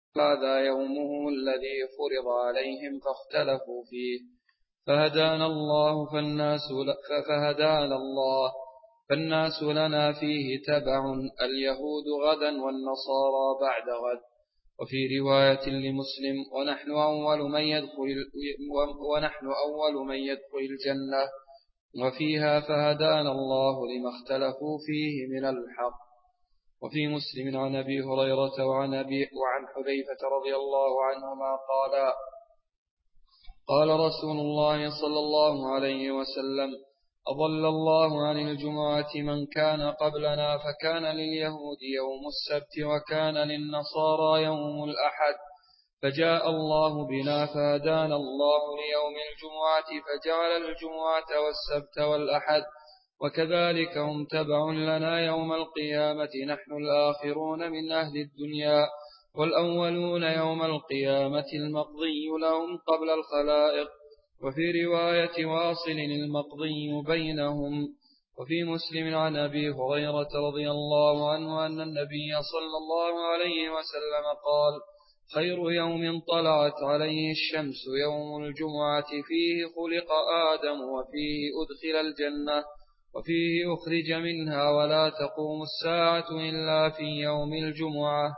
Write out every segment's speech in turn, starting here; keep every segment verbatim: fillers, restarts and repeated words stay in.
هذا يومهم الذي فرض عليهم فاختلفوا فيه فهدانا الله فالناس فهدانا الله فالناس لنا فيه تبع، اليهود غدا والنصارى بعد غد. وفي رواية لمسلم: ونحن أول من يدخل ونحن أول من يدخل الجنة. وفيها: فهدانا الله لما اختلفوا فيه من الحق. وفي مسلم عن أبي هريرة وعن, أبي وعن حذيفة رضي الله عنهما قال: قال رسول الله صلى الله عليه وسلم: أضل الله عن الجمعة من كان قبلنا، فكان لليهود يوم السبت وكان للنصارى يوم الأحد، فجاء الله بنا فهدانا الله ليوم الجمعة فجعل الجمعة والسبت والأحد، وكذلك هم تبع لنا يوم القيامة، نحن الآخرون من أهل الدنيا والأولون يوم القيامة، المقضي لهم قبل الخلائق. وفي رواية واصل: المقضي بينهم. وفي مسلم عن أبي هريرة رضي الله عنه أن النبي صلى الله عليه وسلم قال: خير يوم طلعت عليه الشمس يوم الجمعة، فيه خلق آدم وفيه أدخل الجنة وفيه أخرج منها، ولا تقوم الساعة إلا في يوم الجمعة.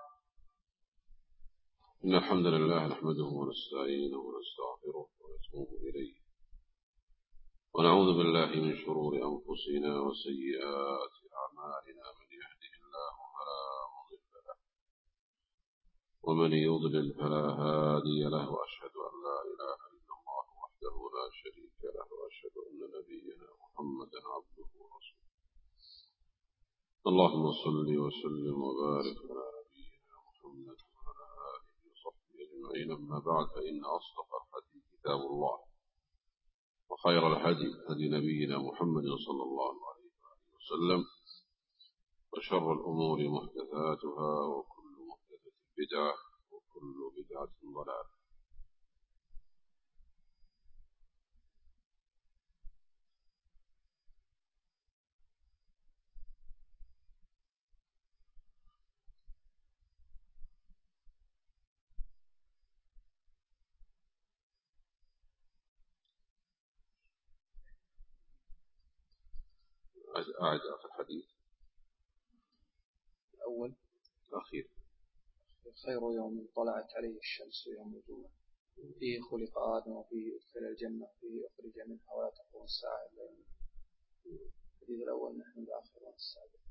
إن الحمد لله نحمده ونستعينه ونستغفره ونتوب إليه، ونعوذ بالله من شرور أنفسنا وسيئات أعمالنا، من يهده الله فلا مضل له ومن يضلل فلا هادي له، وأشهد أن لا إله إلا الله وحده لا شريك له، وأشهد أن نبينا محمدا عبده ورسوله. اللهم صل وسلم وبارك على نبينا محمد وعلى آله وصحبه أجمعين. أما بعد، فإن أصدق الحديث كتاب الله، وخير الهدي هدي نبينا محمد صلى الله عليه وسلم، وشر الأمور محدثاتها، وكل محدثة بدعة، وكل بدعة ضلالة. أعد في الحديث الأول الأخير: خير يوم طلعت عليه الشمس يوم الجمعة، فيه خلق آدم وفيه أدخل الجنة وفيه أخرج منها، ولا تقوم الساعة إلا يوم الجمعة. الحديث الأول: نحن الآخرون السابق.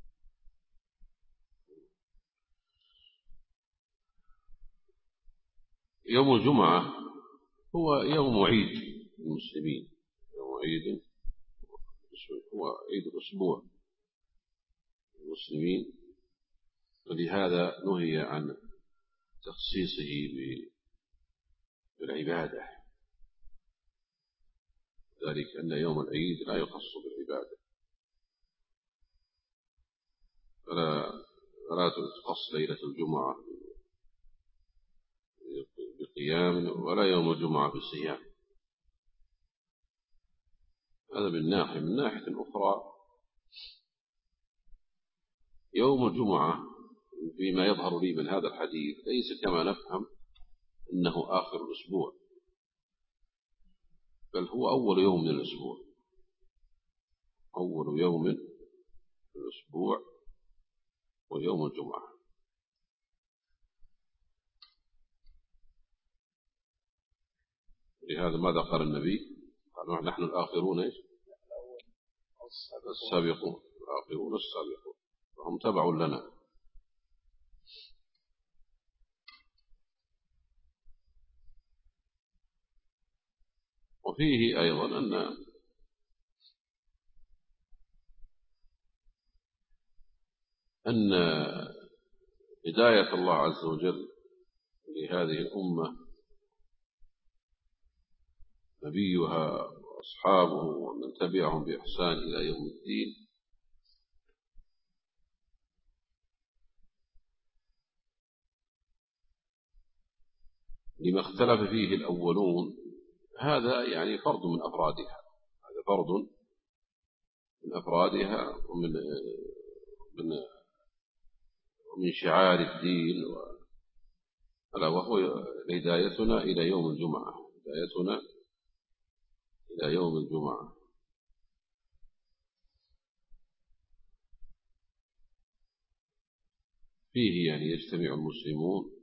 يوم الجمعة هو يوم عيد المسلمين، يوم عيد هو عيد الأسبوع المسلمين، ولهذا نهي عن تخصيصه بالعبادة، ذلك أن يوم العيد لا يخص بالعبادة، فلا, فلا تخص ليلة الجمعة بقيام، ولا يوم الجمعة بصيام. هذا من ناحية. من ناحية أخرى، يوم الجمعة فيما يظهر لي من هذا الحديث ليس كما نفهم أنه آخر الأسبوع، بل هو أول يوم من الأسبوع، أول يوم من الأسبوع ويوم الجمعة. لهذا ماذا قال النبي؟ قال: نحن الآخرون إيش؟ السابقون، الآخرون السابقون، فهم تبع لنا. وفيه أيضا أن أن هداية الله عز وجل لهذه الأمة، نبيها وأصحابه ومن تبعهم بإحسان إلى يوم الدين، لما اختلف فيه الأولون، هذا يعني فرد من أفرادها، هذا فرد من أفرادها ومن من ومن شعار الدين ألا وهو هدايتنا إلى يوم الجمعة، هدايتنا إلى يوم الجمعة. فيه يعني يجتمع المسلمون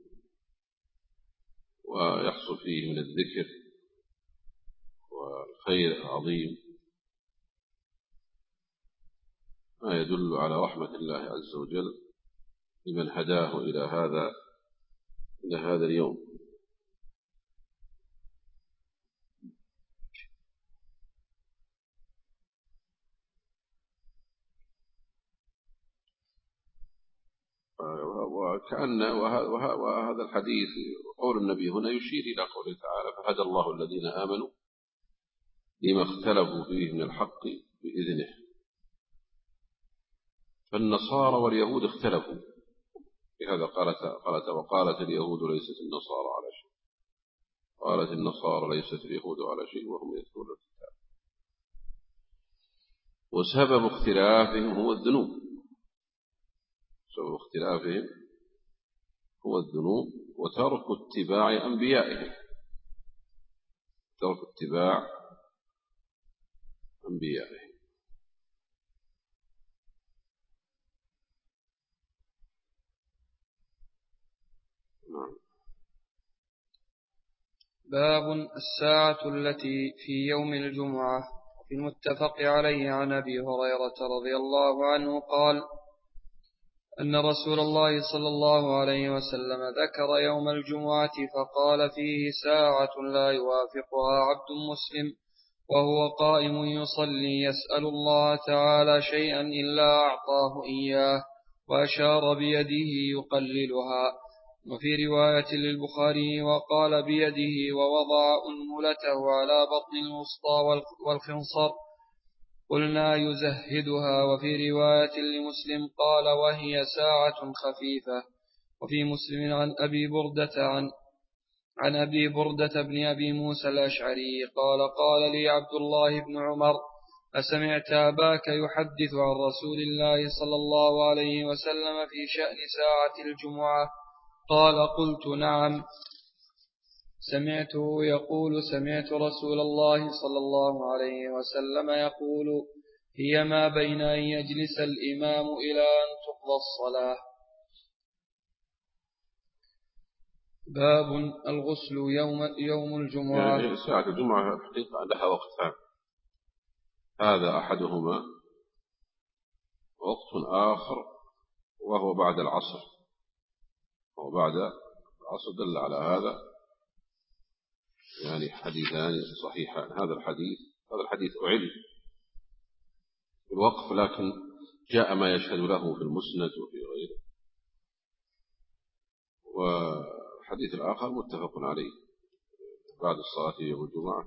ويحصل فيه من الذكر والخير العظيم ما يدل على رحمة الله عز وجل لمن هداه إلى هذا إلى هذا اليوم. وكأن وهذا الحديث قول النبي هنا يشير إلى قوله تعالى فهدى الله الذين آمنوا لما اختلفوا فيه من الحق بإذنه. فالنصارى واليهود اختلفوا، لهذا قالت قالت وقالت اليهود ليست النصارى على شيء، قالت النصارى ليست اليهود على شيء وهم يتلون الكتاب. وسبب اختلافهم هو الذنوب، سبب اختلافهم هو الذنوب وترك اتباع أنبيائهم، ترك اتباع أنبيائهم. نعم. باب الساعة التي في يوم الجمعة. في المتفق عليه عن أبي هريرة رضي الله عنه قال أن رسول الله صلى الله عليه وسلم ذكر يوم الجمعة فقال فيه ساعة لا يوافقها عبد مسلم وهو قائم يصلي يسأل الله تعالى شيئا إلا أعطاه إياه، وأشار بيده يقللها. وفي رواية للبخاري وقال بيده ووضع أنملته على بطن الوسطى والخنصر، قلنا يزهدها. وفي رواية لمسلم قال وهي ساعة خفيفة. وفي مسلم عن أبي بردة عن عن أبي بردة بن أبي موسى الأشعري قال قال لي عبد الله بن عمر أسمعت أباك يحدث عن رسول الله صلى الله عليه وسلم في شأن ساعة الجمعة؟ قال قلت نعم، سمعته يقول سمعت رسول الله صلى الله عليه وسلم يقول هي ما بين أن يجلس الإمام إلى أن تقضى الصلاة. باب الغسل يوم, يوم الجمعة. يعني ساعة الجمعة حقيقة لها وقتان، هذا أحدهما وقت آخر وهو بعد العصر، وهو بعد العصر دل على هذا يعني حديثان صحيحان. هذا الحديث هذا الحديث أعل الوقف، لكن جاء ما يشهد له في المسند وفي غيره. والحديث الآخر متفق عليه بعد الصلاة يوم الجمعة،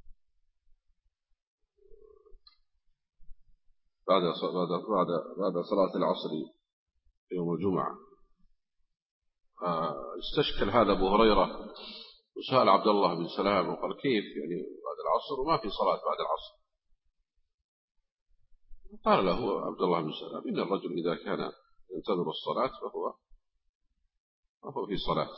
بعد بعد بعد صلاة العصر يوم الجمعة. استشكل هذا أبو هريرة وسأل عبد الله بن سلام وقال كيف يعني بعد العصر وما في صلاة بعد العصر؟ قال له عبد الله بن سلام إن الرجل إذا كان ينتظر الصلاة فهو فهو في صلاة،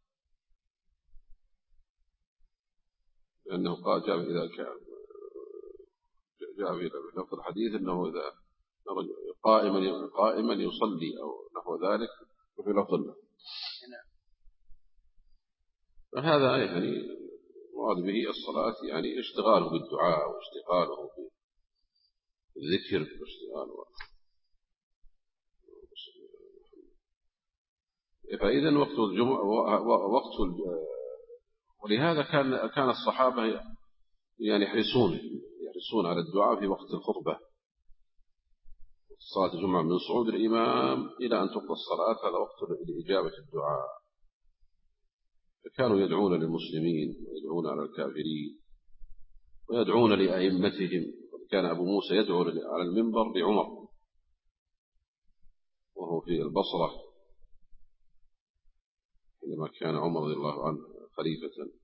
لأنه قال جاء إذا كان جاء في لفظ الحديث أنه إذا قائما قائما يصلي أو نحو ذلك وفي لفظ الله. فهذا يعني مراد به الصلاة يعني اشتغاله بالدعاء واشتغاله بالذكر واشتغاله. فإذا وقت الجمعة وقت ولهذا كان كان الصحابة يعني يحرصون يحرصون على الدعاء في وقت الخطبة. صلاة الجمعة من صعود الإمام إلى أن تقضى الصلاة هذا وقت لإجابة الدعاء، فكانوا يدعون للمسلمين ويدعون على الكافرين ويدعون لأئمتهم. كان أبو موسى يدعو على المنبر لعمر وهو في البصرة عندما كان عمر رضي الله عنه خليفة.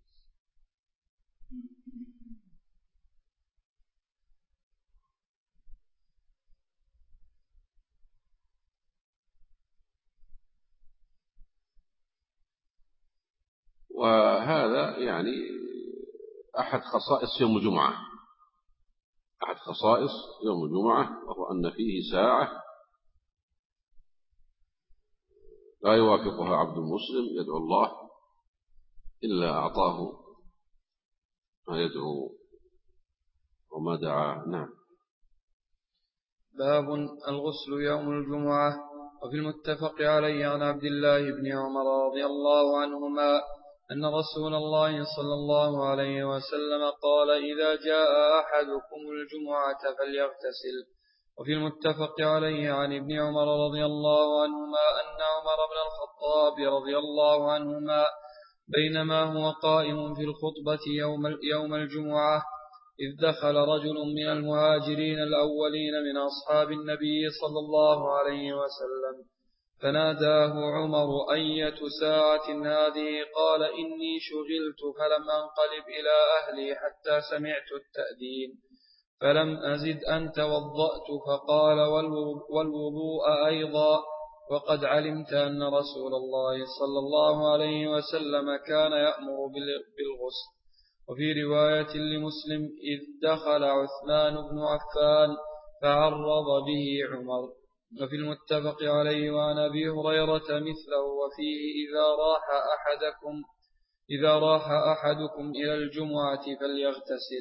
وهذا يعني أحد خصائص يوم الجمعة، أحد خصائص يوم الجمعة، وهو أن فيه ساعة لا يوافقها عبد المسلم يدعو الله إلا أعطاه ما يدعو وما دعا. نعم. باب الغسل يوم الجمعة. وفي المتفق عليه عن عبد الله بن عمر رضي الله عنهما أن رسول الله صلى الله عليه وسلم قال: إذا جاء أحدكم الجمعة فليغتسل. وفي المتفق عليه عن ابن عمر رضي الله عنهما أن عمر بن الخطاب رضي الله عنهما بينما هو قائم في الخطبة يوم, يوم الجمعة إذ دخل رجل من المهاجرين الأولين من أصحاب النبي صلى الله عليه وسلم فناداه عمر: أية ساعة هذه؟ قال: إني شغلت فلم أنقلب إلى أهلي حتى سمعت التأذين فلم أزد أن توضأت. فقال: والوضوء أيضا؟ وقد علمت أن رسول الله صلى الله عليه وسلم كان يأمر بالغسل. وفي رواية لمسلم: إذ دخل عثمان بن عفان فعرض به عمر. وفي المتفق عليه وعن أبي هريرة مثله وفيه: إذا راح أحدكم إذا راح أحدكم إلى الجمعة فليغتسل.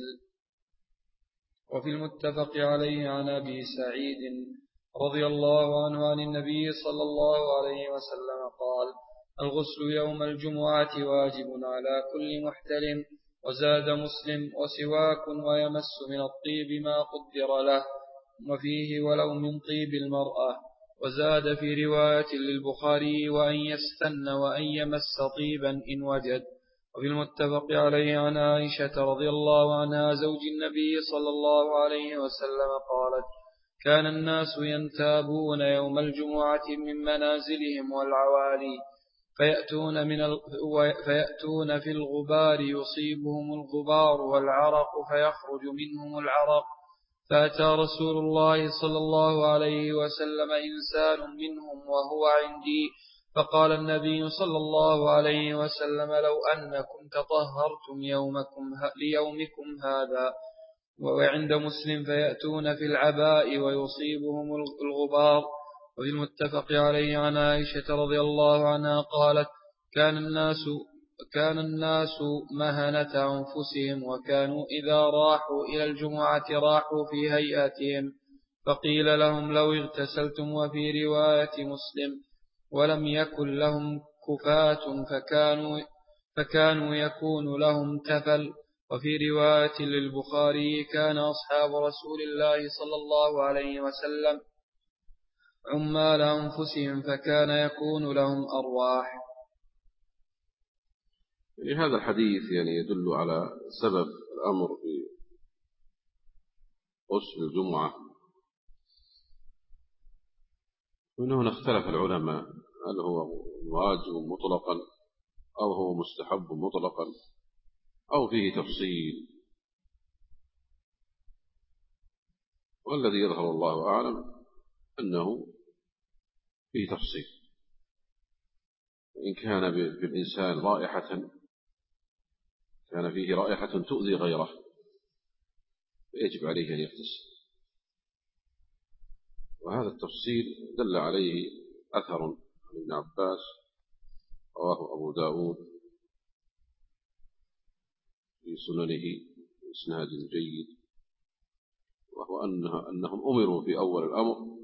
وفي المتفق عليه عن أبي سعيد رضي الله عنه عن النبي صلى الله عليه وسلم قال: الغسل يوم الجمعة واجب على كل محتلم. وزاد مسلم: وسواك ويمس من الطيب ما قدر له، وفيه: ولو من طيب المرأة. وزاد في رواية للبخاري: وأن يستن وأن يمس طيبا إن وجد. وفي المتفق عليه عن عائشة رضي الله عنها زوج النبي صلى الله عليه وسلم قالت: كان الناس ينتابون يوم الجمعة من منازلهم والعوالي فيأتون, من ال... فيأتون في الغبار يصيبهم الغبار والعرق فيخرج منهم العرق. فأتى رسول الله صلى الله عليه وسلم إنسان منهم وهو عندي، فقال النبي صلى الله عليه وسلم: لو أنكم تطهرتم يومكم ليومكم هذا. وعند مسلم: فيأتون في العباء ويصيبهم الغبار. وفي المتفق عليه عن عائشة رضي الله عنها قالت: كان الناس كان الناس مهنة أنفسهم، وكانوا إذا راحوا إلى الجمعة راحوا في هيئاتهم، فقيل لهم: لو اغتسلتم. وفي رواية مسلم: ولم يكن لهم كفاة فكانوا, فكانوا يكون لهم تفل. وفي رواية للبخاري: كان أصحاب رسول الله صلى الله عليه وسلم عمال أنفسهم فكان يكون لهم أرواح. يعني هذا الحديث يعني يدل على سبب الأمر بغسل الجمعة. ومن هنا اختلف العلماء هل هو واجب مطلقا أو هو مستحب مطلقا أو فيه تفصيل، والذي يظهر الله أعلم أنه فيه تفصيل. إن كان بالإنسان رائحة كان فيه رائحة تؤذي غيره فيجب عليه أن يغتسل، وهذا التفصيل دل عليه أثر عن ابن عباس رواه أبو داود في سننه بإسناد جيد، وهو أنهم أمروا في أول الأمر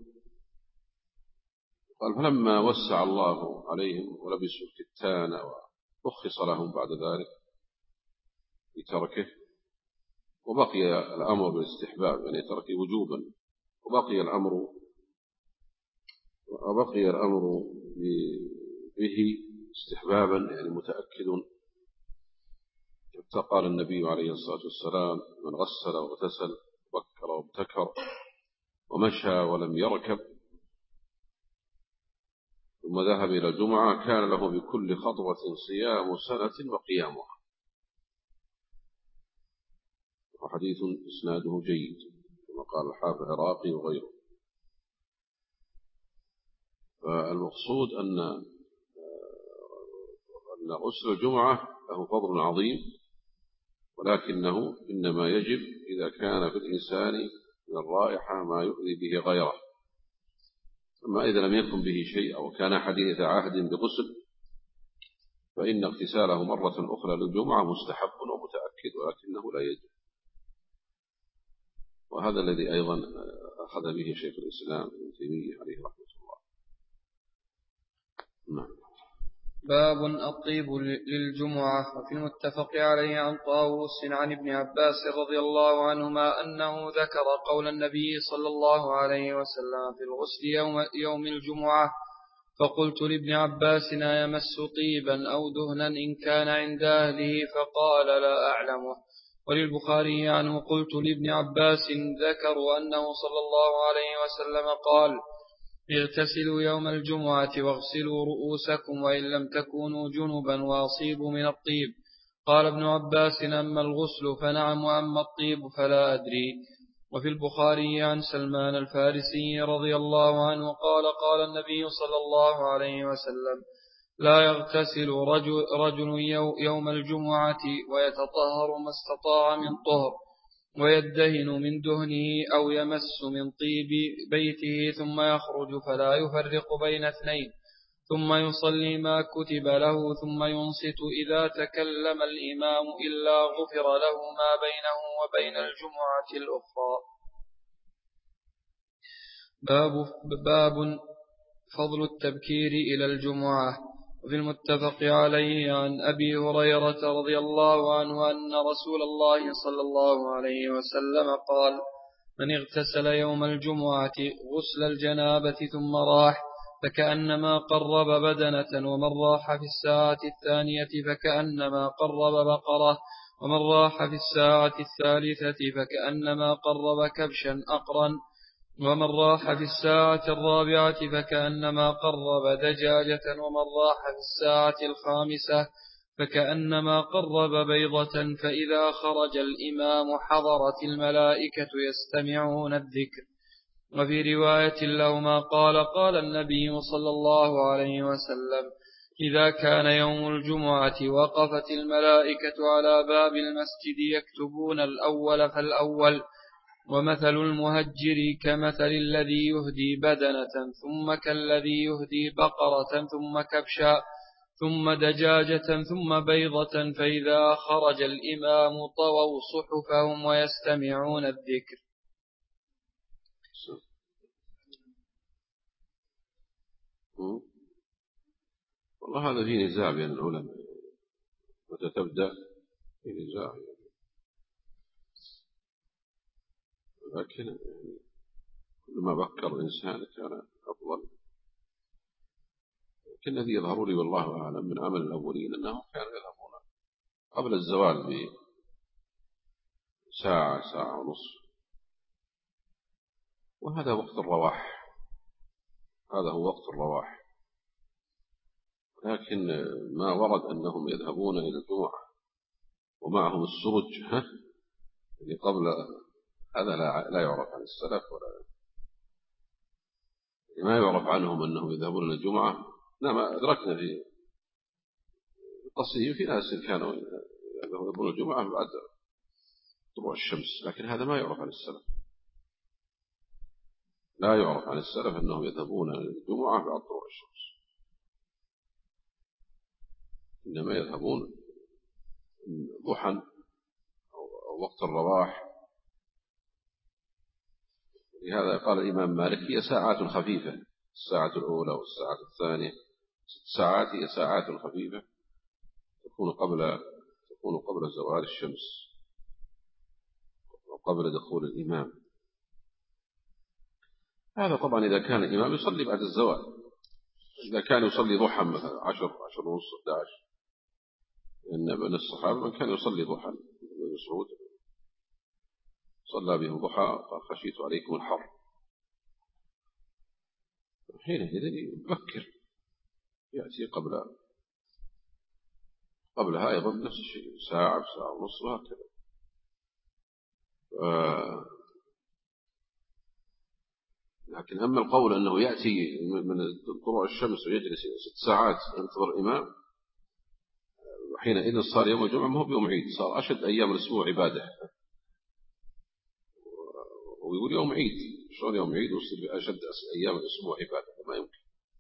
قال: فلما وسع الله عليهم ولبسوا الكتان ورخص لهم بعد ذلك بتركه، وبقي الأمر بالاستحباب يعني تركه وجوبا، وبقي الأمر وبقي الأمر به استحبابا يعني متأكد. قال النبي عليه الصلاة والسلام: من غسل واغتسل وبكر وابتكر ومشى ولم يركب ثم ذهب إلى الجمعة كان له بكل خطوة صيام سنة وقيامها. وحديث إسناده جيد كما قال الحافظ العراقي وغيره. فالمقصود أن أن غسل الجمعة له فضل عظيم، ولكنه إنما يجب إذا كان في الإنسان من الرائحة ما يؤذي به غيره. أما إذا لم يكن به شيء أو كان حديث عهد بغسل فإن اغتساله مرة أخرى للجمعة مستحب ومتأكد، ولكنه لا يجب. وهذا الذي أيضا أخذ به شيخ الإسلام ابن تيمية عليه رحمة الله. نعم. باب الطيب للجمعة. وفي المتفق عليه عن طاووس عن ابن عباس رضي الله عنهما أنه ذكر قول النبي صلى الله عليه وسلم في الغسل يوم, يوم الجمعة، فقلت لابن عباس أيمس طيبا أو دهنا إن كان عند أهله؟ فقال لا أعلمه. وللبخاري عنه قلت لابن عباس ذكروا أنه صلى الله عليه وسلم قال اغتسلوا يوم الجمعة واغسلوا رؤوسكم وإن لم تكونوا جنبا وأصيبوا من الطيب. قال ابن عباس أما الغسل فنعم وأما الطيب فلا أدري. وفي البخاري عن سلمان الفارسي رضي الله عنه قال قال النبي صلى الله عليه وسلم لا يغتسل رجل, رجل يوم الجمعة ويتطهر ما استطاع من طهر ويدهن من دهنه أو يمس من طيب بيته ثم يخرج فلا يفرق بين اثنين ثم يصلي ما كتب له ثم ينصت إذا تكلم الإمام إلا غفر له ما بينه وبين الجمعة الأخرى. باب, باب فضل التبكير إلى الجمعة. وفي المتفق عليه عن أبي هريرة رضي الله عنه أن رسول الله صلى الله عليه وسلم قال من اغتسل يوم الجمعة غسل الجنابة ثم راح فكأنما قرب بدنة، ومن راح في الساعة الثانية فكأنما قرب بقرة، ومن راح في الساعة الثالثة فكأنما قرب كبشا أقرا، ومن راح في الساعة الرابعة فكأنما قرب دجاجة، ومن راح في الساعة الخامسة فكأنما قرب بيضة. فإذا خرج الإمام حضرت الملائكة يستمعون الذكر. وفي رواية لهما قال قال النبي صلى الله عليه وسلم إذا كان يوم الجمعة وقفت الملائكة على باب المسجد يكتبون الأول فالأول، ومثل المهجر كمثل الذي يهدي بدنة ثم كالذي يهدي بقرة ثم كبشا ثم دجاجة ثم بيضة. فإذا خرج الإمام طووا صحفهم ويستمعون الذكر. والله هذا فيه نزاع بين العلماء متى تبدأ، في نزاع، لكن كلما بكر الإنسان كان أفضل. لكن الذي يظهر لي والله أعلم من عمل الأولين أنهم كانوا يذهبون قبل الزوال بساعة ساعة ونصف، وهذا وقت الرواح، هذا هو وقت الرواح. لكن ما ورد أنهم يذهبون إلى الجمعة ومعهم السرج ها اللي قبل هذا لا, لا يعرف عن السلف، ولا ما يعرف عنهم أنهم يذهبون إلى الجمعة. نعم أدركنا في القصيم في ناس كانوا يذهبون الجمعة بعد طلوع الشمس، لكن هذا ما يعرف عن السلف، لا يعرف عن السلف أنهم يذهبون إلى الجمعة بعد طلوع الشمس، إنما يذهبون ضحى أو وقت الرواح. لهذا قال الإمام مالك هي ساعات خفيفة، الساعة الأولى والساعة الثانية ست ساعات، هي ساعات خفيفة تكون قبل تكون قبل زوال الشمس وقبل دخول الإمام. هذا طبعا إذا كان الإمام يصلي بعد الزوال، إذا كان يصلي ضحى مثلا عشر عشر ونص أحد عشر، لأن من الصحابة من كان يصلي ضحى، ابن مسعود صلى بهم ضحى فخشيت عليكم الحر، حينئذ يبكر يأتي قبل قبلها أيضا نفس الشيء ساعة ساعة ونص وهكذا. آه لكن أما القول أنه يأتي من طلوع الشمس ويجلس ست ساعات ينتظر الإمام، وحينئذ صار يوم الجمعة ما هو بيوم عيد، صار أشد أيام الأسبوع عبادة، ويقول يوم عيد، شلون يوم عيد ويصير أشد أيام الأسبوع عبادة؟ ما يمكن.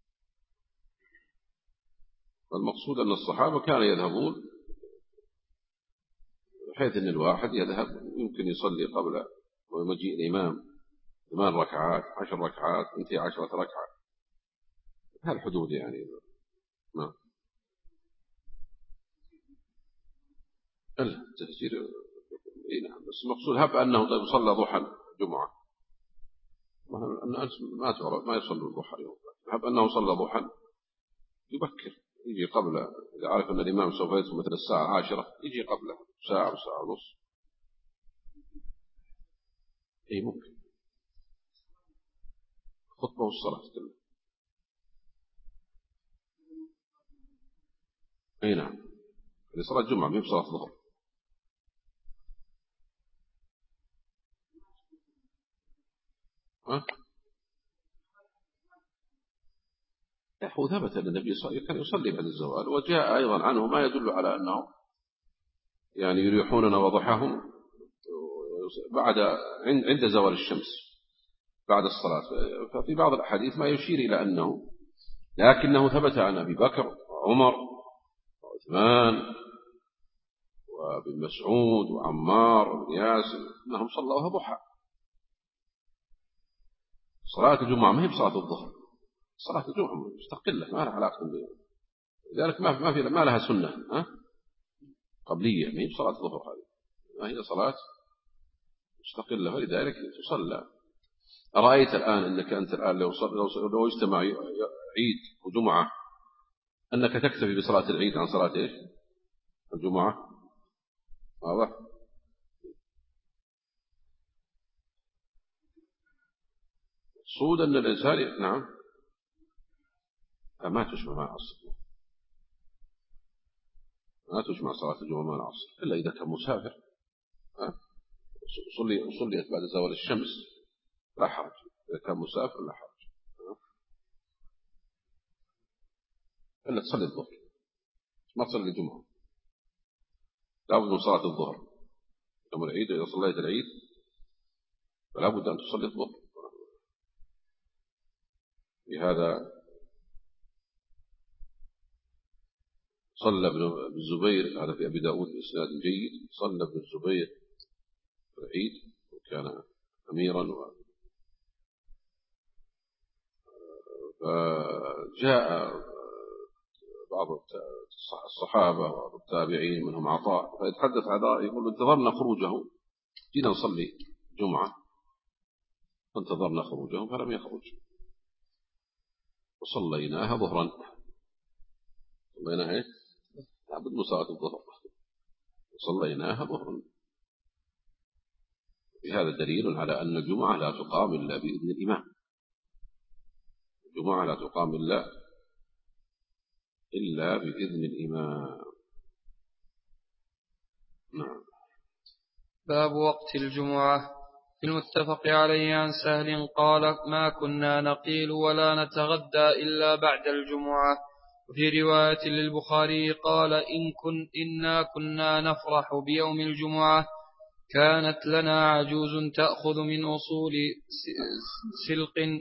فالمقصود أن الصحابة كانوا يذهبون بحيث أن الواحد يذهب يمكن يصلي قبل مجيء الإمام ثمان ركعات، عشر ركعات، انتهي عشرة ركعات، هالحدود يعني. ما التفسير إيه نعم، بس المقصود هب أنه طيب صلى ضحى جمعة، الناس ما تعرف ما يصلوا الضحى اليوم، هب أنه صلى ضحى يبكر، يجي قبل، إذا عارف أن الإمام سوف يدخل مثل الساعة عشرة يجي قبله ساعة وساعة ونص. أي ممكن خطبة والصلاة كلها. أي نعم، لصلاة الجمعة مو بصلاة الظهر. ها؟ هو ثبت أن النبي كان يصلي بعد الزوال، وجاء أيضا عنه ما يدل على أنه يعني يريحوننا وضحاهم بعد عند زوال الشمس بعد الصلاة. ففي بعض الأحاديث ما يشير إلى أنه، لكنه ثبت عن أبي بكر وعمر وعثمان وابن مسعود وعمار وابن ياسر أنهم صلوها ضحى. صلاة الجمعة ما هي بصلاة الظهر، صلاة الجمعة مستقلة ما لها علاقة بها، لذلك ما ما في ما لها سنة ها قبلية، ما هي بصلاة الظهر، هذه ما هي صلاة مستقلة، ولذلك تصلى. أرأيت الآن أنك أنت الآن لو لو لو اجتمع عيد وجمعة أنك تكتفي بصلاة العيد عن صلاة إيش الجمعة؟ واضح؟ صود أن الإنسان نعم ما تجمع مع العصر، ما تجمع صلاة الجمعة مع العصر إلا إذا كان مسافر، صلي صليت بعد زوال الشمس لا حرج، إذا كان مسافر لا حرج، إلا تصلي الظهر ما تصلي الجمعة، لا بد من صلاة الظهر يوم العيد. إذا صليت العيد فلا بد أن تصلي الظهر. لهذا صلى ابن الزبير، هذا في أبي داود بإسناد جيد، صلى ابن الزبير العيد وكان أميرا، فجاء بعض الصحابة وبعض التابعين منهم عطاء فيتحدث عطاء يقول انتظرنا خروجه، جينا نصلي جمعة فانتظرنا خروجه فلم يخرج وصليناها ظهرا. صليناها ايه؟ لابد من صلاة الظهر، وصليناها ظهرا. بهذا دليل على أن الجمعة لا تقام إلا بإذن الإمام، الجمعة لا تقام إلا إلا بإذن الإمام. نعم. باب وقت الجمعة. المتفق عليه عن سهل قال ما كنا نقيل ولا نتغدى إلا بعد الجمعة. وفي رواية للبخاري قال إن كن إنا كنا نفرح بيوم الجمعة، كانت لنا عجوز تأخذ من أصول سلق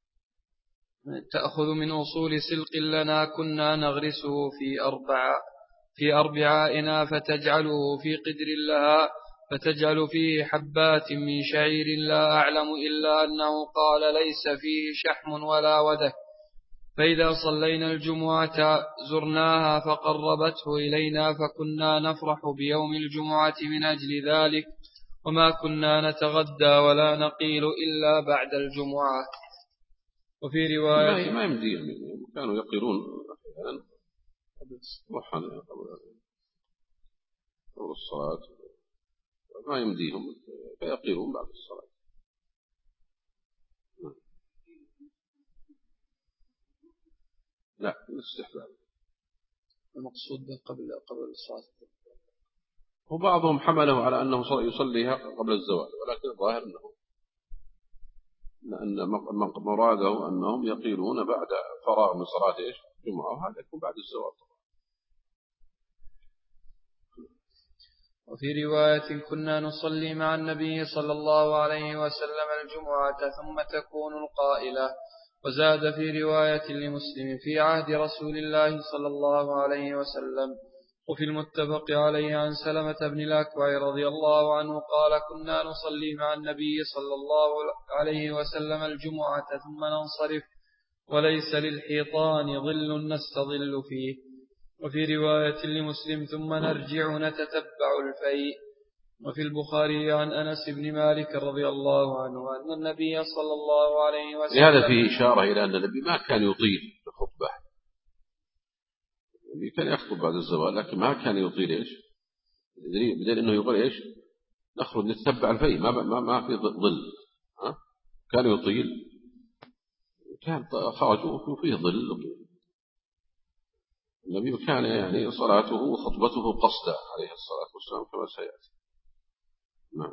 تأخذ من أصول سلق لنا كنا نغرسه في أربع في أربعائنا فتجعله في قدر لها فتجعل فيه حبات من شعير، لا أعلم إلا أنه قال ليس فيه شحم ولا ودك. فإذا صلينا الجمعة زرناها فقربته إلينا، فكنا نفرح بيوم الجمعة من أجل ذلك، وما كنا نتغدى ولا نقيل إلا بعد الجمعة. وفي رواية ما يمديهم كانوا يقيلون أحيانا ضحى قبل الصلاة، ما يمديهم فيقيلون بعد الصلاة. لا الاستحباب المقصود به قبل قبل الصلاة. وبعضهم حمله على أنه يصليها قبل الزوال، ولكن الظاهر أنه أن مراده أنهم يقيلون بعد فراغ من صلاة إيش الجمعة، وهذا يكون بعد الزوال. وفي رواية كنا نصلي مع النبي صلى الله عليه وسلم الجمعة ثم تكون القائلة. وزاد في رواية لمسلم في عهد رسول الله صلى الله عليه وسلم. وفي المتفق عليه عن سلمة بن الأكوع رضي الله عنه قال كنا نصلي مع النبي صلى الله عليه وسلم الجمعة ثم ننصرف وليس للحيطان ظل نستظل فيه. وفي رواية لمسلم ثم نرجع نتتبع الفيء. وفي البخاري عن أنس بن مالك رضي الله عنه أن النبي صلى الله عليه وسلم لهذا فيه إشارة إلى أن النبي ما كان يطيل الخطبة، النبي كان يخطب بعد الزوال لكن ما كان يطيل إيش بدل أنه يقول إيش نخرج نتتبع الفيء ما ما ما في ظل، ها كان يطيل، كان خرجوا فيه ظل. النبي كان يعني صلاته وخطبته قصدا عليه الصلاة والسلام كما سيأتي. نعم.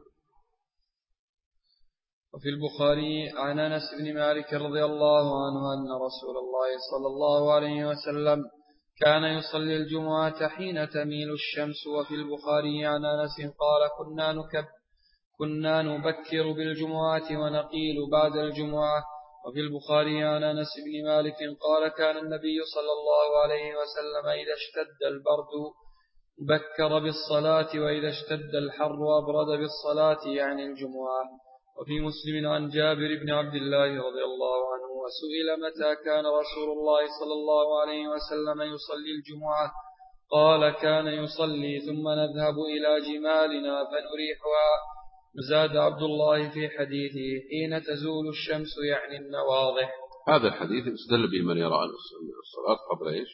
وفي البخاري عن أنس بن مالك رضي الله عنه أن رسول الله صلى الله عليه وسلم كان يصلي الجمعة حين تميل الشمس. وفي البخاري عن أنس قال كنا نكب كنا نبكر بالجمعة ونقيل بعد الجمعة. وفي البخاري عن أنس بن مالك قال كان النبي صلى الله عليه وسلم إذا اشتد البرد بكر بالصلاة وإذا اشتد الحر أبرد بالصلاة يعني الجمعة. وفي مسلم عن جابر بن عبد الله رضي الله عنه وسئل متى كان رسول الله صلى الله عليه وسلم يصلي الجمعة قال كان يصلي ثم نذهب إلى جمالنا فنريحها. زاد عبد الله في حديثه حين تزول الشمس يعني النواضح. هذا الحديث استدل به من يرى الصلاة قبل إيش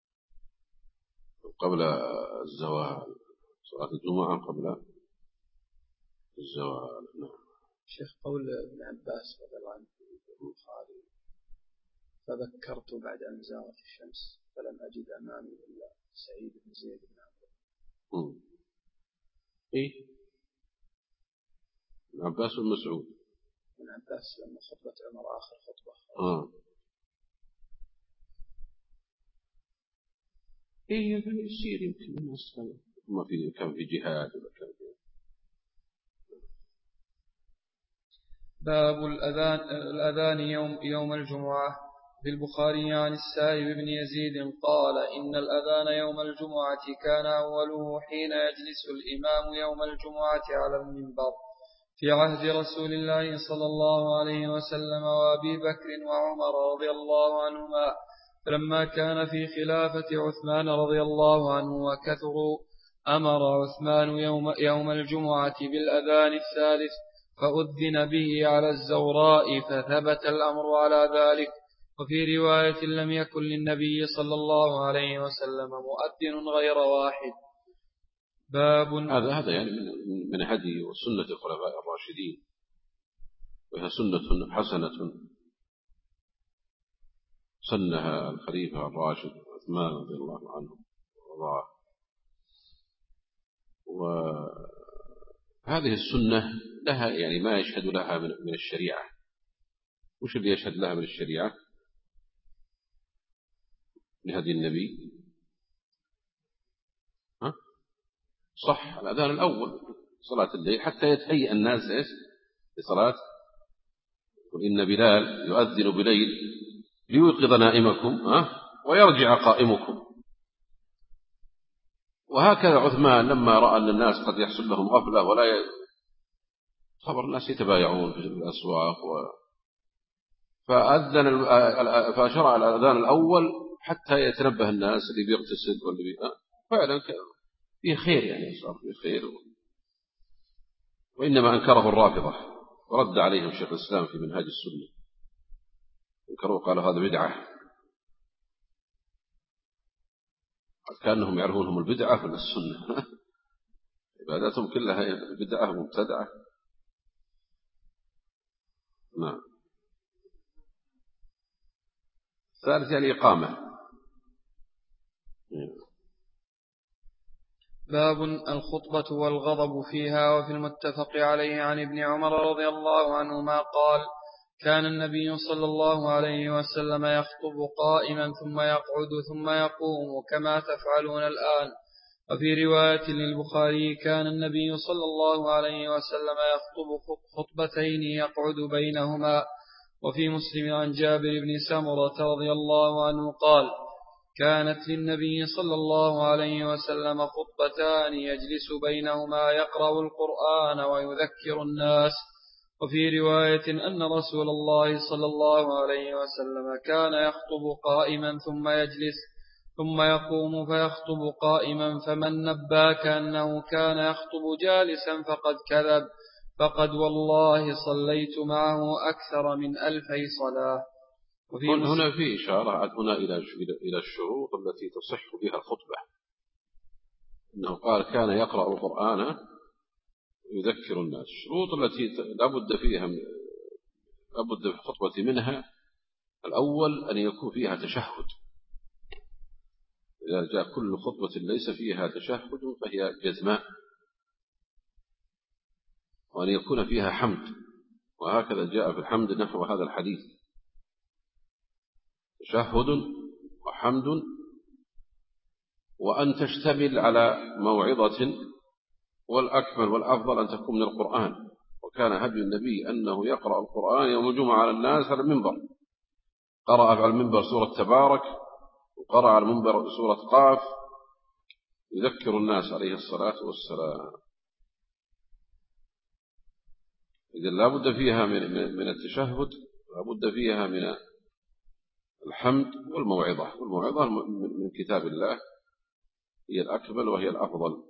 قبل الزوال، صلاة الجمعة قبل الزوال. نعم. شيخ قول ابن عباس رضي الله عنه في البخاري فبكرت بعد أن زاغت الشمس فلم أجد أمامي إلا سعيد بن زيد بن عمرو. إيه ابن عباس والمسعود. ابن عباس لما خطبة عمر آخر خطبة. آه. إيه يصير يمكن الناس ما في كان في جهاد ولا كان في. باب الأذان الأذان يوم يوم الجمعة. في البخاري عن السائب بن يزيد قال إن الأذان يوم الجمعة كان أوله حين يجلس الإمام يوم الجمعة على المنبر في عهد رسول الله صلى الله عليه وسلم وأبي بكر وعمر رضي الله عنهما. فلما كان في خلافة عثمان رضي الله عنه وكثروا أمر عثمان يوم, يوم الجمعة بالأذان الثالث فأذن به على الزوراء فثبت الأمر على ذلك. وفي رواية لم يكن للنبي صلى الله عليه وسلم مؤذن غير واحد. باب هذا هذا يعني من من هدي وسنة الخلفاء الراشدين، وهي سنة حسنة سنها الخليفة الراشد عثمان رضي الله عنه وارضاه. وهذه السنة لها يعني ما يشهد لها من الشريعة. وش اللي يشهد لها من الشريعة؟ لهدي النبي. ها؟ صح الأذان الأول صلاة الليل حتى يتهيأ الناس لصلاة. وإن بلال يؤذن بليل ليوقظ نائمكم ها؟ ويرجع قائمكم. وهكذا عثمان لما رأى أن الناس قد يحصل لهم غفلة ولا ي... خبر الناس يتبايعون في الأسواق و... فأذن فشرع الأذان الأول حتى يتنبه الناس اللي بيغتسل واللي بي... فعلا فيه خير يعني صار فيه خير و... وإنما أنكره الرافضة ورد عليهم شيخ الإسلام في منهاج السنة، انكروا قالوا هذا بدعة، كأنهم يعرفونهم البدعة من السنة. عباداتهم كلها بدعة مبتدعة. نعم. ثالث يعني إقامة. باب الخطبة والغضب فيها. وفي المتفق عليه عن ابن عمر رضي الله عنهما قال كان النبي صلى الله عليه وسلم يخطب قائما ثم يقعد ثم يقوم كما تفعلون الآن. وفي رواية للبخاري كان النبي صلى الله عليه وسلم يخطب خطبتين يقعد بينهما. وفي مسلم عن جابر بن سمرة رضي الله عنه قال كانت للنبي صلى الله عليه وسلم خطبتان يجلس بينهما يقرأ القرآن ويذكر الناس. وفي رواية أن رسول الله صلى الله عليه وسلم كان يخطب قائما ثم يجلس ثم يقوم فيخطب قائما، فمن نباك أنه كان يخطب جالسا فقد كذب، فقد والله صليت معه أكثر من ألفي صلاة. هنا في إشارة هنا إلى الشروط التي تصح بها الخطبة، إنه قال كان يقرأ القرآن يذكر الناس. الشروط التي لابد فيها لابد في الخطبة منها: الأول أن يكون فيها تشهد. إذا جاء كل خطبة ليس فيها تشهد فهي جزماء. وأن يكون فيها حمد، وهكذا جاء في الحمد نحو هذا الحديث: تشهد وحمد، وأن تشتمل على موعظة، والأكمل والأفضل أن تكون من القرآن. وكان هدي النبي أنه يقرأ القرآن يوم الجمعة على الناس على المنبر. قرأ على المنبر سورة تبارك، وقرأ على المنبر سورة قاف، يذكر الناس عليه الصلاة والسلام. إذن لا بد فيها من, من التشهد، لا بد فيها من الحمد والموعظة. والموعظة من كتاب الله هي الأكمل وهي الأفضل.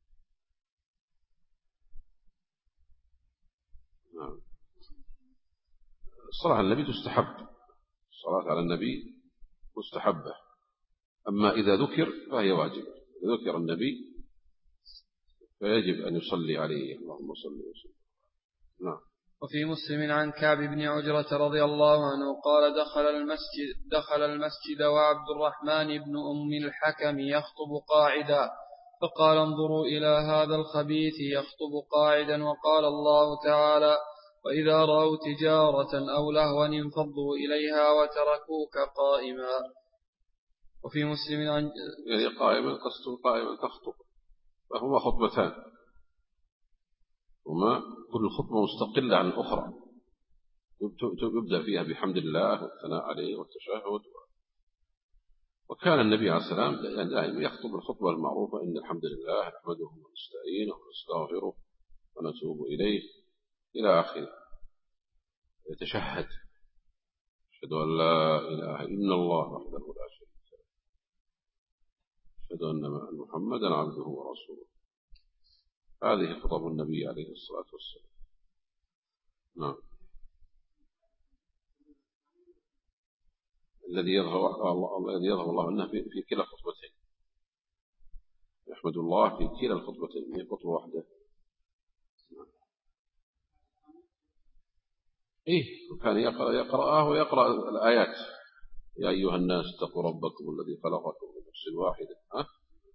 نعم. الصلاة على النبي تستحب، الصلاة على النبي مستحبة. أما إذا ذكر فهي واجب. إذا ذكر النبي فيجب أن يصلي عليه. اللهم صل وسلم. نعم. وفي مسلم عن كعب بن عجرة رضي الله عنه قال دخل المسجد, دخل المسجد وعبد الرحمن بن أم الحكم يخطب قاعدا، فقال انظروا إلى هذا الخبيث يخطب قاعدا، وقال الله تعالى وإذا رأوا تجارة أو لهوا انفضوا إليها وتركوك قائما. وفي مسلم عن يعني قائما قصد قائما تخطب، فهما خطبتان، وما كل خطبة مستقلة عن الأخرى، يبدأ فيها بحمد الله والثناء عليه والتشهد. وكان النبي عليه السلام دائما يخطب الخطبة المعروفة: إن الحمد لله نحمده ونستعينه ونستغفره ونتوب إليه إلى آخره. يتشهد: أشهد أن لا إله إلا الله وحده لا شريك له، أشهد أن محمدا عبده ورسوله. هذه خطب النبي عليه الصلاة والسلام. نعم. الذي يظهر الله الذي يظهر الله أنه في كلا الخطبتين، يحمد الله في كلا الخطبتين، هي خطبة واحدة. نعم. إيه، كان يقرأ يقرأه ويقرأ الآيات: يا أيها الناس اتقوا ربكم الذي خلقكم من نفس واحدة ها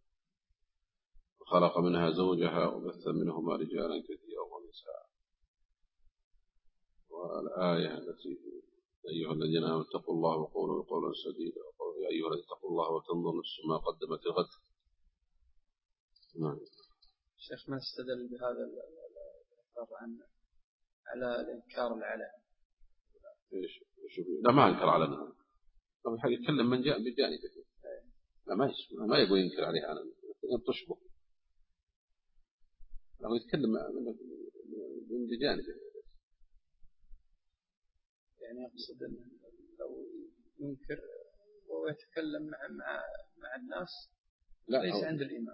وخلق منها زوجها وبث منهما رجالا كثيرا ونساء. والآية التي يا أيها الذين آمنوا اتقوا الله وقولوا قولا سديدا، وقولوا يا أيها الذين اتقوا الله وتنظر نفس ما قدمت لغد. نعم. شيخ ما استدل بهذا الأثر عن على الإنكار العلن؟ إيش شوف، لا ما أنكر علنا، طبعا حاجة يتكلم من جاء بجانبه، لا ما يسمع، ما يقول ينكر عليه علنا، تشبه لو يتكلم من بجانبه. يعني يقصد أنه لو ينكر وهو يتكلم مع مع مع الناس لا ليس عند الإمام.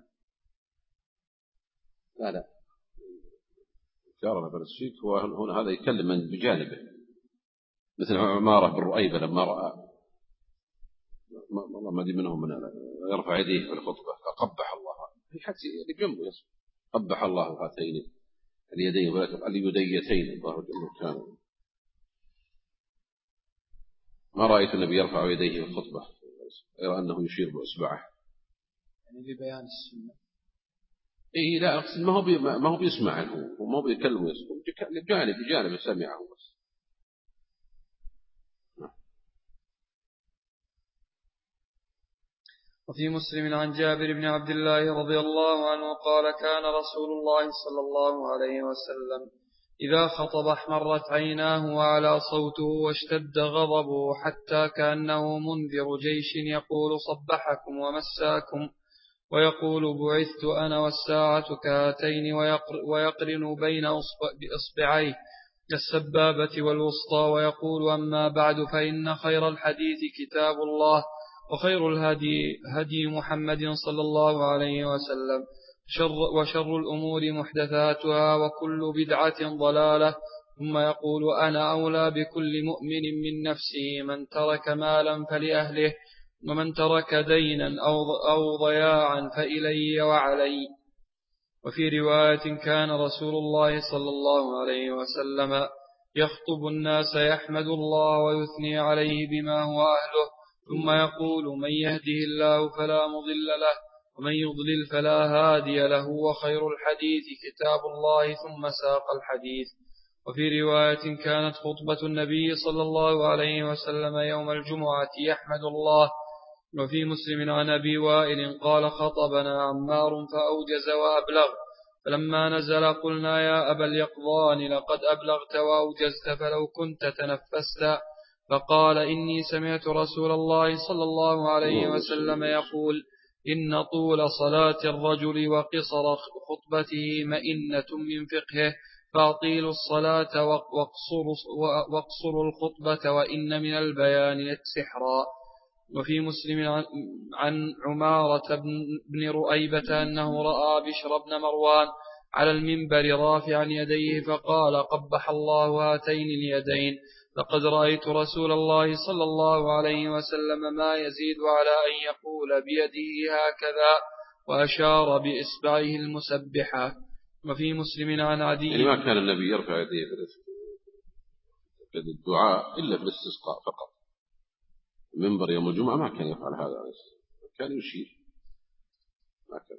لا لا إنكار الفلسفيك هو هنا هذا يتكلم من بجانبه، مثل عمارة بن رؤيبة لما رأى ما دي منهم من يرفع يديه في الخطبة فقبح الله في حكي لجنبه يسمع قبح الله هاتين اليدين ولا اليديتين الله جل كان. ما رأيت النبي يرفع يديه في الخطبة غير أنه يشير بإصبعه، يعني ببيان السنة. إيه لا أقصد ما هو بي ما هو بيسمع هو وما هو بيكلم ويسمع بجانب بجانب سمعه بس. وفي مسلم عن جابر بن عبد الله رضي الله عنه قال كان رسول الله صلى الله عليه وسلم إذا خطب احمرت عيناه وعلى صوته واشتد غضبه حتى كأنه منذر جيش يقول صبحكم ومساكم، ويقول بعثت أنا والساعة كهاتين، ويقرن بين إصبعيه السبابة والوسطى، ويقول أما بعد فإن خير الحديث كتاب الله، وخير الهدي هدي محمد صلى الله عليه وسلم، شر وشر الأمور محدثاتها، وكل بدعة ضلالة. ثم يقول أنا أولى بكل مؤمن من نفسه، من ترك مالا فلأهله، ومن ترك دينا أو ضياعا فإلي وعلي. وفي رواية كان رسول الله صلى الله عليه وسلم يخطب الناس يحمد الله ويثني عليه بما هو أهله، ثم يقول من يهده الله فلا مضل له، ومن يضلل فلا هادي له، وخير الحديث كتاب الله، ثم ساق الحديث. وفي رواية كانت خطبة النبي صلى الله عليه وسلم يوم الجمعة يحمد الله. وفي مسلم عن أبي وائل قال خطبنا عمار فأوجز وأبلغ، فلما نزل قلنا يا أبا اليقظان لقد أبلغت وأوجزت فلو كنت تنفست، فقال إني سمعت رسول الله صلى الله عليه وسلم يقول إن طول صلاة الرجل وقصر خطبته مئنة من فقهه، فأطيلوا الصلاة واقصروا الخطبة وإن من البيان سحرا. وفي مسلم عن عمارة بن رؤيبة أنه رأى بشر بن مروان على المنبر رافعا يديه فقال قبح الله هاتين اليدين، لقد رأيت رسول الله صلى الله عليه وسلم ما يزيد على أن يقول بيده هكذا، وأشار بإصبعه المسبحة. وفي مسلم عن عدي يعني ما كان النبي يرفع يديه في الدعاء إلا في الاستسقاء فقط. منبر يوم الجمعة ما كان يفعل هذا، كان يشير ما كان.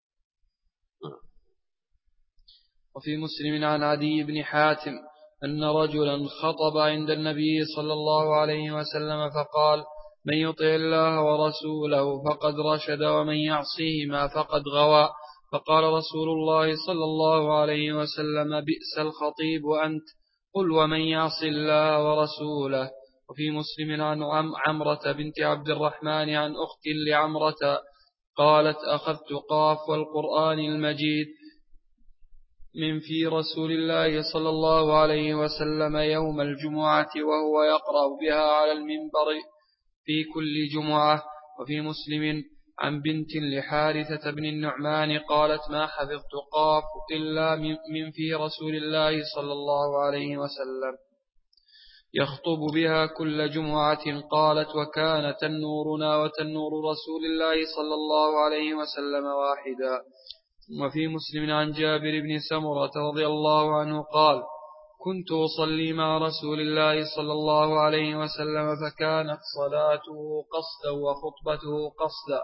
وفي مسلم عن عدي بن حاتم أن رجلا خطب عند النبي صلى الله عليه وسلم فقال من يطع الله ورسوله فقد رشد ومن يعصيهما فقد غوى، فقال رسول الله صلى الله عليه وسلم بئس الخطيب أنت، قل ومن يعص الله ورسوله. وفي مسلم عن عمرة بنت عبد الرحمن عن أخت لعمرة قالت أخذت قاف والقرآن المجيد من في رسول الله صلى الله عليه وسلم يوم الجمعة وهو يقرأ بها على المنبر في كل جمعة. وفي مسلم عن بنت لحارثة بن النعمان قالت ما حفظت قاف إلا من في رسول الله صلى الله عليه وسلم يخطب بها كل جمعة. قالت وكان تنورنا وتنور رسول الله صلى الله عليه وسلم واحدا. وفي مسلم عن جابر بن سمرة رضي الله عنه قال كنت أصلي مع رسول الله صلى الله عليه وسلم فكانت صلاته قصدا وخطبته قصدا.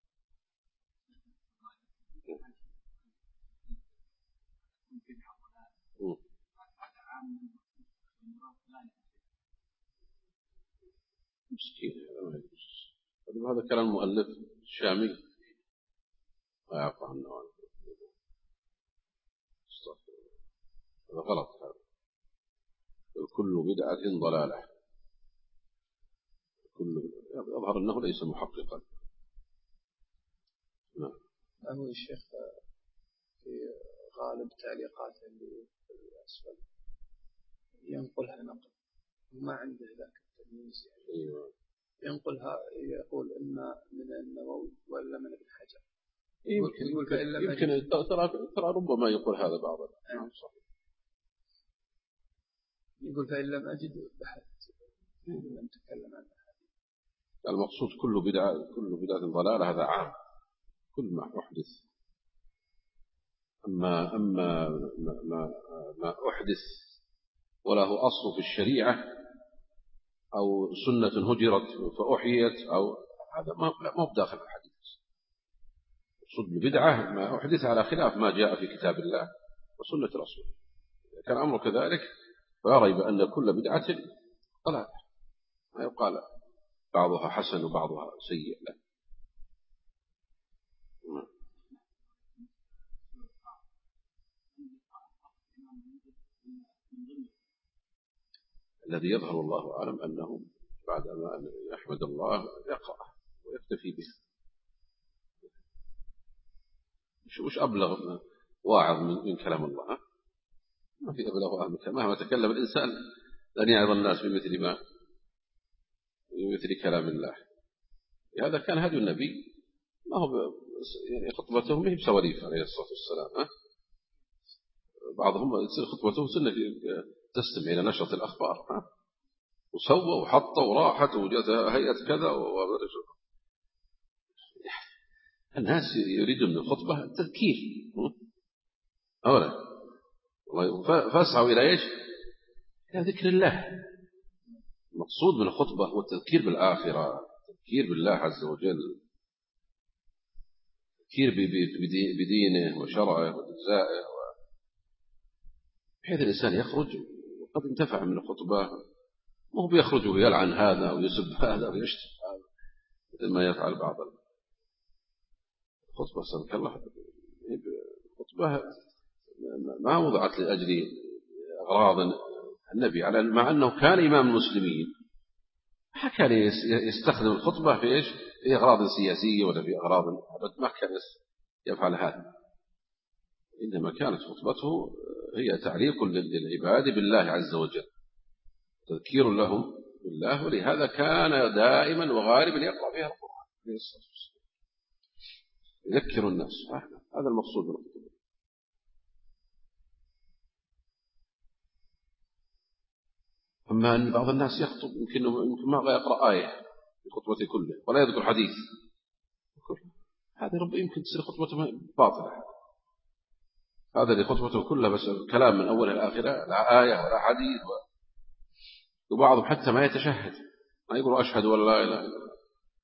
مسكين هذا كلام المؤلف الشامي لا يعفى عنه، هذا غلط، هذا كل بدعة ضلالة، كل يظهر أنه ليس محققا. نعم. أهو الشيخ في غالب تعليقاته اللي في الأسفل ينقلها نقل ما عنده ذاك التمييز يعني. أيوة. ينقلها يقول إما من النووي ولا من ابن حجر. يمكن يمكن, يمكن ترى ترى ربما يقول هذا بعض. نعم صحيح. يقول فإن لم أجد بحثت لم تكلم عن أحد. المقصود كل بدعة كل بدعة ضلالة، هذا عام كل ما أحدث. أما أما ما ما أحدث وله أصل في الشريعة أو سنة هجرت فأحيت أو هذا ما ما بداخل الحديث. صد البدعة ما أحدث على خلاف ما جاء في كتاب الله وسنة رسوله. كان أمر كذلك فلا ريب أن كل بدعة ضلالة، ما يقال بعضها حسن وبعضها سيء لا. الذي يظهر الله أعلم أنه بعد ما يحمد الله يقرأ ويكتفي به. وش أبلغ واعظ من كلام الله؟ ما في أبلغ من كلام. مهما تكلم الإنسان لن يعظ الناس بمثل ما بمثل كلام الله. هذا كان هدي النبي، ما هو يعني خطبته ما هي بسواليف عليه الصلاة والسلام. بعضهم يصير خطبته سنة تستمع إلى نشرة الأخبار، وسوى وحط وراحت وجاءت هيئة كذا. الناس يريدون من الخطبة التذكير أولا، فاسعوا إلى إيش؟ إلى ذكر الله. المقصود من الخطبة هو التذكير بالآخرة، التذكير بالله عز وجل، التذكير بدينه وشرعه وجزائه، بحيث الإنسان يخرج وقد انتفع من الخطبة، مو بيخرج ويلعن هذا ويسب هذا ويشتم هذا مثل ما يفعل بعض الخطبة. سبحان الله، الخطبة ما وضعت لأجل أغراض النبي، على مع أنه كان إمام المسلمين ما كان يستخدم الخطبة في إيش؟ في أغراض سياسية ولا في أغراض، ما كان يفعل هذا، إنما كانت خطبته هي تعليق للعباد بالله عز وجل، تذكير لهم بالله. ولهذا كان دائما وغالبا يقرأ فيها القرآن، يذكر الناس. هذا المقصود من الخطبة. أما أن بعض الناس يخطب يمكن يمكن ما يقرأ آية في خطبته كله ولا يذكر حديث، هذا رب يمكن تصير خطبته باطلة. هذا اللي خطبته كلها بس كلام من أولها إلى آخرها، لا آية ولا حديث. وبعضهم حتى ما يتشهد، ما يقول أشهد ولا لا إله إلا الله.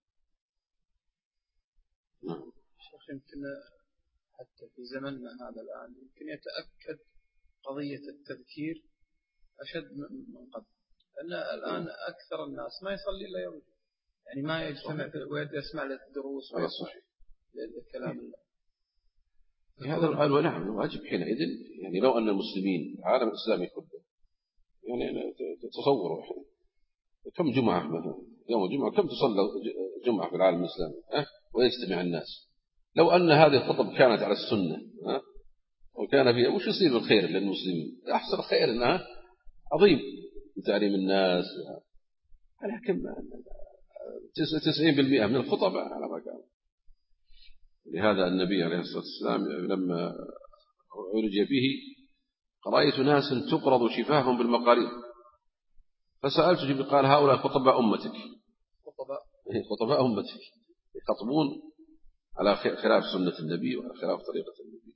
نعم. شيخ، يمكن حتى في زمننا هذا الآن يمكن يتأكد قضية التذكير أشد من قبل، لأن الآن أكثر الناس ما يصلي إلا يوم، يعني ما يجتمع ويسمع للدروس ويسمع للكلام الله. هذا الآن نعم واجب حينئذ، يعني لو أن المسلمين العالم الإسلامي كله، يعني تصوروا كم جمعة مثلا يوم الجمعة، كم تصلى جمعة في العالم الإسلامي أه؟ ويجتمع الناس. لو أن هذه الخطب كانت على السنة أه؟ وكان فيها وش يصير بالخير للمسلمين؟ أحسن خير أنها عظيم بتعليم الناس، ولكن تسعين بالمئة من الخطبة على ما كان. لهذا النبي عليه الصلاة والسلام لما عرج به رأيت ناس تقرض شفاههم بالمقاريض، فسألت جبريل قال هؤلاء خطباء أمتك، خطباء خطباء أمتك يخطبون على خلاف سنة النبي وعلى خلاف طريقة النبي.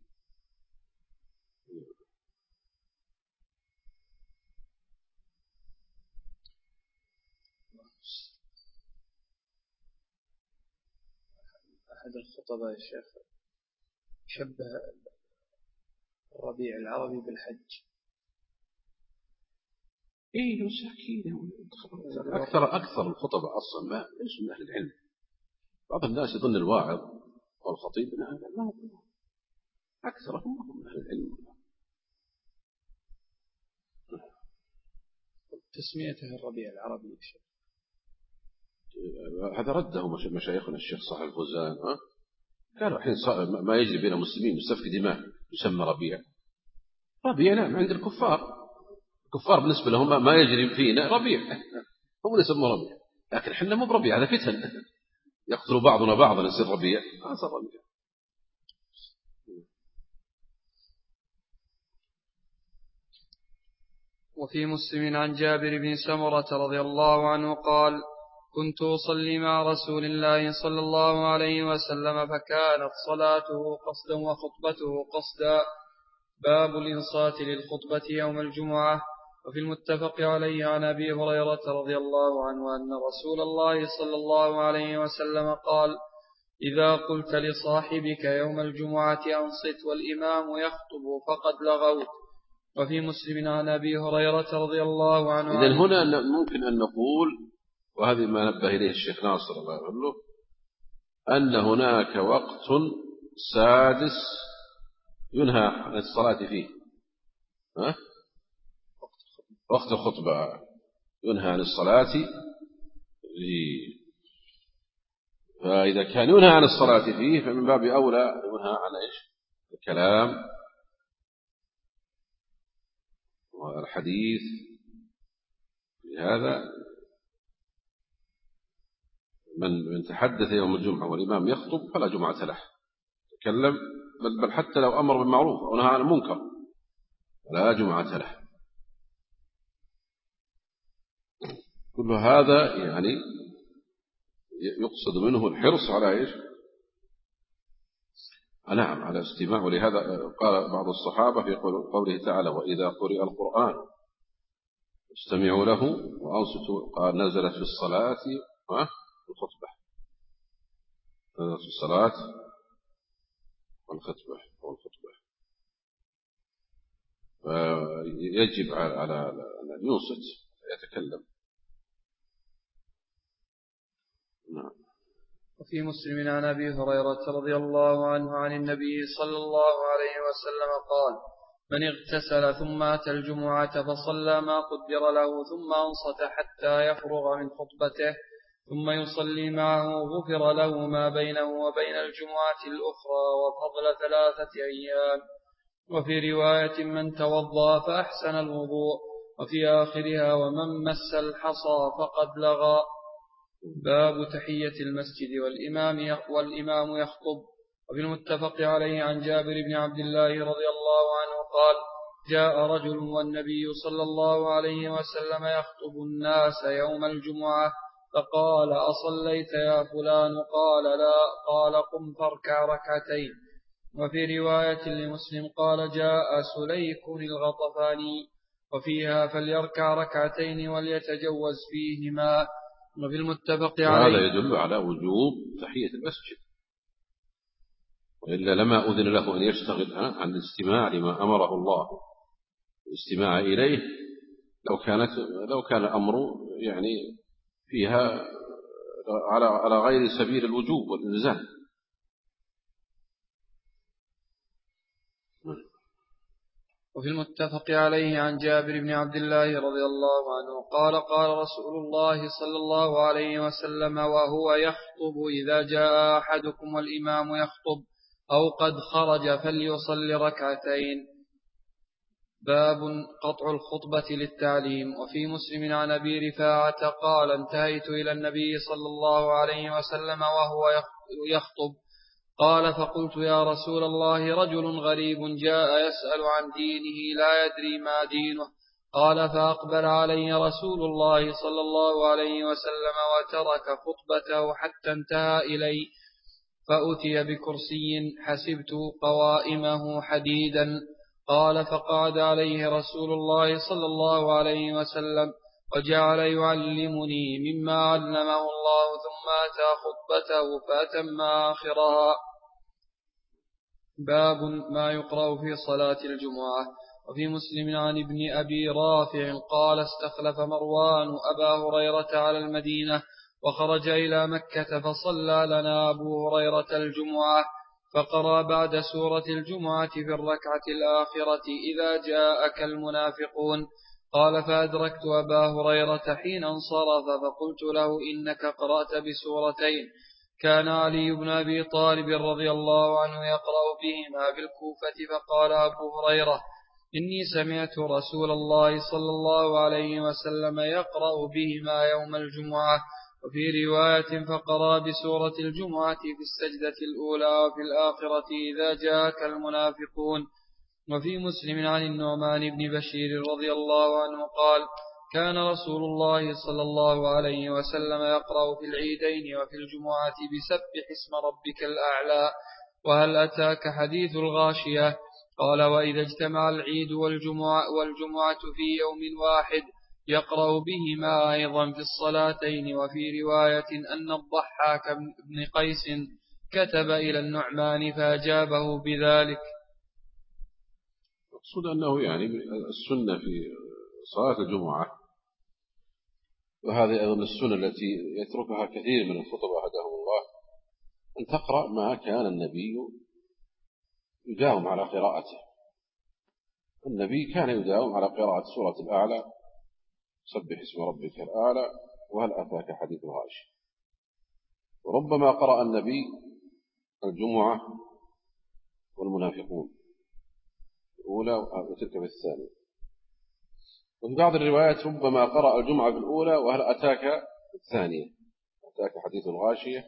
أحد الخطباء يا شيخ شبه الربيع العربي بالحج. إيه مساكين، أكثر أكثر الخطباء أصلا ما ليسوا من أهل العلم. بعض الناس يظن الواعظ والخطيب من أهل العلم، أكثرهم من أهل العلم. تسميته الربيع العربي يا شيخ هذا رده مشايخنا الشيخ صالح الفوزان، ها قالوا الحين ما يجري بين المسلمين بسفك دماء يسمى ربيع. ربيع نعم عند الكفار، الكفار بالنسبة لهم ما يجري فينا ربيع، هم يسمى ربيع، لكن احنا مو بربيع، هذا فتن يقتل بعضنا بعضا يصير ربيع، ما صار ربيع. وفي مسلم عن جابر بن سمرة رضي الله عنه قال كنت أصلي مع رسول الله صلى الله عليه وسلم فكانت صلاته قصدا وخطبته قصدا. باب الإنصات للخطبة يوم الجمعة. وفي المتفق عليه عن أبي هريرة رضي الله عنه أن رسول الله صلى الله عليه وسلم قال إذا قلت لصاحبك يوم الجمعة أنصت والإمام يخطب فقد لغوت. وفي مسلم عن أبي هريرة رضي الله عنه. إذن هنا ممكن أن نقول، وهذه ما نبه إليه الشيخ ناصر الله يقول أن هناك وقت سادس ينهى عن الصلاة فيه، ها؟ وقت الخطبة. ينهى عن الصلاة فيه. فإذا كان ينهى عن الصلاة فيه فمن باب أولى ينهى عن إيش؟ الكلام والحديث. لهذا من من تحدث يوم الجمعة والإمام يخطب فلا جمعة له، تكلم بل, بل حتى لو أمر بالمعروف أو نهى عن المنكر لا جمعة له. كل هذا يعني يقصد منه الحرص على إيش؟ نعم، على استماع. ولهذا قال بعض الصحابة في قوله تعالى وإذا قرئ القرآن استمعوا له وأنصتوا، قال نزلت في الصلاة والخطبة، نزلت في الصلاة والخطبة والخطبة. فيجب على أن ينصت يتكلم. نعم. وفي مسلم عن أبي هريرة رضي الله عنه عن النبي صلى الله عليه وسلم قال من اغتسل ثم أتى الجمعة فصلى ما قدر له ثم أنصت حتى يفرغ من خطبته ثم يصلي معه غفر له ما بينه وبين الجمعة الأخرى وفضل ثلاثة أيام. وفي رواية من توضأ فأحسن الوضوء. وفي آخرها ومن مس الحصى فقد لغى. باب تحية المسجد والإمام والإمام يخطب. وفي المتفق عليه عن جابر بن عبد الله رضي الله عنه قال جاء رجل والنبي صلى الله عليه وسلم يخطب الناس يوم الجمعة فقال أصليت يا فلان؟ قال لا. قال قم فاركع ركعتين. وفي رواية لمسلم قال جاء سليك الغطفاني وفيها فليركع ركعتين وليتجوز فيهما. وفي المتفق عليه. هذا يدل على وجوب تحية المسجد، وإلا لما أذن له أن يشتغل عن الاستماع لما أمره الله الاستماع إليه لو كانت لو كان الأمر يعني فيها على على غير سبيل الوجوب والإلزام. وفي المتفق عليه عن جابر بن عبد الله رضي الله عنه قال قال رسول الله صلى الله عليه وسلم وهو يخطب إذا جاء أحدكم والإمام يخطب أو قد خرج فليصلي ركعتين. باب قطع الخطبة للتعليم. وفي مسلم عن أبي رفاعة قال انتهيت إلى النبي صلى الله عليه وسلم وهو يخطب قال فقلت يا رسول الله رجل غريب جاء يسأل عن دينه لا يدري ما دينه. قال فأقبل علي رسول الله صلى الله عليه وسلم وترك خطبته حتى انتهى إلي فأتي بكرسي حسبت قوائمه حديدا. قال فقعد عليه رسول الله صلى الله عليه وسلم وجعل يعلمني مما علمه الله ثم أتى خطبته فأتم آخرها. باب ما يقرأ في صلاة الجمعة. وفي مسلم عن ابن أبي رافع قال استخلف مروان أبا هريرة على المدينة وخرج إلى مكة فصلى لنا أبو هريرة الجمعة فقرأ بعد سورة الجمعة في الركعة الآخرة إذا جاءك المنافقون. قال فأدركت أبا هريرة حين انصرف فقلت له إنك قرأت بسورتين كان علي بن أبي طالب رضي الله عنه يقرأ بهما في الكوفة. فقال أبو هريرة إني سمعت رسول الله صلى الله عليه وسلم يقرأ بهما يوم الجمعة. وفي رواية فقرأ بسورة الجمعة في السجدة الأولى وفي الآخرة إذا جاءك المنافقون. وفي مسلم عن النعمان بن بشير رضي الله عنه قال كان رسول الله صلى الله عليه وسلم يقرأ في العيدين وفي الجمعة بسبح اسم ربك الأعلى وهل أتاك حديث الغاشية. قال وإذا اجتمع العيد والجمعة, والجمعة في يوم واحد يقرأ بهما أيضا في الصلاتين. وفي رواية أن الضحاك بن قيس كتب إلى النعمان فأجابه بذلك. أقصد أنه يعني السنة في صلاة الجمعة، وهذه أيضا السنة التي يتركها كثير من الخطباء هداهم الله، أن تقرأ ما كان النبي يداوم على قراءته. النبي كان يداوم على قراءة سورة الأعلى سبح اسم ربك الأعلى وهل أتاك حديث الغاشية. وربما قرأ النبي الجمعة والمنافقون الأولى وتلك في الثانية. وفي بعض الروايات ربما قرأ الجمعة في الأولى وهل أتاك في الثانية، أتاك حديث الغاشية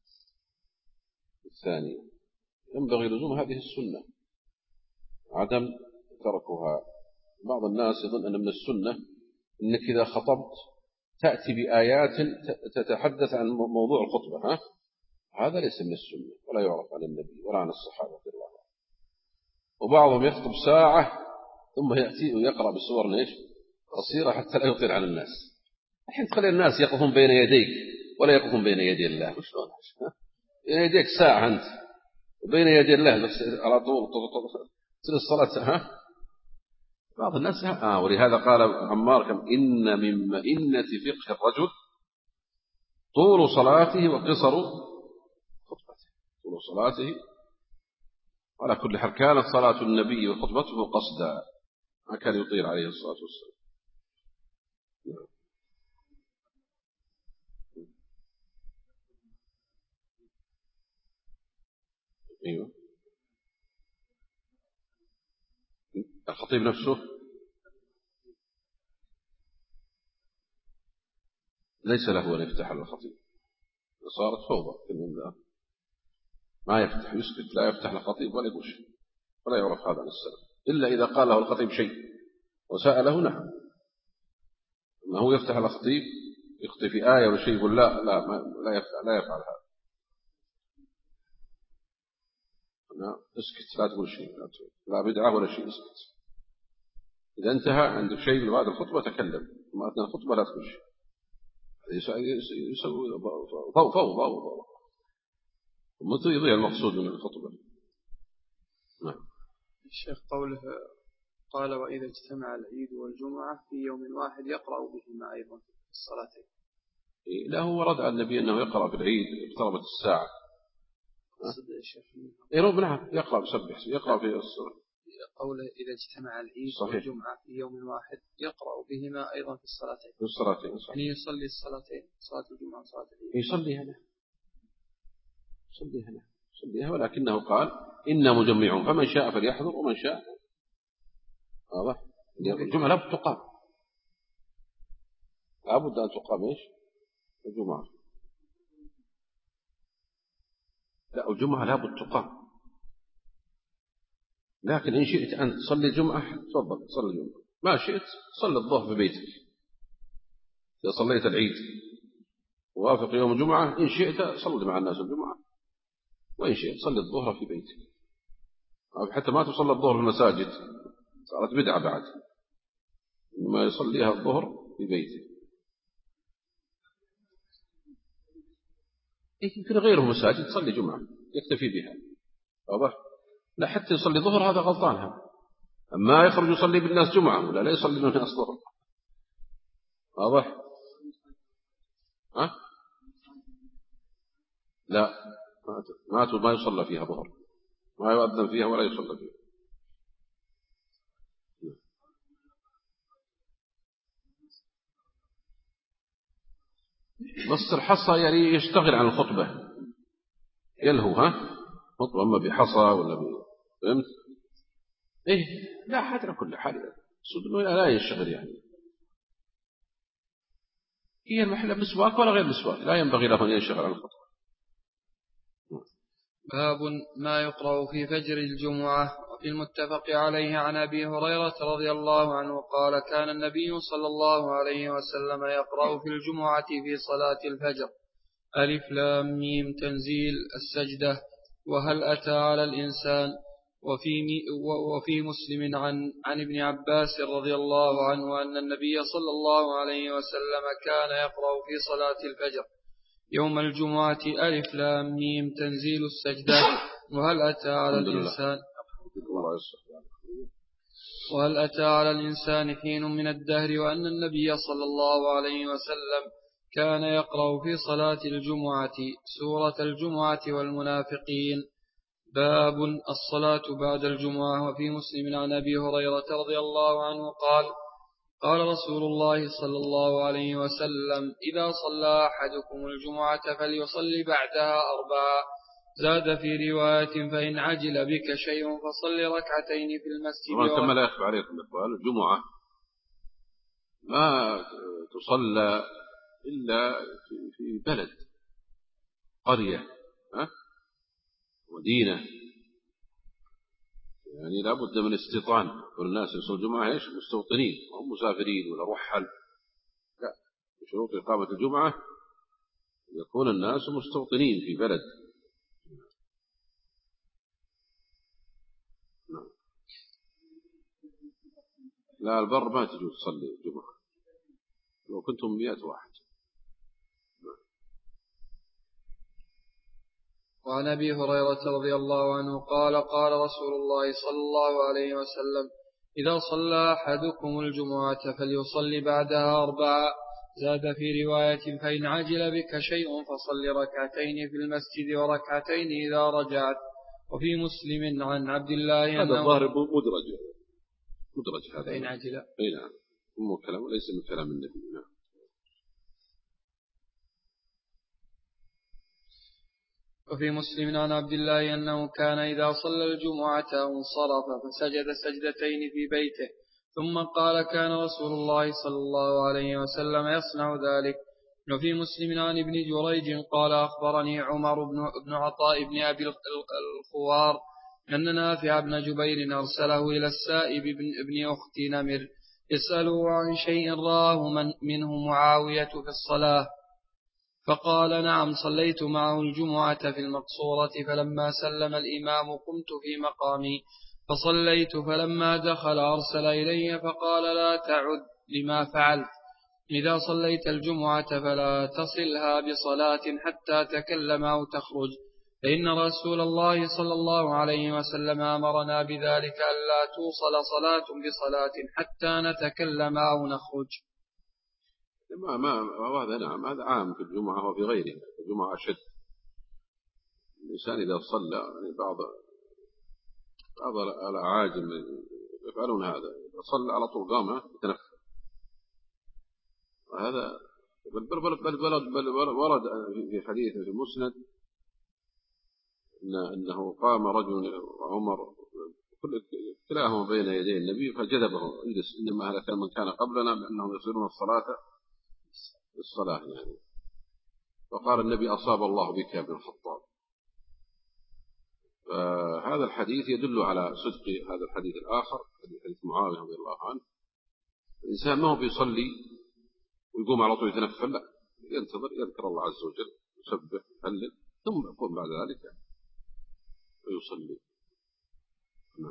في الثانية. ينبغي لزوم هذه السنة عدم تركها. بعض الناس يظن أن من السنة أنك إذا خطبت تأتي بآيات تتحدث عن موضوع الخطبة. ها؟ هذا ليس من السنة ولا يعرف عن النبي ولا عن الصحابة رضي الله عنهم. وبعضهم يخطب ساعة ثم يأتي ويقرأ بصور ليش قصيرة حتى لا يطيل على الناس. الحين تخلي الناس يقفون بين يديك ولا يقفون بين يدي الله. وشلون بين يديك ساعة أنت وبين يدي الله على طول تصير الصلاة. ها؟ بعض الناس آه ولهذا قال عمار كم إن من مئنة فقه الرجل طول صلاته وقصر خطبته. طول صلاته على كل حال كانت صلاة النبي وخطبته قصدا ما كان يطيل عليه الصلاة والسلام. أيوة. الخطيب نفسه ليس له أن يفتح على الخطيب. صارت فوضى في المنذ ما يفتح يسكت لا يفتح الخطيب ولا يقول شيء ولا يعرف هذا عن السلف إلا إذا قال له الخطيب شيء وسأله نعم. ما هو يفتح الخطيب يخطي في آية ولا شيء يقول لا لا ما لا يفعل لا يفعل هذا. لا اسكت لا تقول شيء لا بدعة ولا شيء اسكت. إذا انتهى عندك شيء من بعد الخطبة تكلم ما أثناء الخطبة لا تقول شيء. يسوي فوضى فوضى ومتى يضيع المقصود من الخطبة. نعم. الشيخ قوله قال وإذا اجتمع العيد والجمعة في يوم واحد يقرأ بهما أيضا في الصلاتين. لا هو ورد عن النبي أنه يقرأ في العيد اقتربت الساعة. يروب نعم يقرأ بسبح يقرأ في الصلاة. قوله إذا اجتمع العيد صحيح. والجمعة في يوم واحد يقرأ بهما أيضا في الصلاتين. في الصلاتين صحيح. يعني يصلي الصلاتين صلاة الجمعة وصلاة العيد. يصلي هنا يصلي هنا يصليها ولكنه قال إنا مجمعون فمن شاء فليحضر ومن شاء. واضح. الجمعة لابد تقام لابد أن تقام إيش الجمعة. لا الجمعة لابد تقام لكن إن شئت أن تصلي الجمعة تفضل صلي الجمعة ما شئت صلي الظهر في بيتك. إذا صليت العيد ووافق يوم الجمعة إن شئت صلي مع الناس الجمعة وإن شئت صلي الظهر في بيتك. حتى ما تصلي الظهر في المساجد صارت بدعة بعد ما يصليها الظهر في بيته. يمكن غيره مساجد تصلي جمعة يكتفي بها. واضح. لا حتى يصلي ظهر هذا غلطان هذا. أما يخرج يصلي بالناس جمعة ولا لا يصلي بالناس ظهر. واضح. ها لا ما ما يصلى فيها ظهر ما يؤذن فيها ولا يصلى فيها. بس الحصى يعني يشتغل عن الخطبة يلهو. ها خطبة أما بحصى ولا ب فهمت إيه لا حتى على كل حال صدق لا يشتغل يعني هي المحلة مسواك ولا غير مسواك لا ينبغي له أن يشتغل عن الخطبة. باب ما يقرأ في فجر الجمعة. وفي المتفق عليه عن أبي هريرة رضي الله عنه قال كان النبي صلى الله عليه وسلم يقرأ في الجمعة في صلاة الفجر ألف لام ميم تنزيل السجدة وهل أتى على الإنسان. وفي, وفي مسلم عن, عن ابن عباس رضي الله عنه أن النبي صلى الله عليه وسلم كان يقرأ في صلاة الفجر يوم الجمعة ألف لام ميم تنزيل السجدة وهل أتى على الإنسان وهل أتى على الإنسان حين من الدهر. وأن النبي صلى الله عليه وسلم كان يقرأ في صلاة الجمعة سورة الجمعة والمنافقين. باب الصلاة بعد الجمعة. وفي مسلم عن أبي هريرة رضي الله عنه قال قال رسول الله صلى الله عليه وسلم: إذا صلى أحدكم الجمعة فليصلي بعدها أربعة. زاد في رواية: فإن عجل بك شيء فصل ركعتين في المسجد. طبعا كما لا يخفى عليكم الإخوان، الجمعة ما تصلى إلا في بلد، قرية، ها؟ مدينة، يعني لابد من استيطان، والناس يصلوا الجمعة إيش؟ مستوطنين، هم مسافرين ولا رحل. لا، بشروط إقامة الجمعة يكون الناس مستوطنين في بلد. لا، البر ما تجوز تصلي الجمعة لو كنتم مئة واحد. وعن أبي هريرة رضي الله عنه قال: قال رسول الله صلى الله عليه وسلم: إذا صلى أحدكم الجمعة فليصلي بعدها أربعة. زاد في رواية: فإن عجل بك شيء فصل ركعتين في المسجد وركعتين إذا رجعت. وفي مسلم عن عبد الله هذا الظاهر مدرج مدرج هذا. فإن عجل. أي نعم، مو كلام، ليس من كلام النبي. نعم. وفي مسلم عن عبد الله أنه كان إذا صلى الجمعة انصرف فسجد سجدتين في بيته، ثم قال: كان رسول الله صلى الله عليه وسلم يصنع ذلك. وفي مسلم عن ابن جريج قال: أخبرني عمر بن عطاء بن أبي الخوار أن نافع بن جبير أرسله إلى السائب بن أخت نمر يسأله عن شيء راه من منه معاوية في الصلاة، فقال: نعم، صليت معه الجمعة في المقصورة، فلما سلم الإمام قمت في مقامي فصليت، فلما دخل أرسل إلي فقال: لا تعد لما فعلت، إذا صليت الجمعة فلا تصلها بصلاة حتى تكلم أو تخرج، فإن رسول الله صلى الله عليه وسلم أمرنا بذلك، ألا توصل صلاة بصلاة حتى نتكلم أو نخرج. ما ما هذا نعم، هذا عام في الجمعة وفي غيرها. الجمعة أشد. الإنسان إذا صلى، يعني بعض بعض الأعاجم يفعلون هذا، إذا صلى على طول قامه يتنفل. وهذا بل بل بل بل بل بل بل ورد في حديث في المسند إن أنه قام رجل وعمر كلاهما بين يدي النبي فجذبه يجلس، إنما هلك من كان قبلنا بأنهم يصلون الصلاة الصلاة يعني. فقال النبي: أصاب الله بك يا ابن الخطاب. فهذا الحديث يدل على صدق هذا الحديث الآخر، حديث معاوية رضي الله عنه. الإنسان ما هو بيصلي ويقوم على طول يتنفل، لا، ينتظر، يذكر الله عز وجل، يسبح، يهلل، ثم يقوم بعد ذلك ويصلي. نعم.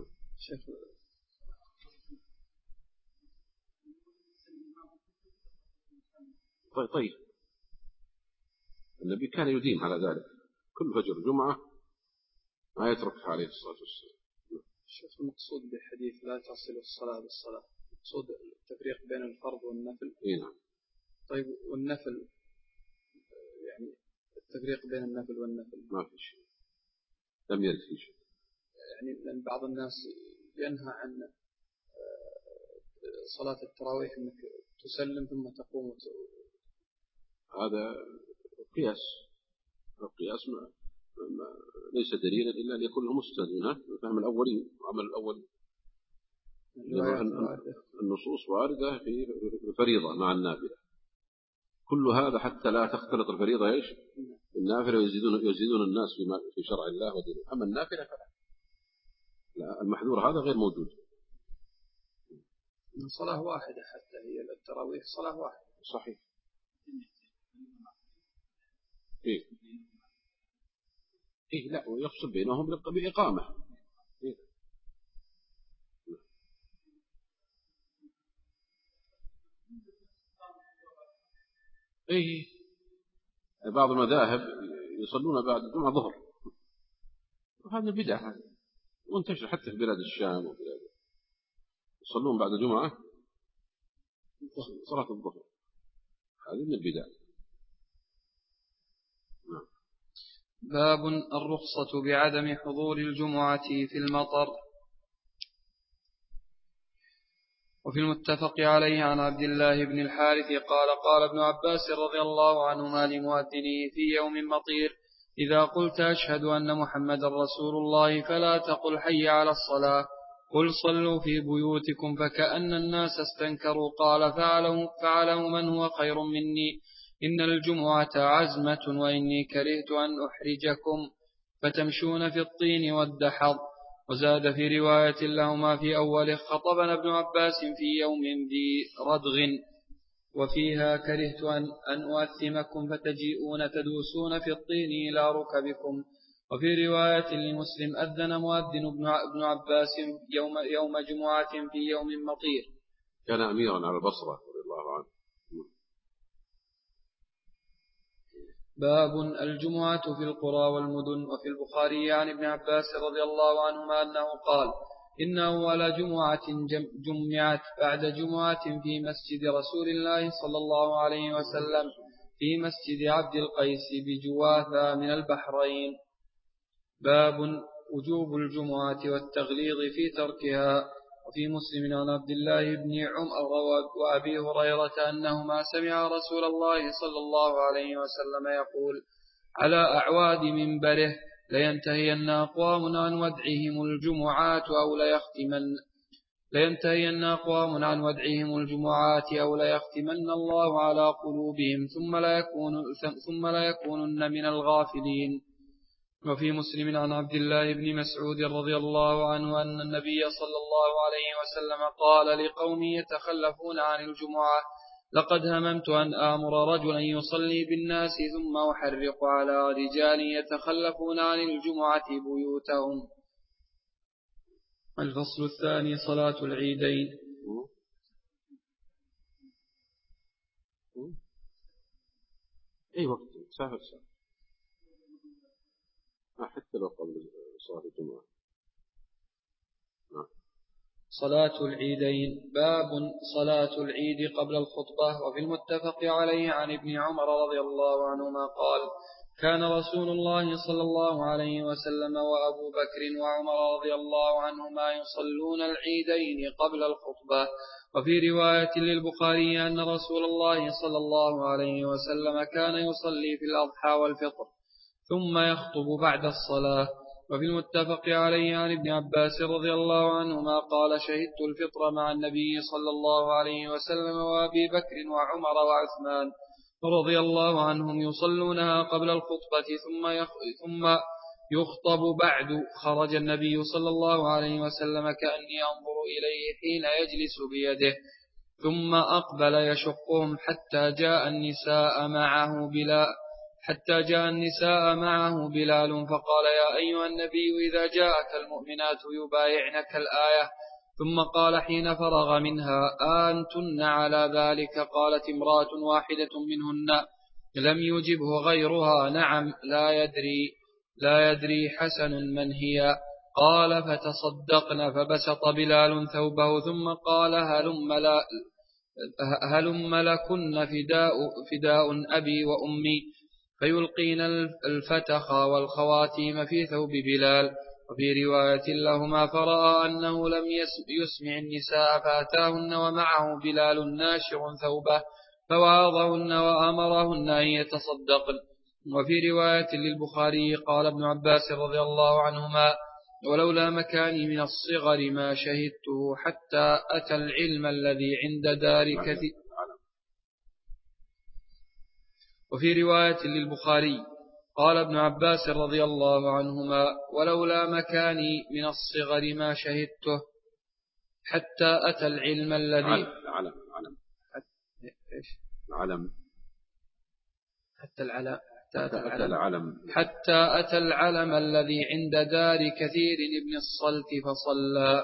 طيب طيب النبي كان يديم على ذلك، كل فجر جمعة ما يترك عليه الصلاة والسلام. شوف المقصود بحديث لا تصل الصلاة بالصلاة، مقصود التفريق بين الفرض والنفل. إيه نعم. طيب والنفل، يعني التفريق بين النفل والنفل ما في شيء، لم يرد في شيء. يعني لأن بعض الناس ينهى عن صلاة التراويح أنك تسلم ثم تقوم وت... هذا قياس، القياس ما ليس دليلا إلا أن يكون له مستند منه فهم الأولين وعمل الأول. النصوص واردة في الفريضة مع النافلة، كل هذا حتى لا تختلط الفريضة إيش النافلة ويزيدون يزيدون الناس في شرع الله ودينه. أما النافلة فلا، لا، المحذور هذا غير موجود. صلاة واحدة حتى هي التراويح صلاة واحدة. صحيح. إيه إيه لا، ويقصد بينهم بإقامة. إيه. إيه بعض المذاهب يصلون بعد الجمعة ظهر، وهذا بدعة منتشر حتى في بلاد الشام وبلاد، يصلون بعد الجمعة صلاة الظهر، هذه من البدع. نعم. باب الرخصة بعدم حضور الجمعة في المطر. وفي المتفق عليه عن عبد الله بن الحارث قال قال ابن عباس رضي الله عنهما لمؤذنه في يوم مطير إذا قلت أشهد أن محمد رسول الله فلا تقل حي على الصلاة قل صلوا في بيوتكم فكأن الناس استنكروا قال فعله, فعله من هو خير مني إن الجمعة عزمة وإني كرهت أن أحرجكم فتمشون في الطين والدحض. وزاد في رواية لهما في أول خطبنا ابن عباس في يوم ذي ردغ وفيها كرهت أن, أن أؤثمكم فتجيئون تدوسون في الطين إلى ركبكم. وفي رواية لمسلم أذن مؤذن ابن عباس يوم, يوم جمعة في يوم مطير. كان أميرا على البصرة رضي الله عنه. باب الجمعة في القرى والمدن. وفي البخاري عن ابن عباس رضي الله عنهما أنه قال إن أول جمعة جمعت بعد جمعة في مسجد رسول الله صلى الله عليه وسلم في مسجد عبد القيس بجواثة من البحرين. باب وجوب الجمعة والتغليظ في تركها. وفي مسلم عن عبد الله بن عمر وأبي هريرة أنهما سمع رسول الله صلى الله عليه وسلم يقول على أعواد منبره لينتهين أقوام عن ودعهم الجمعات أو ليختمن لينتهين أقوام عن ودعهم الجمعات أو ليختمن الله على قلوبهم ثم لا يكون ثم لا يكونن من الغافلين. وفي مسلم عن عبد الله بن مسعود رضي الله عنه أن النبي صلى الله عليه وسلم قال لقوم يتخلفون عن الجمعة لقد هممت أن آمر رجلا يصلي بالناس ثم أحرق على رجال يتخلفون عن الجمعة بيوتهم. الفصل الثاني صلاة العيدين. أي وقت سهل سهل حتى لو قبل صلاة الجمعة. صلاة العيدين. باب صلاة العيد قبل الخطبة. وفي المتفق عليه عن ابن عمر رضي الله عنهما قال كان رسول الله صلى الله عليه وسلم وأبو بكر وعمر رضي الله عنهما يصلون العيدين قبل الخطبة. وفي رواية للبخاري أن رسول الله صلى الله عليه وسلم كان يصلي في الأضحى والفطر ثم يخطب بعد الصلاة. وفي المتفق عليه عن ابن عباس رضي الله عنهما قال شهدت الفطر مع النبي صلى الله عليه وسلم وأبي بكر وعمر وعثمان رضي الله عنهم يصلونها قبل الخطبة ثم ثم يخطب بعد. خرج النبي صلى الله عليه وسلم كأني أنظر إليه حين يجلس بيده ثم أقبل يشقهم حتى جاء النساء معه بلا حتى جاء النساء معه بلال فقال يا أيها النبي إذا جاءك المؤمنات يبايعنك الآية ثم قال حين فرغ منها أنتن على ذلك؟ قالت امرأة واحدة منهن لم يجبه غيرها نعم لا يدري لا يدري حسن من هي. قال فتصدقن فبسط بلال ثوبه ثم قال هلم, لا هلم لكن فداء, فداء أبي وأمي فيلقين الفتخ والخواتيم في ثوب بلال. وفي رواية لهما فرأى أنه لم يسمع النساء فأتاهن ومعه بلال ناشر ثوبه فوعظهن وأمرهن أن يتصدقن. وفي رواية للبخاري قال ابن عباس رضي الله عنهما ولولا مكاني من الصغر ما شهدته حتى أتى العلم الذي عند دار كثير. وفي رواية للبخاري قال ابن عباس رضي الله عنهما ولولا مكاني من الصغر ما شهدته حتى أتى العلم الذي العلم العلم إيش العلم حتى العلم حتى أتى أتى العلم حتى أتى العلم الذي عند دار كثير ابن الصلت فصلى.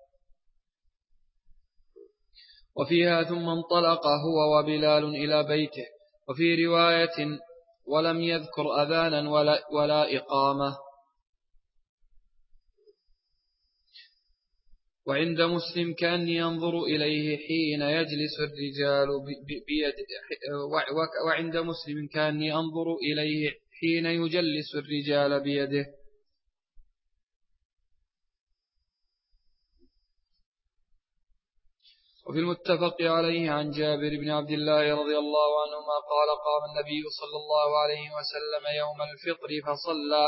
وفيها ثم انطلق هو وبلال إلى بيته. وفي رواية ولم يذكر أذانا ولا, ولا إقامة. وعند مسلم كأني ينظر إليه حين يجلس الرجال بيد وعند مسلم كأني أنظر إليه حين يجلس الرجال بيده. وفي المتفق عليه عن جابر بن عبد الله رضي الله عنهما قال قام النبي صلى الله عليه وسلم يوم الفطر فصلى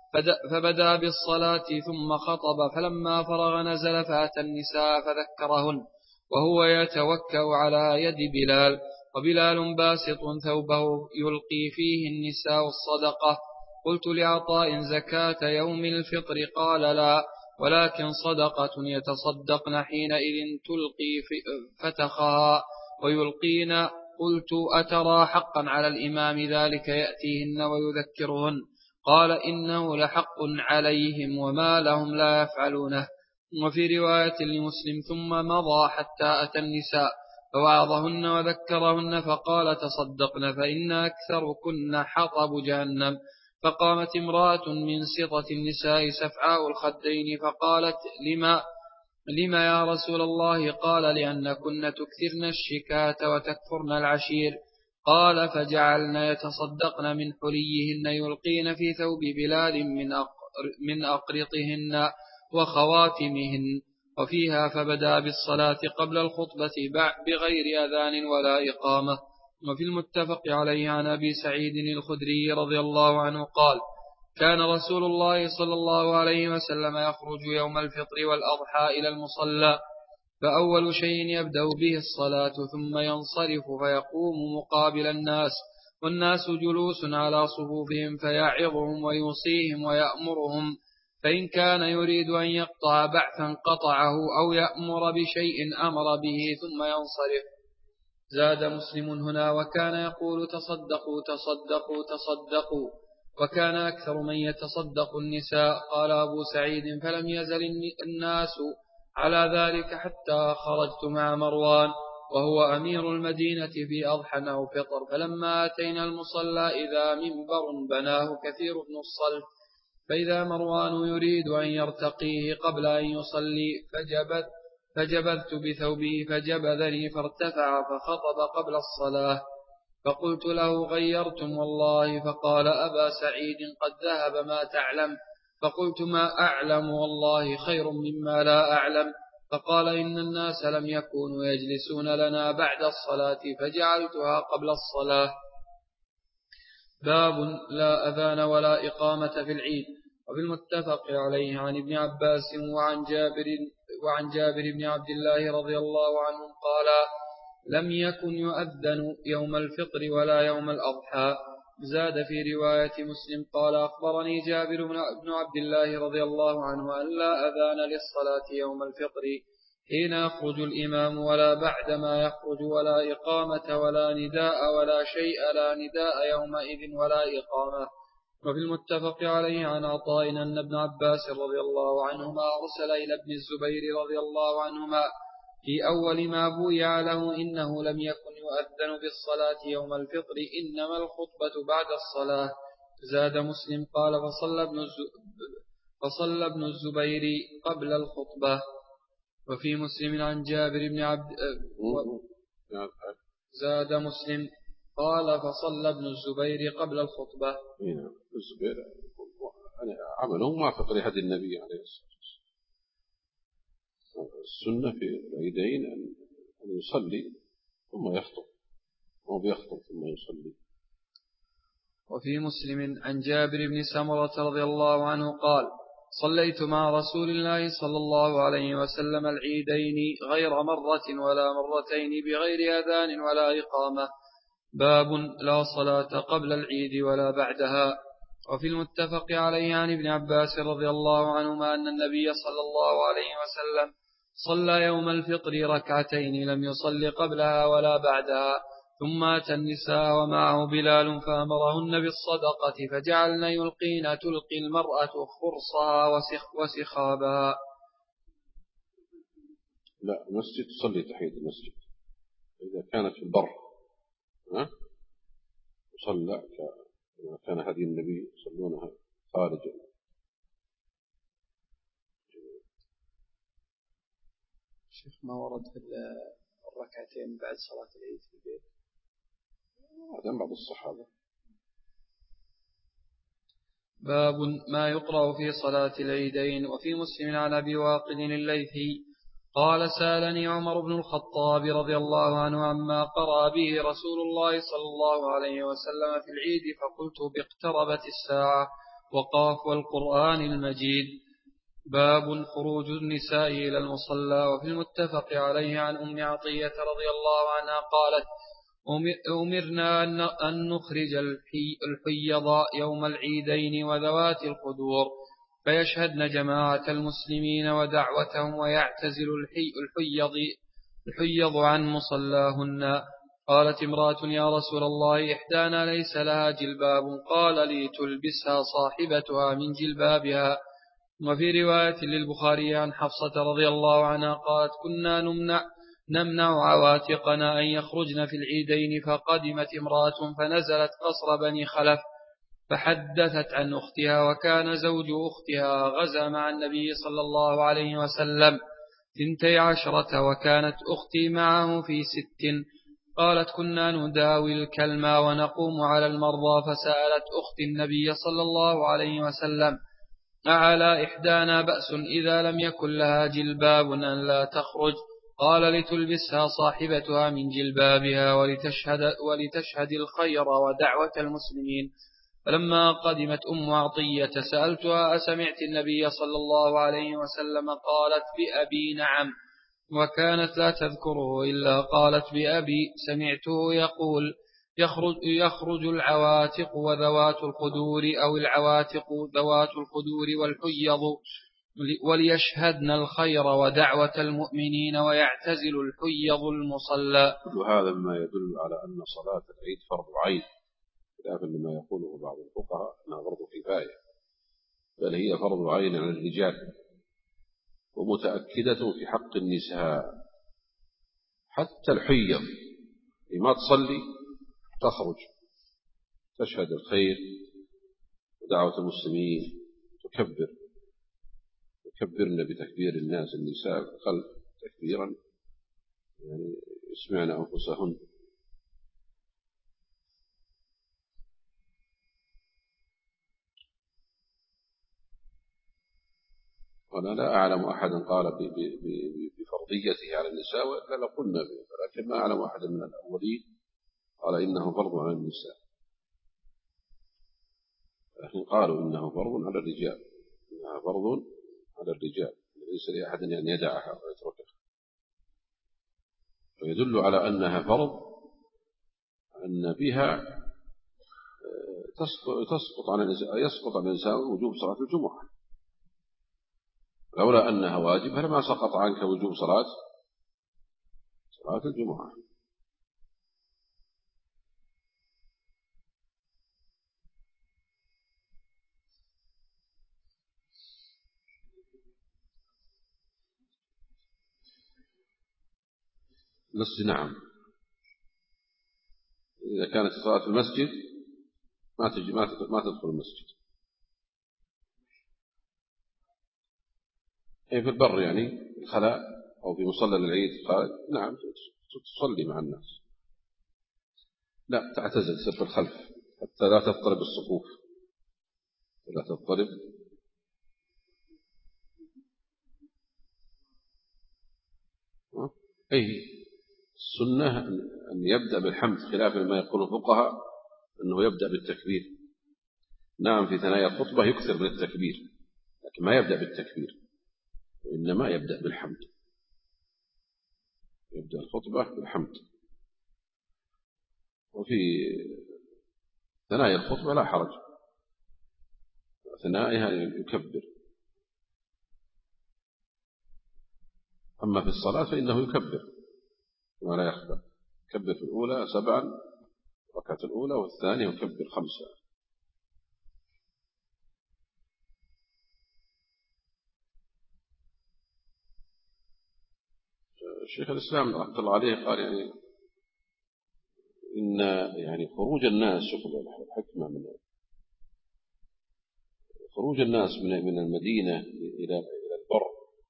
فبدأ بالصلاة ثم خطب فلما فرغ نزل فأتى النساء فذكرهن وهو يتوكأ على يد بلال وبلال باسط ثوبه يلقي فيه النساء الصدقة. قلت لعطاء زكاة يوم الفطر قال لا ولكن صدقة يتصدقن حينئذ تلقي فتخها ويلقين. قلت أترى حقا على الإمام ذلك يأتيهن ويذكرهن؟ قال إنه لحق عليهم وما لهم لا يفعلونه. وفي رواية لمسلم ثم مضى حتى أتى النساء فوعظهن وذكرهن فقال تصدقن فإن أكثركن حطب جهنم. فقامت امرأة من سطة النساء سفعاء الخدين فقالت لما, لما يا رسول الله؟ قال لأنكن تكثرن الشكاة وتكفرن العشير. قال فجعلن يتصدقن من حليهن يلقين في ثوب بلال من أقرطهن وخواتمهن. وفيها فبدأ بالصلاة قبل الخطبة بغير أذان ولا إقامة. وفي المتفق عليه عن أبي سعيد الخدري رضي الله عنه قال كان رسول الله صلى الله عليه وسلم يخرج يوم الفطر والأضحى إلى المصلى فأول شيء يبدأ به الصلاة ثم ينصرف فيقوم مقابل الناس والناس جلوس على صفوفهم فيعظهم ويوصيهم ويأمرهم فإن كان يريد أن يقطع بعثا قطعه أو يأمر بشيء أمر به ثم ينصرف. زاد مسلم هنا وكان يقول تصدقوا تصدقوا تصدقوا وكان أكثر من يتصدق النساء. قال أبو سعيد فلم يزل الناس على ذلك حتى خرجت مع مروان وهو أمير المدينة في أضحى أو فطر فلما أتينا المصلى إذا منبر بناه كثير بن الصلف فإذا مروان يريد أن يرتقيه قبل أن يصلي فجبت فجبذت بثوبه فجبذني فارتفع فخطب قبل الصلاة فقلت له غيرتم والله؟ فقال أبا سعيد قد ذهب ما تعلم. فقلت ما أعلم والله خير مما لا أعلم. فقال إن الناس لم يكونوا يجلسون لنا بعد الصلاة فجعلتها قبل الصلاة. باب لا أذان ولا إقامة في العيد. وفي المتفق عليه عن ابن عباس وعن جابر وعن جابر بن عبد الله رضي الله عنهم قال لم يكن يؤذن يوم الفطر ولا يوم الأضحى. زاد في رواية مسلم قال أخبرني جابر بن عبد الله رضي الله عنه أن لا أذان للصلاة يوم الفطر حين يخرج الإمام ولا بعدما يخرج ولا إقامة ولا نداء ولا شيء لا نداء يومئذ ولا إقامة. وفي المتفق عليه عن عطاء أن ابن عباس رضي الله عنهما أرسل إلى ابن الزبير رضي الله عنهما في أول ما بويع له إنه لم يكن يؤذن بالصلاة يوم الفطر إنما الخطبة بعد الصلاة. زاد مسلم قال فصلى ابن, فصلى ابن الزبير قبل الخطبة. وفي مسلم عن جابر بن عبد زاد مسلم قال فصلى ابن الزبير قبل الخطبة. الزبير عمله موافق لهدي النبي عليه الصلاة والسلام. السنة في العيدين أن يصلي ثم يخطب أو بيخطب ثم يصلي. وفي مسلم عن جابر بن سمرة رضي الله عنه قال صليت مع رسول الله صلى الله عليه وسلم العيدين غير مرة ولا مرتين بغير أذان ولا إقامة. باب لا صلاة قبل العيد ولا بعدها. وفي المتفق عليه عن ابن عباس رضي الله عنهما أن النبي صلى الله عليه وسلم صلى يوم الفطر ركعتين لم يصل قبلها ولا بعدها ثم أتى النساء ومعه بلال فأمرهن بالصدقة فجعلن يلقين تلقي المرأة خرصها وسخ وسخابها. لا المسجد تصلي تحية المسجد إذا كانت في البر ها وصلى كما كان هدي النبي يصلونها خارجا. شيخ ما ورد في الركعتين بعد صلاة العيد في البيت هذا بعض الصحابة. باب ما يقرأ في صلاة العيدين. وفي مسلم عن أبي واقد الليثي قال سألني عمر بن الخطاب رضي الله عنه عما قرأ به رسول الله صلى الله عليه وسلم في العيد فقلت باقتربت الساعة وقاف والقرآن المجيد. باب خروج النساء إلى المصلى. وفي المتفق عليه عن أم عطية رضي الله عنها قالت أمرنا أن نخرج الحيض يوم العيدين وذوات الخدور فيشهدن جماعة المسلمين ودعوتهم ويعتزل الحيض الحيض عن مصلاهن. قالت امرأة يا رسول الله إحدانا ليس لها جلباب قال لي تلبسها صاحبتها من جلبابها. وفي رواية للبخاري عن حفصة رضي الله عنها قالت كنا نمنع نمنع عواتقنا أن يخرجن في العيدين فقدمت امرأة فنزلت قصر بني خلف فحدثت عن أختها وكان زوج أختها غزا مع النبي صلى الله عليه وسلم ثنتي عشرة وكانت أختي معه في ست. قالت كنا نداوي الكلمة ونقوم على المرضى فسألت أختي النبي صلى الله عليه وسلم أعلى إحدانا بأس إذا لم يكن لها جلباب أن لا تخرج؟ قال لتلبسها صاحبتها من جلبابها ولتشهد, ولتشهد الخير ودعوة المسلمين. فلما قدمت أم عطية سألتها أسمعت النبي صلى الله عليه وسلم؟ قالت بأبي نعم. وكانت لا تذكره إلا قالت بأبي سمعته يقول يخرج, يخرج العواتق وذوات الخدور أو العواتق ذوات الخدور والحيض وليشهدن الخير ودعوة المؤمنين ويعتزل الحيض المصلى. وهذا مما يدل على أن صلاة العيد فرض عين خلافا لما يقوله بعض الفقهاء أنها فرض كفاية، بل هي فرض عين على الرجال ومتأكدة في حق النساء. حتى الحيض لما تصلي تخرج تشهد الخير ودعوة المسلمين تكبر يكبرن بتكبير الناس النساء خلف تكبيرا يعني يسمعن أنفسهن. وأنا لا أعلم أحدا قال بفرضيته على النساء ولا قلنا به، ولكن ما أعلم أحدا من الأولين قال إنه فرض على النساء، لكن قالوا إنه فرض على الرجال، إنها فرض على الرجال ليس لأحد أن يدعها ويتركها. ويدل على أنها فرض أن بها تسقط عن يسقط عن الإنسان وجوب صلاة الجمعة، لولا أنها واجب فلما سقط عنك وجوب صلاة صلاة الجمعة. نص نعم، إذا كانت صلاة المسجد ما تجي ما ما تدخل المسجد. أي في البر يعني الخلاء أو في مصلى العيد قال نعم تصلي مع الناس، لا تعتزل سر في الخلف حتى لا تضطرب الصفوف لا تضطرب. أي السنة أن يبدأ بالحمد خلاف ما يقول الفقهاء أنه يبدأ بالتكبير. نعم في ثنايا الخطبة يكثر من التكبير لكن ما يبدأ بالتكبير وإنما يبدأ بالحمد، يبدأ الخطبة بالحمد. وفي ثنايا الخطبة لا حرج، ثنائها يكبر. أما في الصلاة فإنه يكبر ولا يخبر، يكبر في الأولى سبعا ركعة الأولى والثانية يكبر خمسة. الشيخ الإسلام رحمة الله عليه قال يعني إن يعني خروج الناس، شوف الحكمة من خروج الناس من من المدينة إلى إلى البر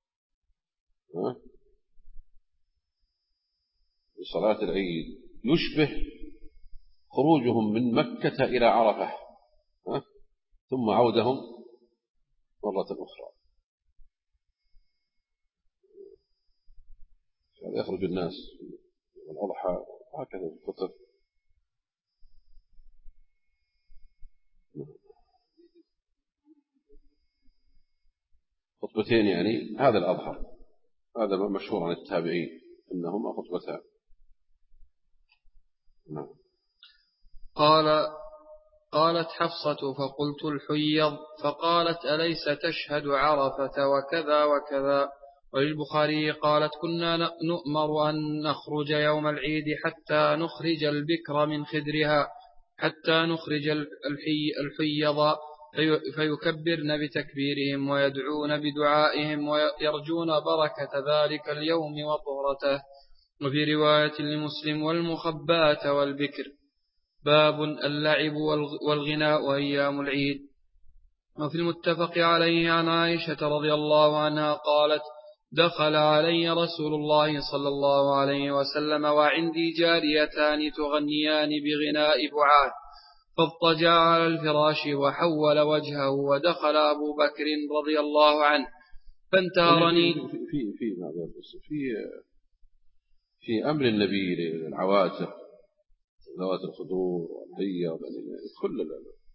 لصلاة العيد يشبه خروجهم من مكة إلى عرفة ثم عودهم مرة أخرى. يخرج الناس والأضحى هكذا الفطر. خطبتين يعني هذا الأظهر، هذا مشهور عن التابعين أنهما خطبتان. نعم. قال قالت حفصة فقلت الحيض، فقالت أليس تشهد عرفة وكذا وكذا. وللبخاري قالت كنا نؤمر أن نخرج يوم العيد حتى نخرج البكر من خدرها، حتى نخرج الحي الحيض فيكبرن بتكبيرهم ويدعون بدعائهم ويرجون بركة ذلك اليوم وطهرته. وفي رواية لمسلم والمخبات والبكر. باب اللعب والغناء وأيام العيد. وفي المتفق عليه عن عائشة رضي الله عنها قالت دخل علي رسول الله صلى الله عليه وسلم وعندي جاريتان تغنيان بغناء بعاث، فاضطجع على الفراش وحول وجهه ودخل أبو بكر رضي الله عنه فانتهرني. في في في في في أمر النبي للعواتق ذوات الخدور والحيض كل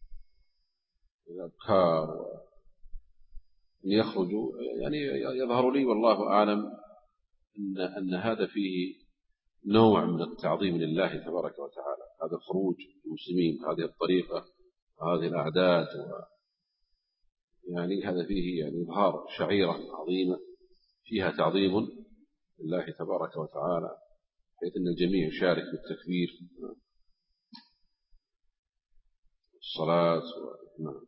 الأبكار أن يخرجوا، يعني يظهر لي والله أعلم أن أن هذا فيه نوع من التعظيم لله تبارك وتعالى. هذا خروج المسلمين بهذه الطريقة وهذه الأعداد و يعني هذا فيه يعني إظهار شعيرة عظيمة فيها تعظيم لله تبارك وتعالى، حيث أن الجميع يشارك بالتكبير الصلاة و...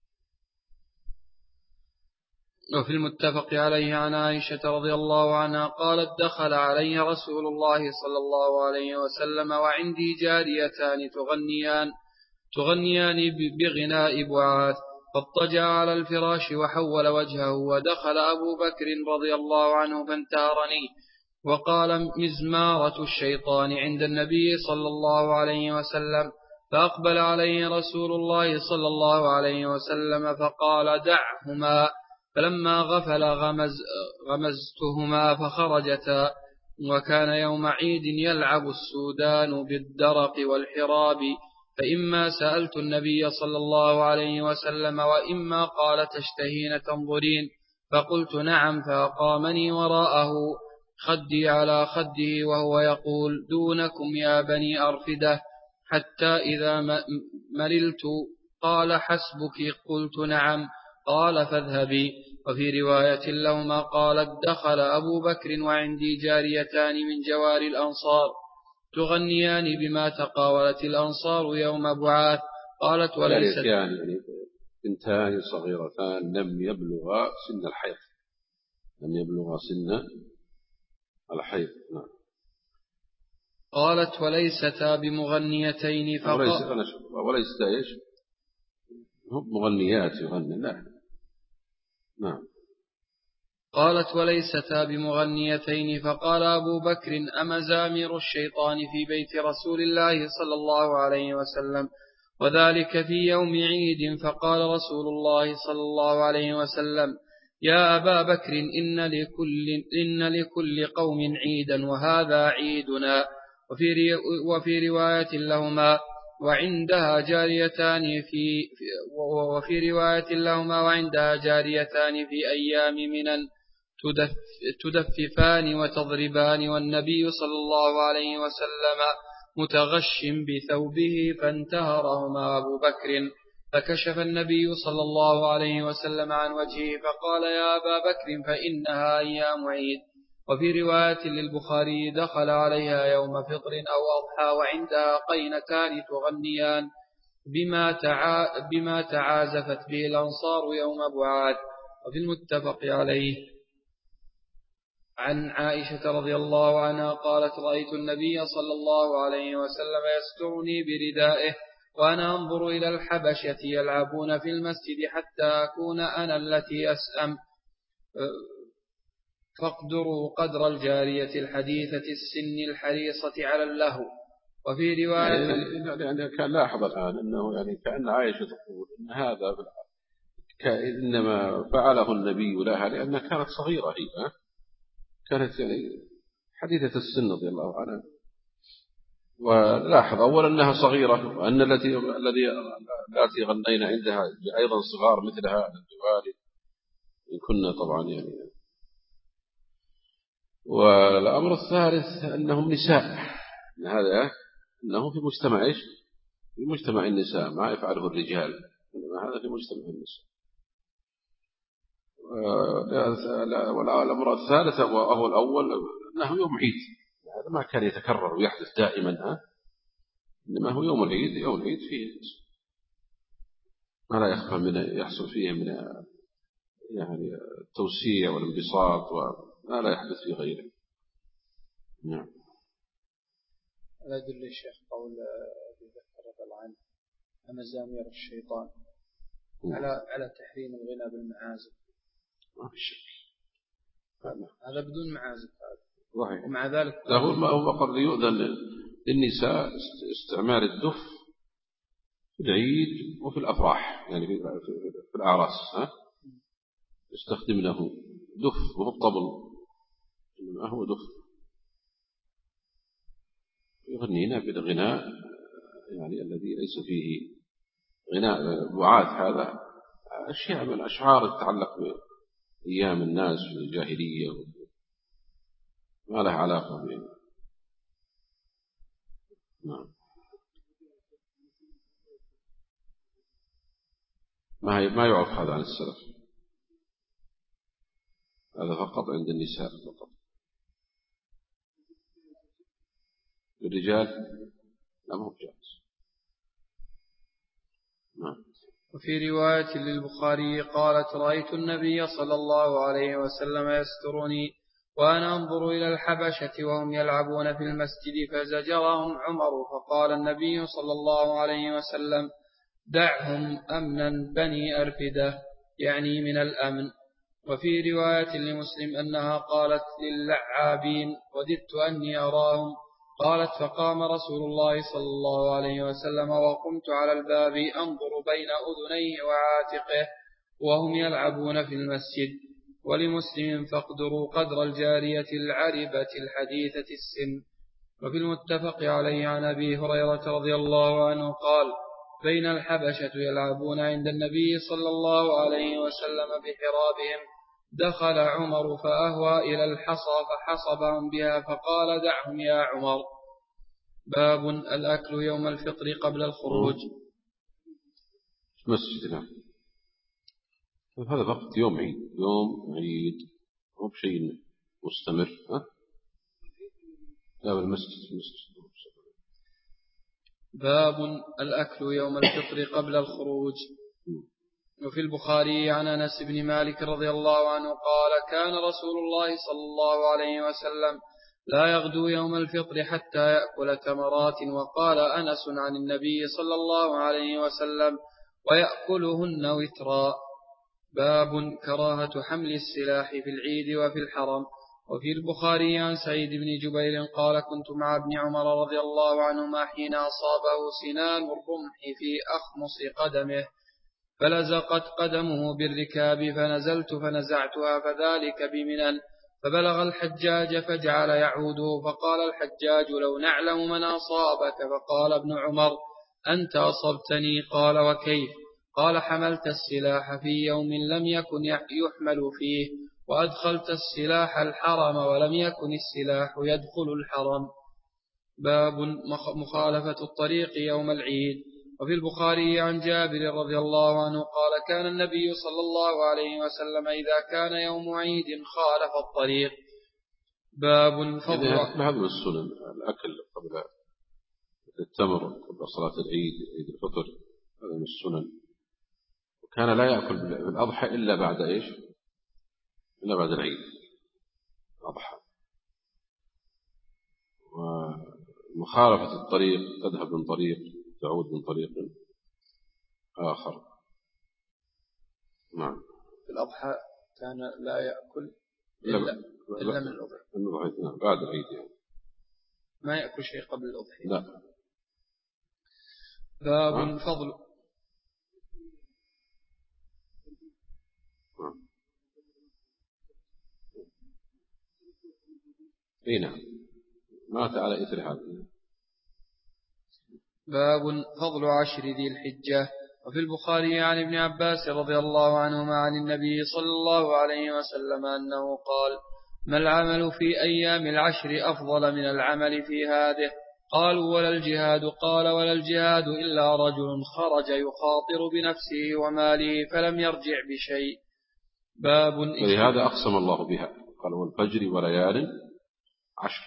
وفي المتفق عليه عن عائشة رضي الله عنها قالت دخل علي رسول الله صلى الله عليه وسلم وعندي جاريتان تغنيان تغنيان بغناء بعاث، فاضطجع على الفراش وحول وجهه ودخل أبو بكر رضي الله عنه فانتهرني وقال مزمارة الشيطان عند النبي صلى الله عليه وسلم، فأقبل عليه رسول الله صلى الله عليه وسلم فقال دعهما، فلما غفل غمز غمزتهما فخرجتا. وكان يوم عيد يلعب السودان بالدرق والحراب، فإما سألت النبي صلى الله عليه وسلم وإما قال تشتهين تنظرين، فقلت نعم، فأقامني وراءه خدي على خده وهو يقول دونكم يا بني أرفدة، حتى إذا مللت قال حسبك، قلت نعم، قال فاذهبي. وفي رواية لهما قالت دخل أبو بكر وعندي جاريتان من جوار الأنصار تغنيان بما تقاولت الأنصار يوم بعاث. قالت وليست يعني بنتان صغيرتان لم يبلغا سن الحيض، لم يبلغا سن الحيض. نعم. قالت وليستا بمغنيتين فقال وليستا ايش هم مغنيات يغني. نعم. نعم. قالت وليستا بمغنيتين فقال أبو بكر أمزامير الشيطان في بيت رسول الله صلى الله عليه وسلم، وذلك في يوم عيد. فقال رسول الله صلى الله عليه وسلم يا أبا بكر إن لكل, إن لكل قوم عيدا وهذا عيدنا. وفي, وفي رواية لهما وعندها جاريتان في وفي رواية لهما وعندها جاريتان في أيام منن تدففان وتضربان، والنبي صلى الله عليه وسلم متغش بثوبه فانتهرهما أبو بكر، فكشف النبي صلى الله عليه وسلم عن وجهه فقال يا أبا بكر فإنها أيام عيد. وفي رواية للبخاري دخل عليها يوم فطر أو أضحى وعندها قينتان تغنيان بما, تعا بما تعازفت به الأنصار يوم بعاث. وفي المتفق عليه عن عائشة رضي الله عنها قالت رأيت النبي صلى الله عليه وسلم يسترني بردائه وأنا أنظر إلى الحبشة يلعبون في المسجد حتى أكون أنا التي أسأم، فاقدروا قدر الجارية الحديثة السن الحريصة على اللهو. وفي رواية يعني, يعني كان لاحظ الآن أنه يعني كأن عائشة تقول أن هذا إنما فعله النبي لها لأنها كانت صغيرة، هي كانت يعني حديثة السن رضي الله عنها. ولاحظ أولا أنها صغيرة، وأن التي الذي التي غنينا عندها أيضا صغار مثلها الجواري إن كنا طبعا يعني. والأمر الثالث أنهم نساء، هذا أنه في مجتمع إيش؟ في مجتمع النساء، ما يفعله الرجال، إنما هذا في مجتمع النساء. والأمر الثالث وهو الأول أنه يوم عيد، هذا ما كان يتكرر ويحدث دائما، ها؟ إنما هو يوم العيد، يوم العيد فيه ما لا يخفى من يحصل فيه من يعني التوسيع والانبساط وما لا يحدث في غيره. نعم. لا يدل الشيخ قول أبي بكر رضي الله عنه مزامير الشيطان على على تحريم الغنى بالمعازف؟ ما في شك، هذا بدون معازف هذا. صحيح. ومع ذلك هو ما هو فقط ليؤذن للنساء استعمال الدف في العيد وفي الأفراح، يعني في الأعراس، ها؟ يستخدمونه دف وهو الطبل، إنما هو دف يغنينا بالغناء يعني الذي ليس فيه غناء بعاث. هذا أشياء من أشعار تتعلق بأيام الناس في الجاهلية، ما لها علاقة به. نعم. ما هي ما يعرف هذا عن السلف، هذا فقط عند النساء فقط. الرجال لا مو جائز. نعم. وفي رواية للبخاري قالت رأيت النبي صلى الله عليه وسلم يسترني وأنا أنظر إلى الحبشة وهم يلعبون في المسجد فزجرهم عمر فقال النبي صلى الله عليه وسلم دعهم أمنا بني أرفدة، يعني من الأمن. وفي رواية لمسلم أنها قالت للعابين وددت أني أراهم. قالت فقام رسول الله صلى الله عليه وسلم وقمت على الباب أنظر بين أذنيه وعاتقه وهم يلعبون في المسجد. ولمسلم فاقدروا قدر الجارية العربة الحديثة السن. وفي المتفق عليه عن أبي هريرة رضي الله عنه قال بين الحبشة يلعبون عند النبي صلى الله عليه وسلم بحرابهم دخل عمر فأهوى إلى الحصى فحصبهم بها فقال دعهم يا عمر. باب الأكل يوم الفطر قبل الخروج. مسجدنا هذا فقط يوم عيد، يوم عيد مو بشيء مستمر، ها؟ لا بالمسجد المسجد. باب الأكل يوم الفطر قبل الخروج. وفي البخاري عن أنس بن مالك رضي الله عنه قال كان رسول الله صلى الله عليه وسلم لا يغدو يوم الفطر حتى يأكل تمرات. وقال أنس عن النبي صلى الله عليه وسلم ويأكلهن وترا. باب كراهة حمل السلاح في العيد وفي الحرم. وفي البخاري عن سعيد بن جبير قال كنت مع ابن عمر رضي الله عنهما حين أصابه سنان الرمح في أخمص قدمه فلزقت قدمه بالركاب فنزلت فنزعتها فذلك بمنن فبلغ الحجاج فجعل يعوده فقال الحجاج لو نعلم من أصابك. فقال ابن عمر أنت أصبتني. قال وكيف؟ قال حملت السلاح في يوم لم يكن يحمل فيه وأدخلت السلاح الحرم ولم يكن السلاح يدخل الحرم. باب مخالفة الطريق يوم العيد. وفي البخاري عن جابر رضي الله عنه قال كان النبي صلى الله عليه وسلم إذا كان يوم عيد خالف الطريق. باب فضل هذا من السنن الأكل قبل التمر قبل صلاة العيد عيد الفطر، هذا من السنن. وكان لا يأكل بالأضحى إلا بعد إيش؟ إلا بعد العيد الأضحى. ومخالفة الطريق تذهب من طريق تعود من طريق آخر. نعم. في الأضحى كان لا يأكل إلا, إلا من الأضحى. نعم بعد العيد يعني. ما يأكل شيء قبل الأضحى. لا. باب نعم. فضل نعم. اي نعم، مات على إثر هذا. باب فضل عشر ذي الحجة. وفي البخاري عن ابن عباس رضي الله عنهما عن النبي صلى الله عليه وسلم أنه قال: ما العمل في أيام العشر أفضل من العمل في هذه؟ قالوا: ولا الجهاد؟ قال: ولا الجهاد إلا رجل خرج يخاطر بنفسه وماله فلم يرجع بشيء. باب ولهذا أقسم الله بها، قال: والفجر وليال عشر،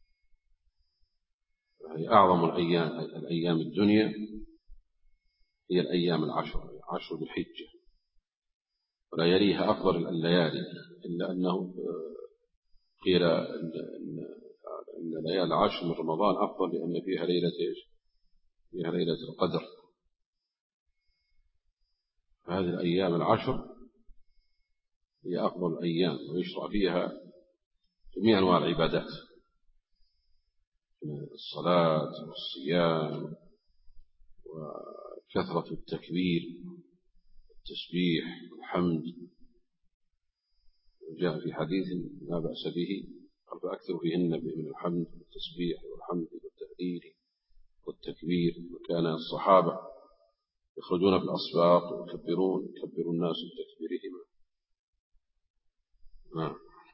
هي أعظم الأيام الأيام الدنيا هي الأيام العشر، عشر ذي الحجة، ولا يليها أفضل الليالي، إلا أنه قيل إن ليالي العشر من رمضان أفضل لأن فيها ليلة إيش؟ فيها ليلة القدر. هذه الأيام العشر هي أفضل الأيام، ويشرع فيها جميع أنواع العبادات، الصلاة والصيام وكثرة التكبير والتسبيح والحمد. جاء في حديث لا بأس به، قال: فأكثر فيهن من الحمد والتسبيح والحمد والتهليل والتكبير. وكان الصحابة يخرجون في الأسواق ويكبرون يكبر الناس بتكبيرهما. نعم.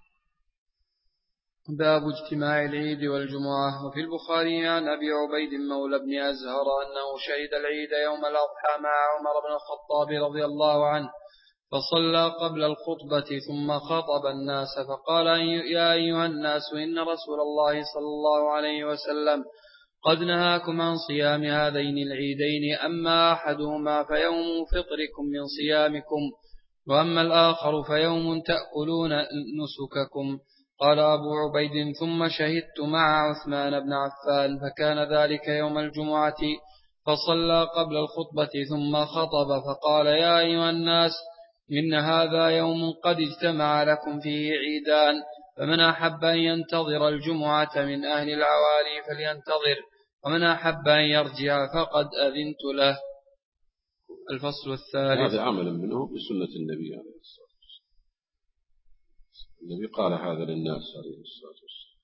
باب اجتماع العيد والجمعة. وفي البخاري عن أبي عبيد مولى بن أزهر أنه شهد العيد يوم الأضحى مع عمر بن الخطاب رضي الله عنه، فصلى قبل الخطبة ثم خطب الناس فقال: يا أيها الناس، إن رسول الله صلى الله عليه وسلم قد نهاكم عن صيام هذين العيدين، أما أحدهما فيوم فطركم من صيامكم، وأما الآخر فيوم تأكلون نسككم. قال أبو عبيد: ثم شهدت مع عثمان بن عفان فكان ذلك يوم الجمعة، فصلى قبل الخطبة ثم خطب فقال: يا أيها الناس، إن هذا يوم قد اجتمع لكم فيه عيدان، فمن أحب أن ينتظر الجمعة من أهل العوالي فلينتظر، ومن أحب أن يرجع فقد أذنت له. الفصل الثالث. هذا عمل منه بسنة النبي عليه الصلاة والسلام. النبي قال هذا للناس عليه الصلاة والسلام.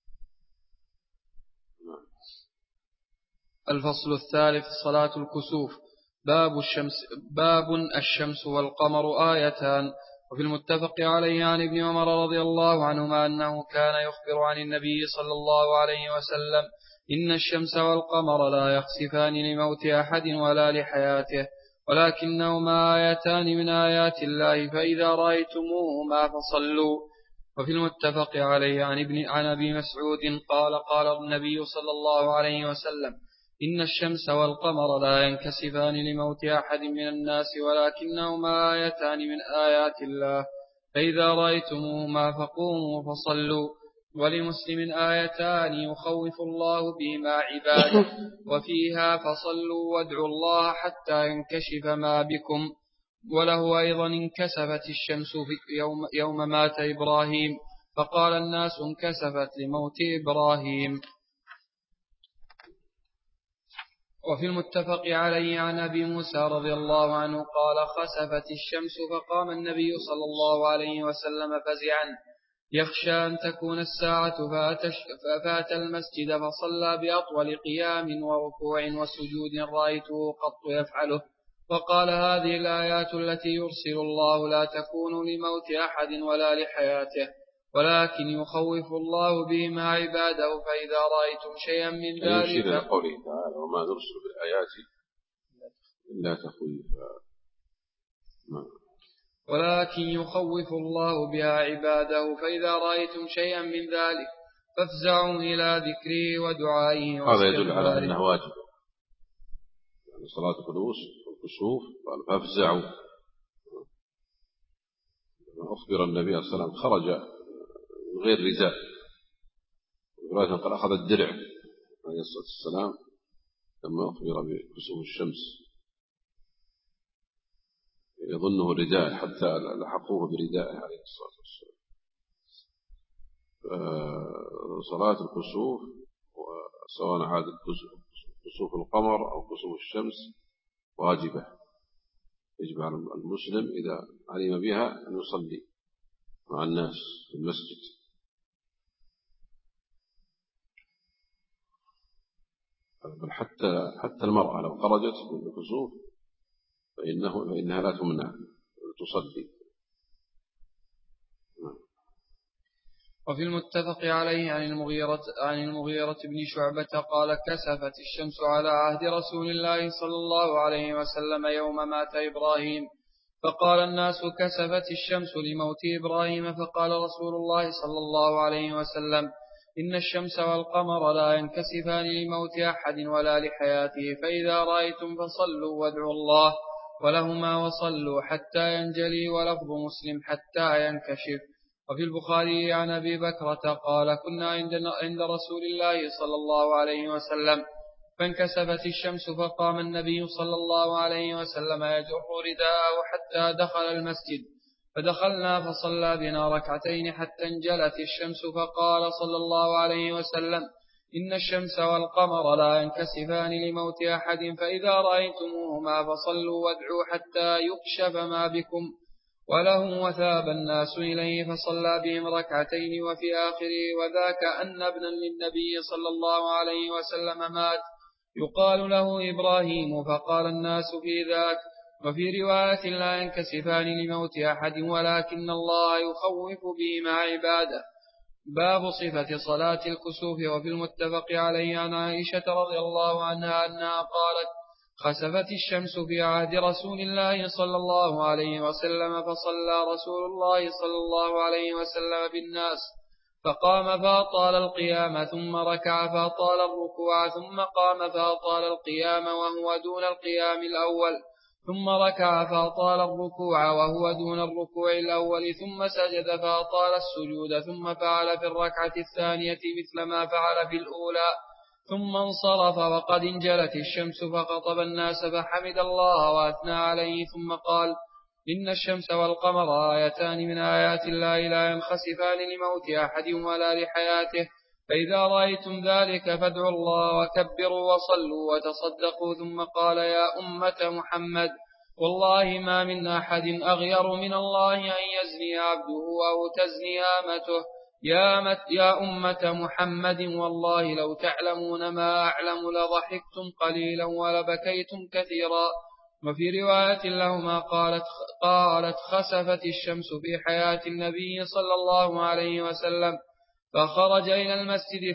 الفصل الثالث. صلاة الكسوف. باب الشمس, باب الشمس والقمر آيتان. وفي المتفق عليه عن ابن عمر رضي الله عنهما أنه كان يخبر عن النبي صلى الله عليه وسلم: إن الشمس والقمر لا يخسفان لموت أحد ولا لحياته، ولكنهما آيتان من آيات الله، فإذا رأيتموهما فصلوا. وفي المتفق عليه عن ابن عن أبي مسعود قال: قال النبي صلى الله عليه وسلم: إن الشمس والقمر لا ينكسفان لموت أحد من الناس، ولكنهما آيتان من آيات الله، فإذا رأيتموهما فقوموا فصلوا. ولمسلم آيتان يخوف الله بهما عباده، وفيها فصلوا وادعوا الله حتى ينكشف ما بكم. وله أيضا: انكسفت الشمس في يوم, يوم مات إبراهيم، فقال الناس: انكسفت لموت إبراهيم. وفي المتفق عليه عن أبي موسى رضي الله عنه قال: خسفت الشمس فقام النبي صلى الله عليه وسلم فزعا يخشى أن تكون الساعة، فأتى المسجد فصلى بأطول قيام وركوع وسجود رأيته قط يفعله، وقال: هذه الآيات التي يرسل الله لا تكون لموت أحد ولا لحياته، ولكن يخوف الله بهما عباده، فإذا رأيتم شيئا من ذلك. يشير إلى قوله تعالى: وما نرسل بالآيات إلا تخويفا. ولكن يخوف الله بها عباده، فإذا رأيتم شيئا من ذلك فافزعوا إلى ذكره ودعائه. هذا يدل على أنه واجب، يعني صلاة الكسوف قال: فافزعوا. أخبر النبي صلى الله عليه وسلم خرج من غير رداء، ورواية قال: أخذ الدرع عليه الصلاة والسلام لما أخبر بكسوف الشمس، يظنه رداء حتى لحقوه بردائه عليه الصلاة والسلام. صلاة الكسوف سواء عاد كسوف القمر أو كسوف الشمس واجبة، يجب على المسلم إذا علم بها أن يصلي مع الناس في المسجد. بل حتى حتى المرأة لو خرجت بالكسوف فإنه فإنها لا تمنع تصلي. وفي المتفق عليه عن المغيرة, عن المغيرة بن شعبة قال كسفت الشمس على عهد رسول الله صلى الله عليه وسلم يوم مات إبراهيم، فقال الناس كسفت الشمس لموت إبراهيم، فقال رسول الله صلى الله عليه وسلم إن الشمس والقمر لا ينكسفان لموت أحد ولا لحياته، فإذا رأيتم فصلوا وادعوا الله ولهما وصلوا حتى ينجلي، ولفظ مسلم حتى ينكشف. وفي البخاري عن أبي بكرة قال كنا عند رسول الله صلى الله عليه وسلم فانكسفت الشمس، فقام النبي صلى الله عليه وسلم يجر رداءه حتى دخل المسجد، فدخلنا فصلى بنا ركعتين حتى انجلت الشمس، فقال صلى الله عليه وسلم إن الشمس والقمر لا ينكسفان لموت أحد، فإذا رأيتموهما فصلوا وادعوا حتى يكشف ما بكم، وله وثاب الناس إليه فصلى بهم ركعتين. وفي آخره وذاك أن ابنا للنبي صلى الله عليه وسلم مات يقال له إبراهيم، فقال الناس في ذاك. وفي رواية لا ينكسفان لموت أحد ولكن الله يخوف بهما عباده. باب صفة صلاة الكسوف. وفي المتفق عليه عن عائشة رضي الله عنها أنها قالت خسفت الشمس في عهد رسول الله صلى الله عليه وسلم، فصلى رسول الله صلى الله عليه وسلم بالناس، فقام فأطال القيام ثم ركع فأطال الركوع ثم قام فأطال القيام وهو دون القيام الأول، ثم ركع فأطال الركوع وهو دون الركوع الأول، ثم سجد فأطال السجود، ثم فعل في الركعة الثانية مثل ما فعل في الأولى، ثم انصرف وقد انجلت الشمس، فخطب الناس فحمد الله وأثنى عليه، ثم قال إن الشمس والقمر آيتان من آيات الله لا ينخسفان لموت أحد ولا لحياته، فإذا رأيتم ذلك فادعوا الله وكبروا وصلوا وتصدقوا. ثم قال يا أمة محمد والله ما من أحد أغير من الله أن يزني عبده أو تزني آمته، يا, يا أمة محمد والله لو تعلمون ما أعلم لضحكتم قليلا ولبكيتم كثيرا. وفي رواية لهما قالت, قالت خسفت الشمس في حياة النبي صلى الله عليه وسلم، فخرج إلى المسجد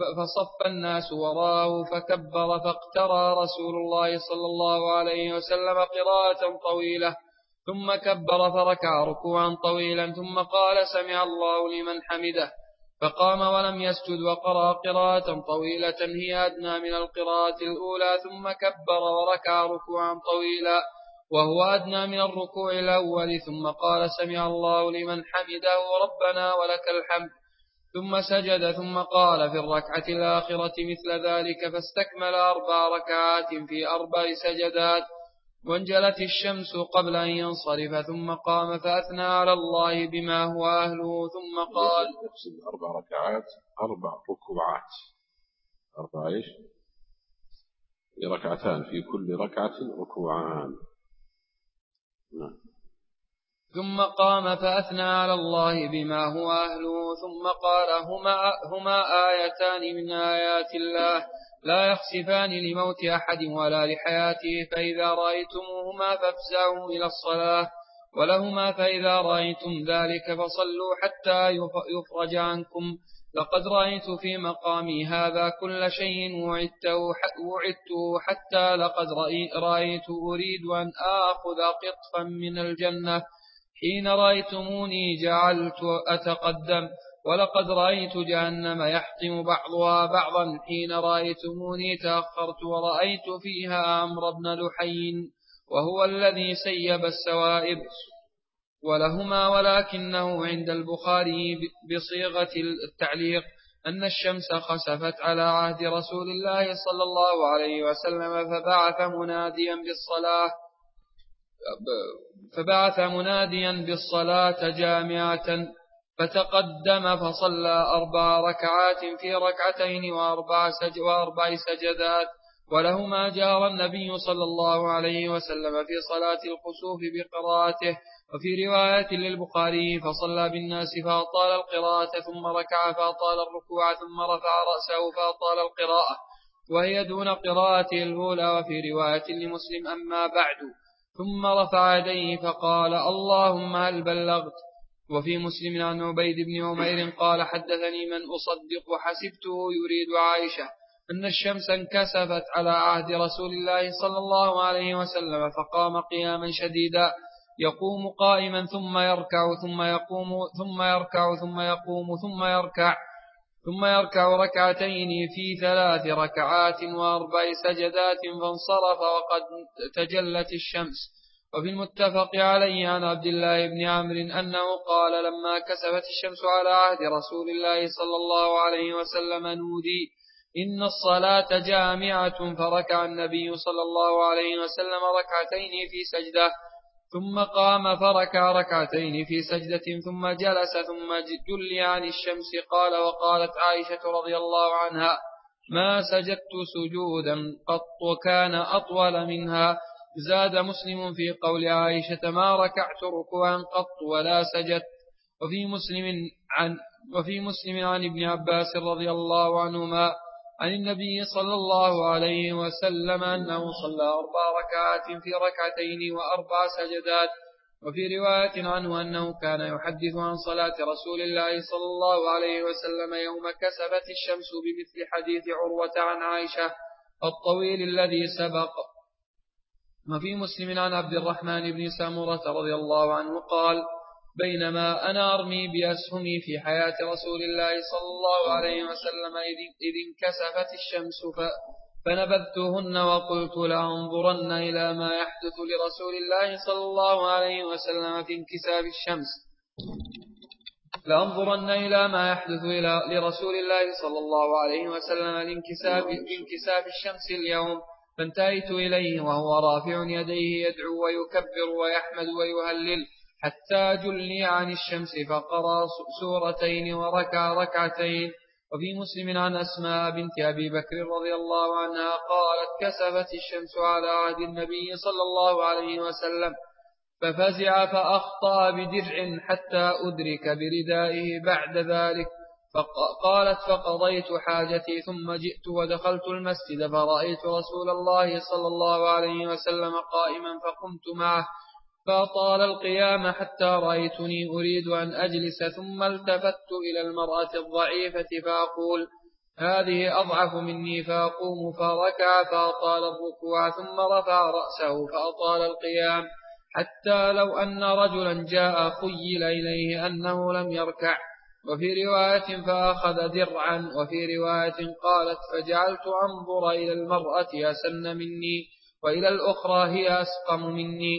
فصف الناس وراءه فكبر، فاقترى رسول الله صلى الله عليه وسلم قراءة طويلة، ثم كبر فركع ركوعا طويلا، ثم قال سمع الله لمن حمده، فقام ولم يسجد وقرأ قراءة طويلة هي أدنى من القراءة الأولى، ثم كبر وركع ركوعا طويلا وهو أدنى من الركوع الأول، ثم قال سمع الله لمن حمده ربنا ولك الحمد، ثم سجد، ثم قال في الركعة الآخرة مثل ذلك، فاستكمل أربع ركعات في أربع سجدات، وانجلت الشمس قبل أن ينصرف، ثم قام فأثنى على الله بما هو أهله، ثم قال أربع ركعات أربع ركوعات أربع إيش ركعتان في كل ركعة ركوعان. نعم. ثم قام فأثنى على الله بما هو أهله، ثم قال هما, هما آيتان من آيات الله لا يخسفان لموت أحد ولا لحياته، فإذا رأيتموهما فافزعوا إلى الصلاة، ولهما فإذا رأيتم ذلك فصلوا حتى يفرج عنكم، لقد رأيت في مقامي هذا كل شيء وعدته حتى لقد رأيت أريد أن آخذ قطفا من الجنة، حين رأيتموني جعلت أتقدم، ولقد رأيت جهنم يحطم بعضها بعضا، حين رأيتموني تأخرت ورأيت فيها عمرو بن لحي وهو الذي سيب السوائب. ولهما ولكنه عند البخاري بصيغة التعليق أن الشمس خسفت على عهد رسول الله صلى الله عليه وسلم، فبعث مناديا بالصلاة فبعث مناديا بالصلاة جامعة، فتقدم فصلى أربع ركعات في ركعتين وأربع, سج وأربع سجدات. ولهما جار النبي صلى الله عليه وسلم في صلاة الخسوف بقراءته. وفي رواية للبخاري فصلى بالناس فأطال القراءة ثم ركع فأطال الركوع ثم رفع رأسه فأطال القراءة، وهي دون قراءته الأولى. وفي رواية لمسلم: أما بعد. ثم رفع يديه فقال: اللهم هل بلغت. وفي مسلم عن عبيد بن عمير قال: حدثني من أصدق وحسبته يريد عائشة أن الشمس انكسفت على عهد رسول الله صلى الله عليه وسلم، فقام قياما شديدا يقوم قائما ثم يركع ثم يقوم ثم يركع ثم يقوم ثم يركع ثم يركع ركعتين في ثلاث ركعات وأربع سجدات، فانصرف وقد تجلت الشمس. وفي المتفق عليه عن عبد الله بن عمرو أنه قال: لما كسفت الشمس على عهد رسول الله صلى الله عليه وسلم نودي إن الصلاة جامعة، فركع النبي صلى الله عليه وسلم ركعتين في سجدة، ثم قام فركع ركعتين في سجدة، ثم جلس ثم جلي عن الشمس. قال: وقالت عائشة رضي الله عنها: ما سجدت سجودا قط كان أطول منها. زاد مسلم في قول عائشة: ما ركعت ركوعا قط ولا سجدت. وفي مسلم عن وفي مسلم عن ابن عباس رضي الله عنهما عن النبي صلى الله عليه وسلم أنه صلى أربع ركعات في ركعتين وأربع سجدات. وفي رواية عنه أنه كان يحدث عن صلاة رسول الله صلى الله عليه وسلم يوم كسفت الشمس بمثل حديث عروة عن عائشة الطويل الذي سبق. وفي مسلم عن عبد الرحمن بن سامورة رضي الله عنه قال: بينما أنا أرمي بأسهمي في حياة رسول الله صلى الله عليه وسلم إذ انكسفت الشمس فنبذتهن وقلت: لأنظرن إلى ما يحدث لرسول الله صلى الله عليه وسلم في انكساف الشمس لأنظرن إلى ما يحدث لرسول الله صلى الله عليه وسلم لانكساف انكساف الشمس اليوم. فانتهيت إليه وهو رافع يديه يدعو ويكبر ويحمد ويهلل حتى جلي عن الشمس، فقرأ سورتين وركع ركعتين. وفي مسلم عن أسماء بنت أبي بكر رضي الله عنها قالت: كسفت الشمس على عهد النبي صلى الله عليه وسلم ففزع فأخطأ بدرع حتى أدرك بردائه بعد ذلك. فقالت: فقضيت حاجتي ثم جئت ودخلت المسجد فرأيت رسول الله صلى الله عليه وسلم قائما فقمت معه فأطال القيام حتى رأيتني أريد أن أجلس، ثم التفت إلى المرأة الضعيفة فأقول: هذه أضعف مني، فأقوم فركع فأطال الركوع، ثم رفع رأسه فأطال القيام حتى لو أن رجلا جاء خيل إليه أنه لم يركع. وفي رواية فأخذ درعا. وفي رواية قالت: فجعلت أنظر إلى المرأة أسن مني وإلى الأخرى هي أسقم مني.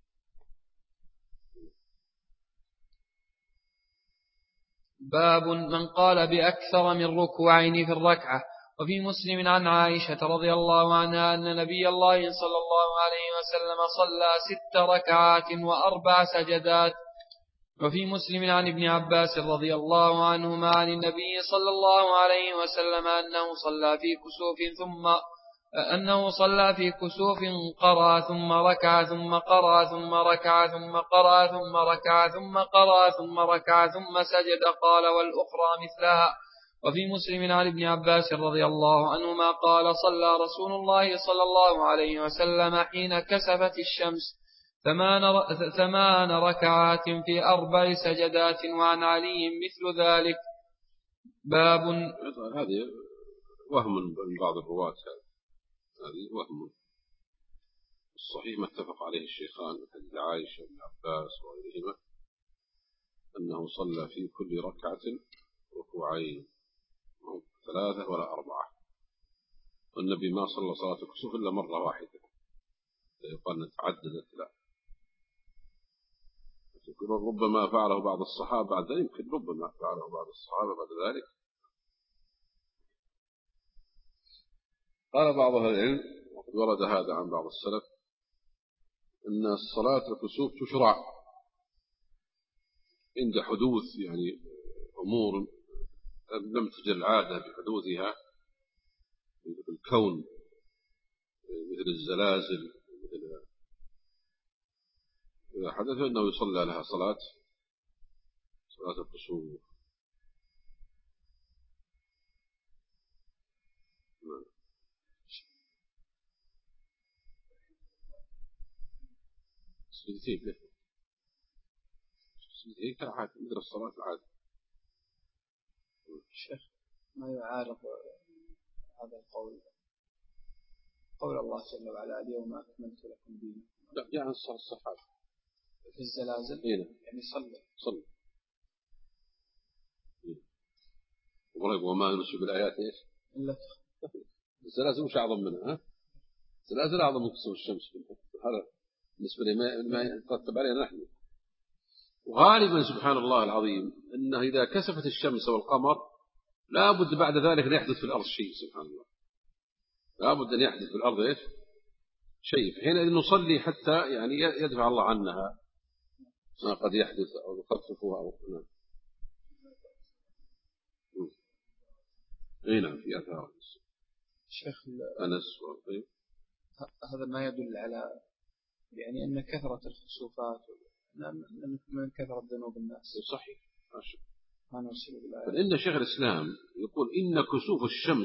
باب من قال بأكثر من ركوعين في الركعة. وفي مسلم عن عائشة رضي الله عنها أن نبي الله صلى الله عليه وسلم صلى ست ركعات وأربع سجدات. وفي مسلم عن ابن عباس رضي الله عنهما عن النبي صلى الله عليه وسلم أنه صلى في كسوف ثم أنه صلى في كسوف قرأ ثم ركع ثم قرأ ثم ركع ثم قرأ ثم ركع ثم قرأ ثم ركع ثم سجد. قال: والأخرى مثلها. وفي مسلم عن ابن عباس رضي الله عنهما قال: صلى رسول الله صلى الله عليه وسلم حين كسفت الشمس ثمان, ثمان ركعات في أربع سجدات. وعن علي مثل ذلك. باب. هذه وهم من بعض الرواة، هذه وهم. الصحيح ما اتفق عليه الشيخان من حديث عائشة بن عباس وغيرهما أنه صلى في كل ركعة ركوعين، ثلاثة ولا أربعة، والنبي ما صلى صلاة الكسوف إلا مرة واحدة. يقال أن تعددت، لا، ربما فعله بعض الصحابة بعد ذلك، يمكن ربما فعله بعض الصحابة بعد ذلك. قال بعض أهل العلم، وقد ورد هذا عن بعض السلف، أن الصلاة الكسوف تشرع عند حدوث يعني أمور لم تجر العادة بحدوثها في الكون، مثل الزلازل، مثل إذا حدث أنه يصلى لها صلاة صلاة الكسوف. سجدتين له سجدتين كالعادة مثل الصلاة العادة. الشيخ ما يعارض هذا القول قول الله جل وعلا اليوم أكملت لكم دينكم؟ لا يعني الصحابة في الزلازل هنا. يعني صلى صلى وقريب وما نسوا بالآيات إيش إلا الزلازل مش أعظم منها. ها الزلازل أعظم من كسوف الشمس هذا بالنسبة لي ما يترتب علينا نحن. وغالبا سبحان الله العظيم أنه إذا كسفت الشمس والقمر لا بد بعد ذلك أن يحدث في الأرض شيء. سبحان الله لا بد أن يحدث في الأرض إيش شيء حينئذ نصلي حتى يعني يدفع الله عنها ما قد يحدث أو يخففها أو نعم. أي نعم في أثار شيخ أنس طيب. هذا ما يدل على يعني أن كثرة الخسوفات من كثرة ذنوب الناس. صحيح ما نرسل بالآيات. فإن شيخ الإسلام يقول إن كسوف الشمس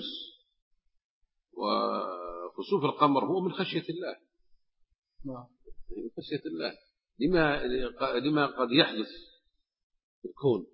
وخسوف القمر هو من خشية الله. نعم من خشية الله لما لما قد يحدث في الكون.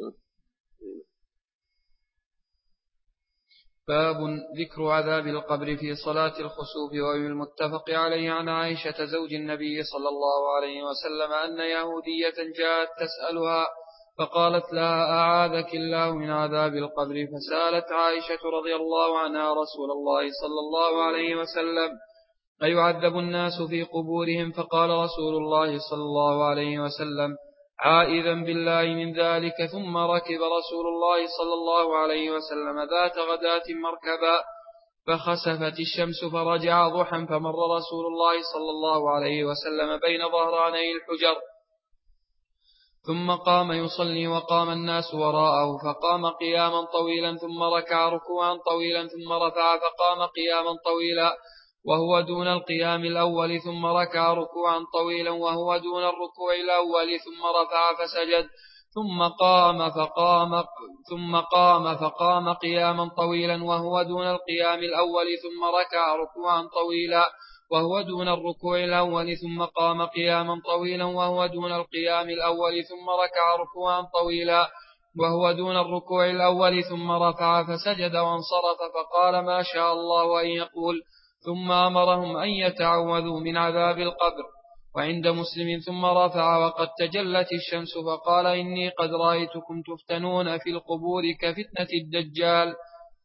باب ذكر عذاب القبر في صلاة الخسوف. والمتفق عليه عن عائشة زوج النبي صلى الله عليه وسلم أن يهودية جاءت تسألها فقالت لها أعاذك الله من عذاب القبر. فسألت عائشة رضي الله عنها رسول الله صلى الله عليه وسلم أيعذب الناس في قبورهم؟ فقال رسول الله صلى الله عليه وسلم عائذا بالله من ذلك. ثم ركب رسول الله صلى الله عليه وسلم ذات غداة مركبا فخسفت الشمس فرجع ضحى فمر رسول الله صلى الله عليه وسلم بين ظهراني الحجر ثم قام يصلي وقام الناس وراءه فقام قياما طويلا ثم ركع ركوعا طويلا ثم رفع فقام قياما طويلا وهو دون القيام الأول ثم ركع ركوعا طويلا وهو دون الركوع الأول ثم رفع فسجد ثم قام فقام ثم قام فقام قياما طويلا وهو دون القيام الأول ثم ركع ركوعا طويلا وهو دون الركوع الأول ثم قام قياما طويلا وهو دون القيام الأول ثم ركع ركوعا طويلا وهو دون الركوع الأول ثم رفع فسجد وانصرف فقال ما شاء الله أن يقول ثم أمرهم أن يتعوذوا من عذاب القبر. وعند مسلم ثم رفع وقد تجلت الشمس فقال إني قد رأيتكم تفتنون في القبور كفتنة الدجال.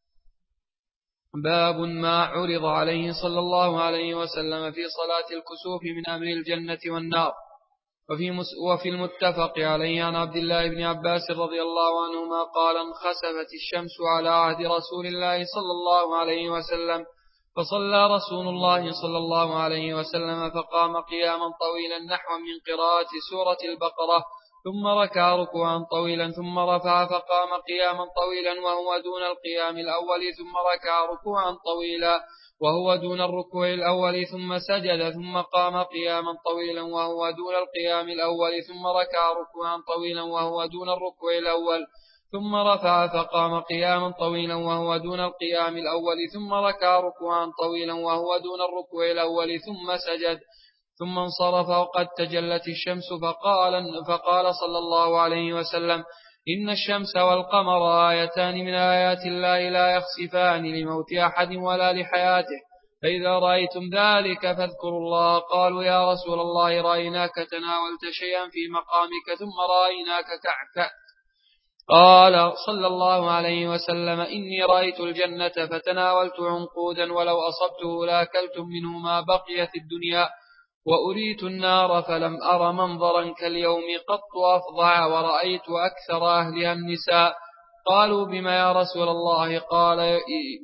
باب ما عرض عليه صلى الله عليه وسلم في صلاة الكسوف من أمر الجنة والنار. وفي, وفي المتفق عليه عن عبد الله بن عباس رضي الله عنهما قال انخسفت الشمس على عهد رسول الله صلى الله عليه وسلم فصلى رسول الله صلى الله عليه وسلم فقام قياما طويلا نحو من قراءة سورة البقرة ثم ركع ركوعا طويلا ثم رفع فقام قياما طويلا وهو دون القيام الأول ثم ركع ركوعا طويلا وهو دون الركوع الأول ثم سجد ثم قام قياما طويلا وهو دون القيام الأول ثم ركع ركوعا طويلا وهو دون الركوع الأول ثم رفع فقام قياما طويلا وهو دون القيام الأول ثم ركع ركوعا طويلا وهو دون الركوع الأول ثم سجد ثم انصرف وقد تجلت الشمس فقال, فقال صلى الله عليه وسلم إن الشمس والقمر آيتان من آيات الله لا يخسفان لموت أحد ولا لحياته فإذا رأيتم ذلك فاذكروا الله. قالوا يا رسول الله رأيناك تناولت شيئا في مقامك ثم رأيناك كعكأت. قال صلى الله عليه وسلم إني رأيت الجنة فتناولت عنقودا ولو أصبته لأكلتم منه ما بقي في الدنيا وأريت النار فلم أر منظرا كاليوم قط أفظع ورأيت أكثر أهلها النساء. قالوا بما يا رسول الله؟ قال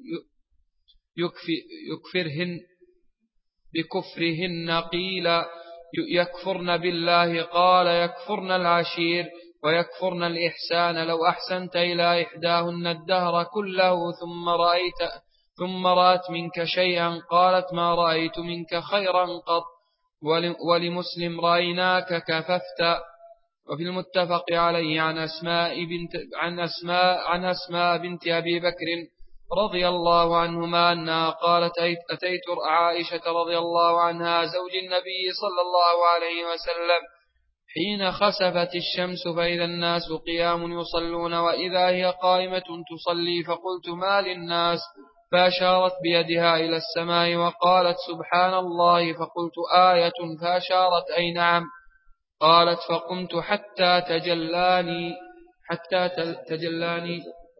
يكفرهن بكفرهن. قيل يكفرن بالله؟ قال يكفرن العشير ويكفرن الإحسان. لو أحسنت إلى إحداهن الدهر كله ثم رأيت ثم رأت منك شيئا قالت ما رأيت منك خيرا قط. ولمسلم رأيناك كففت. وفي المتفق عليه عن أسماء بنت عن أسماء عن أسماء بنت أبي بكر رضي الله عنهما أنها قالت أتيت عائشة رضي الله عنها زوج النبي صلى الله عليه وسلم حين خسفت الشمس فإذا الناس قيام يصلون وإذا هي قائمة تصلي، فقلت ما للناس؟ فأشارت بيدها إلى السماء وقالت سبحان الله، فقلت آية؟ فأشارت أي نعم. قالت فقمت حتى تجلاني حتى تجلاني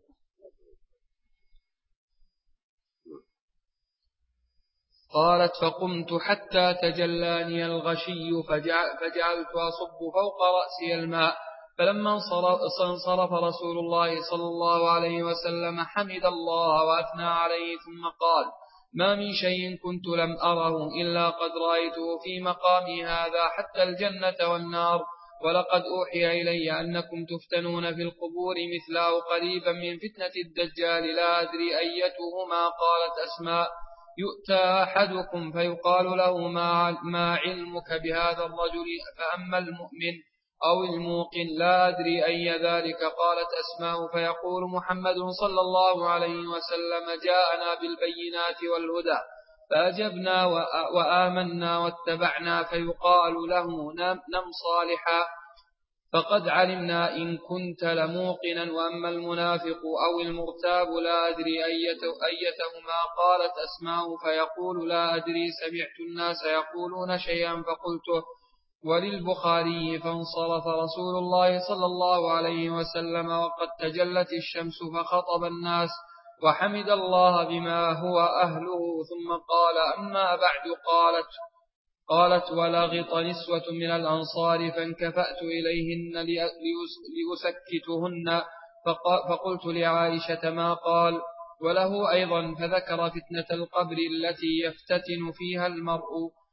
قالت فقمت حتى تجلاني الغشي فجعلت أصب فوق رأسي الماء، فلما انصرف رسول الله صلى الله عليه وسلم حمد الله وأثنى عليه ثم قال ما من شيء كنت لم أره إلا قد رأيته في مقامي هذا حتى الجنة والنار، ولقد أوحي إلي أنكم تفتنون في القبور مثله قريبا من فتنة الدجال لا أدري أيتهما. قالت أسماء يؤتى أحدكم فيقال له ما علمك بهذا الرجل، فأما المؤمن أو الموقن لا أدري أي ذلك. قالت أسماء فيقول محمد صلى الله عليه وسلم جاءنا بالبينات والهدى فأجبنا وآمنا واتبعنا، فيقال له نم صالحا فقد علمنا إن كنت لموقنا، وأما المنافق أو المرتاب لا أدري أيتهما. قالت أسماء فيقول لا أدري سمعت الناس يقولون شيئا فقلته. وللبخاري فانصرف رسول الله صلى الله عليه وسلم وقد تجلت الشمس فخطب الناس وحمد الله بما هو أهله ثم قال أما بعد. قالت قالت ولغط نسوة من الأنصار فانكفأت إليهن لأسكتهن فقلت لعائشة ما قال. وله أيضا فذكر فتنة القبر التي يفتتن فيها المرء،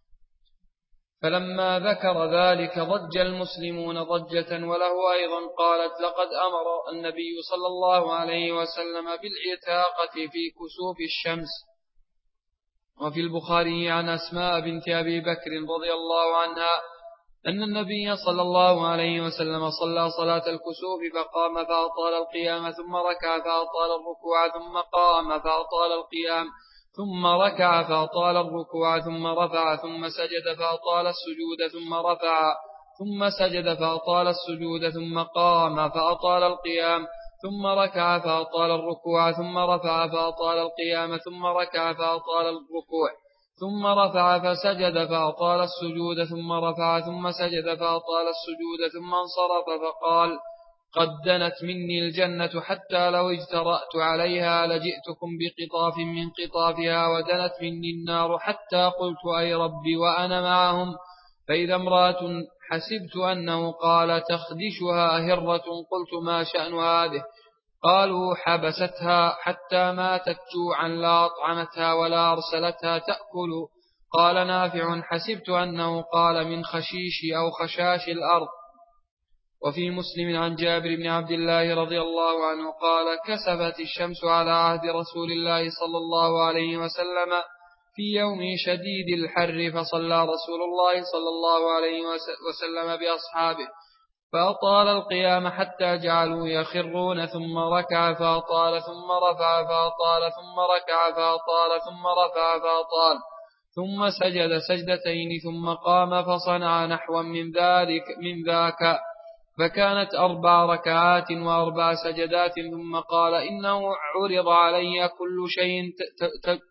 فلما ذكر ذلك ضج المسلمون ضجة. وله أيضا قالت لقد أمر النبي صلى الله عليه وسلم بالعتاقة في كسوف الشمس. وفي البخاري عن أسماء بنت أبي بكر رضي الله عنها أن النبي صلى الله عليه وسلم صلى صلاة الكسوف فقام فأطال القيام ثم ركع فأطال الركوع ثم قام فأطال القيام ثم ركع فأطال الركوع ثم رفع ثم سجد فأطال السجود ثم رفع ثم سجد فأطال السجود ثم قام فأطال القيام ثم ركع فأطال الركوع ثم رفع فأطال القيام ثم ركع فأطال الركوع ثم رفع فسجد فأطال السجود ثم رفع ثم سجد فأطال السجود ثم انصرف فقال قد دنت مني الجنة حتى لو اجترأت عليها لجئتكم بقطاف من قطافها، ودنت مني النار حتى قلت أي ربي وأنا معهم، فإذا امرأة حسبت أنه قال تخدشها هرة، قلت ما شأن هذه؟ قالوا حبستها حتى ماتت جوعا لا أطعمتها ولا أرسلتها تأكل. قال نافع حسبت أنه قال من خشيش أو خشاش الأرض. وفي مسلم عن جابر بن عبد الله رضي الله عنه قال كسفت الشمس على عهد رسول الله صلى الله عليه وسلم في يوم شديد الحر، فصلى رسول الله صلى الله عليه وسلم بأصحابه فأطال القيام حتى جعلوا يخرون ثم ركع فأطال ثم رفع فأطال ثم ركع فأطال ثم رفع فأطال ثم سجد سجدتين ثم قام فصنع نحوا من ذلك من ذاك، فكانت أربع ركعات وأربع سجدات. ثم قال إنه عرض علي كل شيء ت... ت...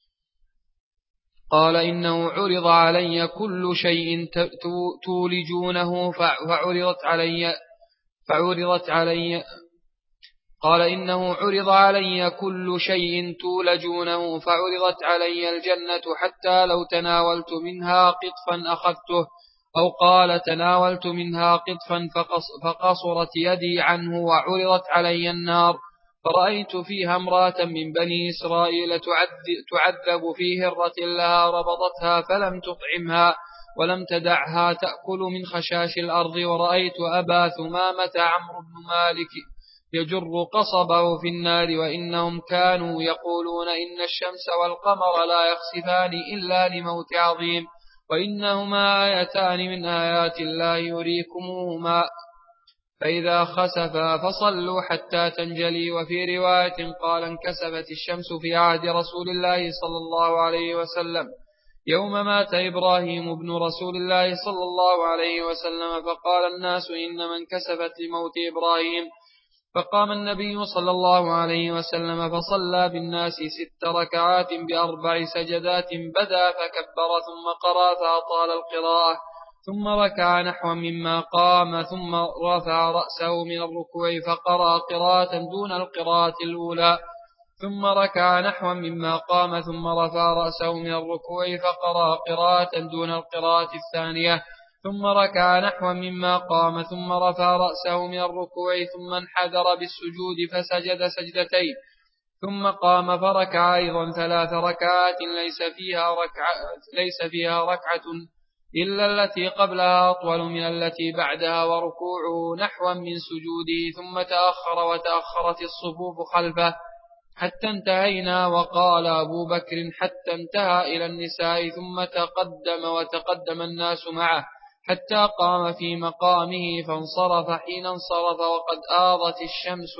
قال إنه عرض علي كل شيء تولجونه فعرضت علي فعرضت علي قال إنه عرض علي كل شيء تولجونه فعرضت علي الجنة حتى لو تناولت منها قطفا أخذته، أو قال تناولت منها قطفا فقصرت يدي عنه، وعرضت علي النار فرأيت فيها امرأة من بني إسرائيل تعذب في هرة لها ربطتها فلم تطعمها ولم تدعها تأكل من خشاش الأرض. ورأيت أبا ثمامة عمرو بن مالك يجر قصبه في النار، وإنهم كانوا يقولون إن الشمس والقمر لا يخسفان إلا لموت عظيم، وإنهما آيتان من آيات الله يريكمهما فإذا خسف فصلوا حتى تنجلي. وفي رواية قال انكسفت الشمس في عهد رسول الله صلى الله عليه وسلم يوم مات إبراهيم ابن رسول الله صلى الله عليه وسلم، فقال الناس إنما انكسفت لموت إبراهيم. فقام النبي صلى الله عليه وسلم فصلى بالناس ست ركعات بأربع سجدات، بدأ فكبر ثم قرأ فأطال القراءة، ثم ركع نحو مما قام، ثم رفع رأسه من الركوع فقرأ قراءة دون القراءة الأولى، ثم ركع نحو مما قام، ثم رفع رأسه من الركوع فقرأ قراءة دون القراءة الثانية، ثم ركع نحو مما قام، ثم رفع رأسه من الركوع، ثم انحدر بالسجود فسجد سجدتين، ثم قام فركع أيضا ثلاث ركعات ليس فيها ركعة, ليس فيها ركعة إلا التي قبلها أطول من التي بعدها، وركوعه نحو من سجوده، ثم تأخر وتأخرت الصفوف خلفه حتى انتهينا. وقال أبو بكر حتى انتهى إلى النساء، ثم تقدم وتقدم الناس معه حتى قام في مقامه فانصرف. حين انصرف وقد آضت الشمس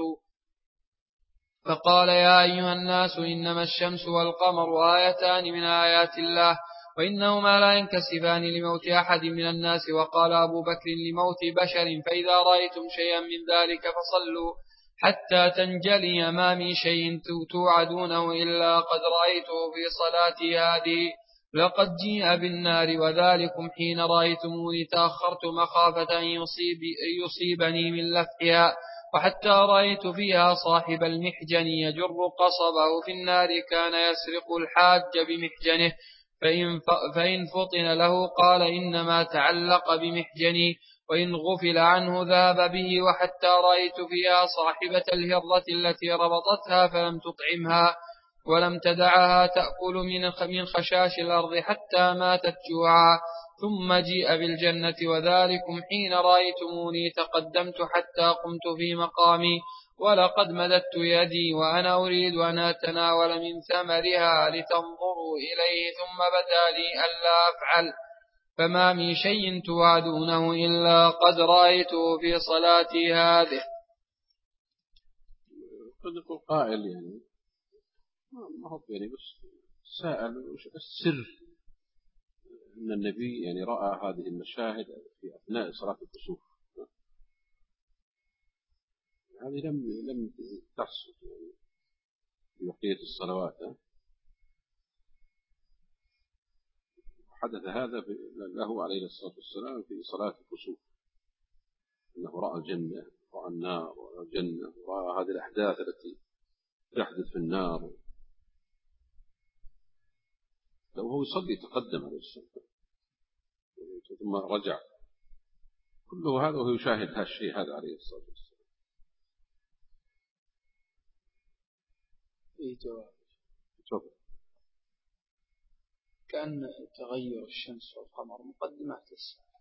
فقال يا أيها الناس إنما الشمس والقمر آيتان من آيات الله، وإنهما لا ينكسفان لموت أحد من الناس. وقال أبو بكر لموت بشر فإذا رأيتم شيئا من ذلك فصلوا حتى تنجلي، ما من شيء توعدونه إلا قد رأيته في صلاتي هذه. لقد جيء بالنار وذلكم حين رأيتموني تأخرت مخافة أن يصيب يصيبني من لفحها، وحتى رأيت فيها صاحب المحجن يجر قصبه في النار كان يسرق الحاج بمحجنه، فإن, فإن فطن له قال إنما تعلق بمحجني، وإن غفل عنه ذهب به. وحتى رأيت فيها صاحبة الهرة التي ربطتها فلم تطعمها ولم تدعها تأكل من خشاش الأرض حتى ماتت جوعا. ثم جيء بالجنة وذلكم حين رأيتموني تقدمت حتى قمت في مقامي، ولقد مددت يدي وأنا أريد أن أتناول من ثمرها لتنظروا إليه، ثم بدا لي ألا أفعل، فما من شيء توعدونه إلا قد رأيته في صلاتي هذه. قد يقول قائل يعني ما هو يعني بس سأل وش السر أن النبي يعني رأى هذه المشاهد في أثناء صلاة الكسوف. هذه لم لم تحصل يعني في بقية الصلوات. حدث هذا له عليه الصلاة والسلام في صلاة الكسوف، أنه رأى الجنة، رأى النار، رأى الجنة، رأى هذه الأحداث التي تحدث في النار. لو هو يصلي تقدم عليه الصلاة ثم رجع، كله هذا وهو يشاهد هذا الشيء هذا عليه الصلاة والسلام. إيه جواب شوف كأن تغير الشمس والقمر مقدمات الساعة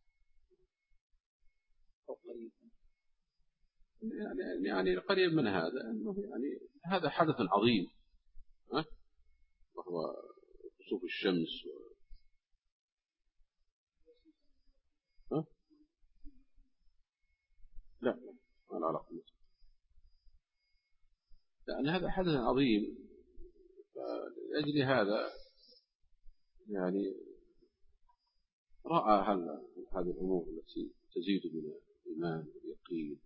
أو قريبا، يعني يعني قريب من هذا أنه يعني هذا حدث عظيم، ها وهو كسوف الشمس و... ها لا ما له علاقة، لأن هذا حدث عظيم، فلأجل هذا يعني رأى هل هذه الأمور التي تزيد من الإيمان واليقين.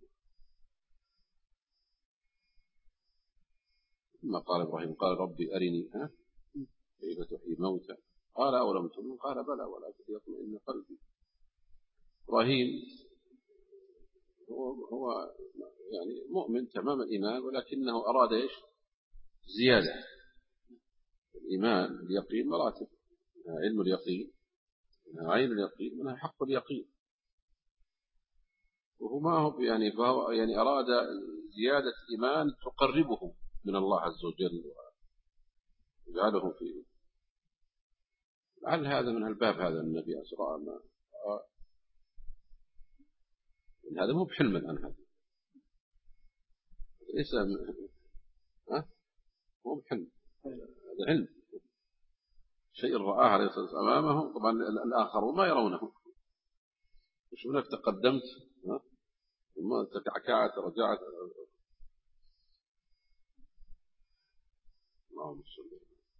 ثم قال إبراهيم قال ربي أرني ها كيف تحيي موتى قال أولم تؤمن قال بلى ولكن يطمئن قلبي. إبراهيم هو, هو يعني مؤمن تمام الإيمان، ولكنه أراد إيش زيادة الإيمان. اليقين مراتب، علم اليقين، منها عين اليقين، منها حق اليقين، وهو ما هو يعني فهو يعني أراد زيادة إيمان تقربه من الله عز وجل ويجعله فيه. لعل هذا من الباب هذا النبي أسرع ما هذا مو بحلم الآن، هذا ليس ها مو بحلم، هذا علم، شيء رآه عليه الصلاة والسلام أمامه. طبعا الآخرون ما يرونه. مش هناك تقدمت ها ما تكعكعت رجعت. اللهم صل.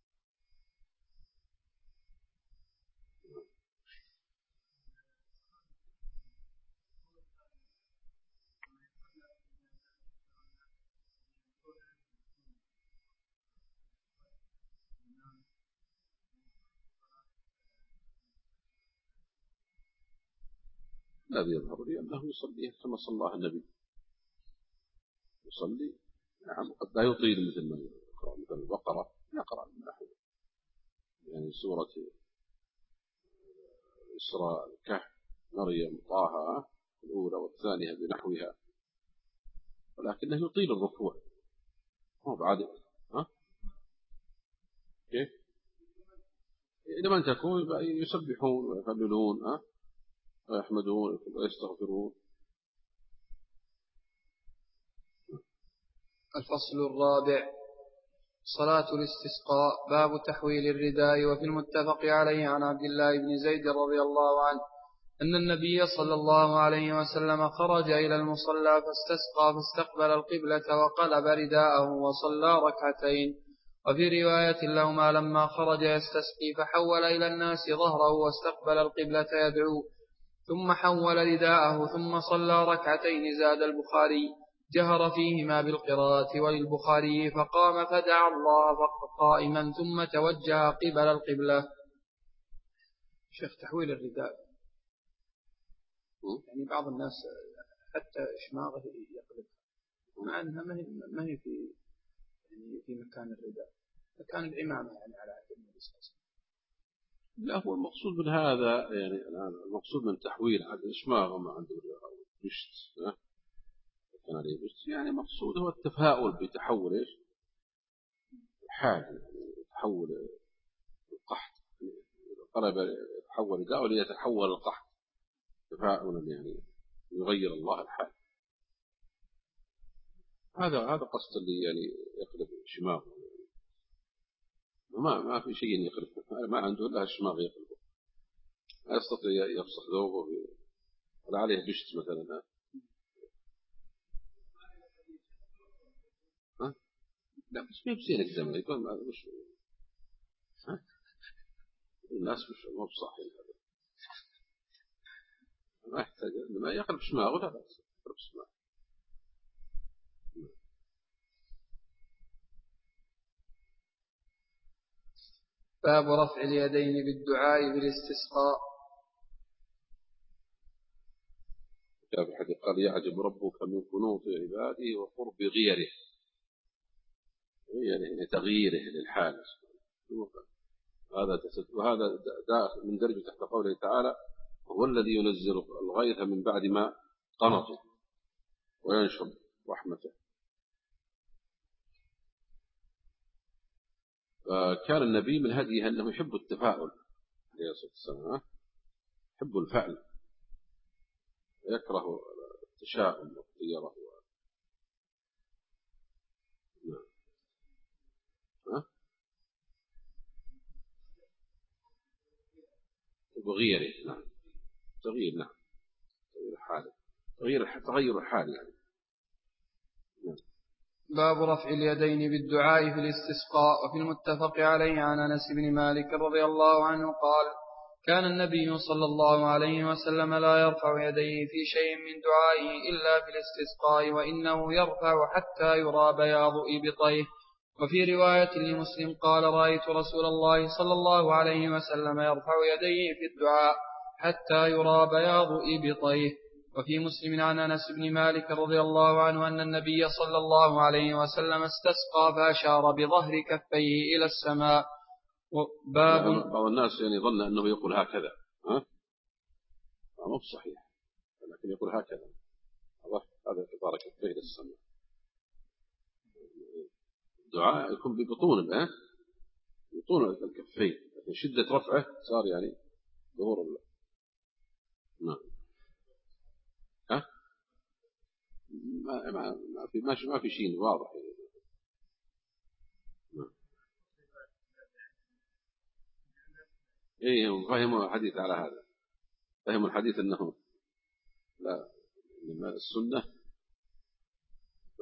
الذي يظهر لي أنه يصلي كما صلى النبي، يصلي نعم، قد لا يطيل مثل ما يقرأ مثل البقرة، يقرأ من نحو يعني سورة إسراء، الكهف، مريم، طه الأولى والثانية بنحوها، ولكنه يطيل الركوع. هو بعد ها كيف لمن تكون يسبحون ويهللون ها ويحمدون ويستغفرون. الفصل الرابع: صلاة الاستسقاء. باب تحويل الرداء. وفي المتفق عليه عن عبد الله بن زيد رضي الله عنه أن النبي صلى الله عليه وسلم خرج إلى المصلى فاستسقى فاستقبل القبلة وقلب رداءه وصلى ركعتين. وفي رواية لهما لما خرج يستسقي فحول إلى الناس ظهره واستقبل القبلة يدعو، ثم حول رداءه ثم صلى ركعتين. زاد البخاري: جهر فيهما بالقراءة. وللبخاري: فقام فدعا الله قائما ثم توجه قبل القبلة. شيخ، تحويل الرداء يعني بعض الناس حتى إشماغه يقلب، مع أنها ما هي في يعني في مكان الرداء، مكان العمامة يعني على عهد النبي صلى الله عليه وسلم. لا، هو المقصود من هذا يعني المقصود من تحويل عن الإشماغ ما عنده بشت كان عليه بشت، يعني مقصود هو التفاؤل بتحول إيش الحال، يعني تحول القحط، قرب يتحول رداء ليتحول القحط تفاؤلا، يعني يغير الله الحال. هذا هذا قصد اللي يعني يقلب شماغ، ما ما في شيء يقلبه، ما عنده إلا الشماغ يقلبه، لا يستطيع يفسخ ذوبه ولا عليه بشت مثلا. ها لا بس ما يبسين الدم يكون مش ها الناس مش مو بصحيح، هذا ما يحتاج ما يقلب شماغ ولا بس يقلب شماغ. باب رفع اليدين بالدعاء بالاستسقاء. كتاب الحديث قال: يعجب ربك من قنوط عباده وقرب غيره، يعني تغييره للحال. هذا وهذا داخل من درجة تحت قوله تعالى: هو الذي ينزل الغيث من بعد ما قنطوا وينشر رحمته. فكان النبي من هديه أنه يحب التفاؤل عليه الصلاة والسلام، يحب الفعل ويكره التشاؤم والطيرة. نعم ها وغيره. نعم تغيير، نعم تغيير الحال، تغيير تغير الحال يعني. نعم. باب رفع اليدين بالدعاء في الاستسقاء. وفي المتفق عليه عن أنس بن مالك رضي الله عنه قال: كان النبي صلى الله عليه وسلم لا يرفع يديه في شيء من دعائه إلا في الاستسقاء، وإنه يرفع حتى يرى بياض إبطيه. وفي رواية لمسلم قال: رأيت رسول الله صلى الله عليه وسلم يرفع يديه في الدعاء حتى يرى بياض إبطيه. وفي مسلم عن أنس بن مالك رضي الله عنه أن النبي صلى الله عليه وسلم استسقى فأشار بظهر كفيه إلى السماء. باب بعض الناس يعني ظن أنه يقول هكذا، ها مو صحيح، لكن يقول هكذا، هذا إطار كفيه إلى السماء. الدعاء يكون ببطون الآن، بطون الكفين، لكن شدة رفعه صار يعني ظهور الله. نعم ها ما ما ما في ما ما في شيء واضح يعني. نعم. إيه هم فهموا الحديث على هذا، فهموا الحديث أنه لا، إنما السنة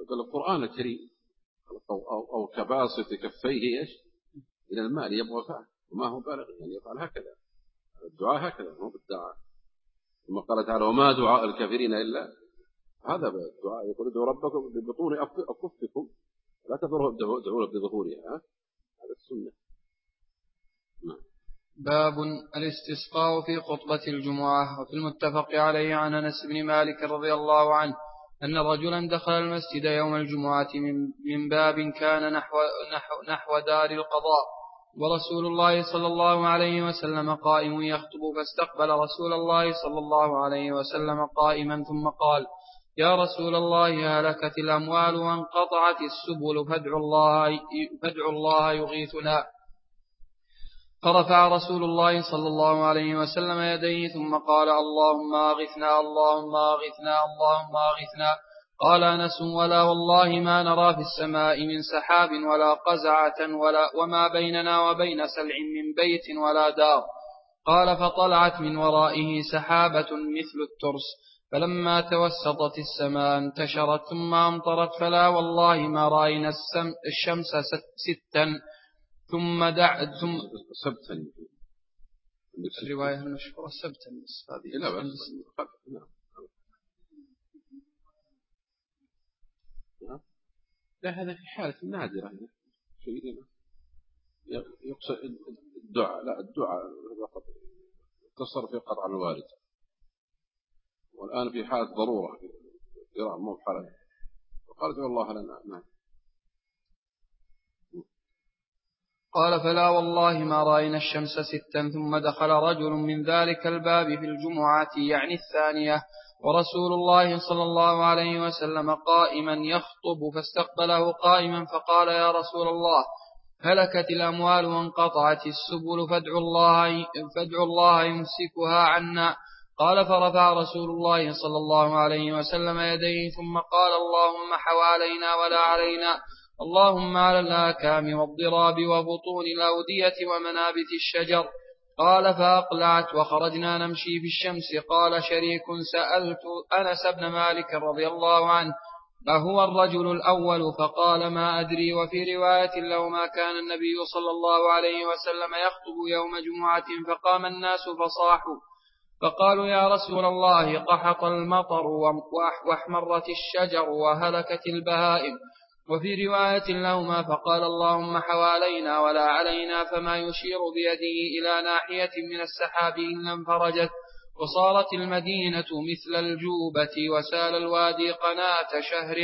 قال القرآن الكريم أو, أو, أو كباسط كفيه إيش إلى الماء يبغى فعل وما هو بالغ يعني يفعل هكذا. الدعاء هكذا هو بالدعاء. ثم قال تعالى وما دعاء الكافرين إلا هذا الدعاء. يقول ادعوا ربكم ببطون أكفكم لا تدعوا ادعوا بظهورها. هذا السنة. نعم. باب الاستسقاء في خطبة الجمعة. وفي المتفق عليه عن أنس بن مالك رضي الله عنه أن رجلا دخل المسجد يوم الجمعة من باب كان نحو, نحو, نحو دار القضاء ورسول الله صلى الله عليه وسلم قائم يخطب، فاستقبل رسول الله صلى الله عليه وسلم قائما ثم قال يا رسول الله هلكت الأموال وانقطعت السبل فادعوا الله, فادعوا الله يغيثنا. فرفع رسول الله صلى الله عليه وسلم يديه ثم قال اللهم أغثنا اللهم أغثنا اللهم أغثنا. قال أنس ولا والله ما نرى في السماء من سحاب ولا قزعة ولا وما بيننا وبين سلع من بيت ولا دار. قال فطلعت من ورائه سحابة مثل الترس فلما توسطت السماء انتشرت ثم أمطرت فلا والله ما رأينا الشمس ستا ثم دع ثم سبتا الرواية المشهورة سبتا هذه لا بس لا هذا في حالة نادرة شيء يقصد الدعاء. لا الدعاء يقتصر في قطع الوارد والآن في حالة ضرورة قراءة مو بحالة وقالت والله لنا. نعم. قال فلا والله ما رأينا الشمس ستا. ثم دخل رجل من ذلك الباب في الجمعة يعني الثانية ورسول الله صلى الله عليه وسلم قائما يخطب، فاستقبله قائما فقال يا رسول الله هلكت الأموال وانقطعت السبل فادعوا الله, فادعوا الله يمسكها عنا. قال فرفع رسول الله صلى الله عليه وسلم يديه ثم قال اللهم حوالينا ولا علينا اللهم على الآكام والضراب وبطون الأودية ومنابت الشجر. قال فأقلعت وخرجنا نمشي في الشمس. قال شريك سألت أنس بن مالك رضي الله عنه أهو الرجل الأول؟ فقال ما أدري. وفي رواية لو ما كان النبي صلى الله عليه وسلم يخطب يوم جمعة فقام الناس فصاحوا فقالوا يا رسول الله قحط المطر واحمرت الشجر وهلكت البهائم. وفي رواية لهما فقال اللهم حوالينا ولا علينا، فما يشير بيده إلى ناحية من السحاب إلا انفرجت وصارت المدينة مثل الجوبة وسال الوادي قناة شهر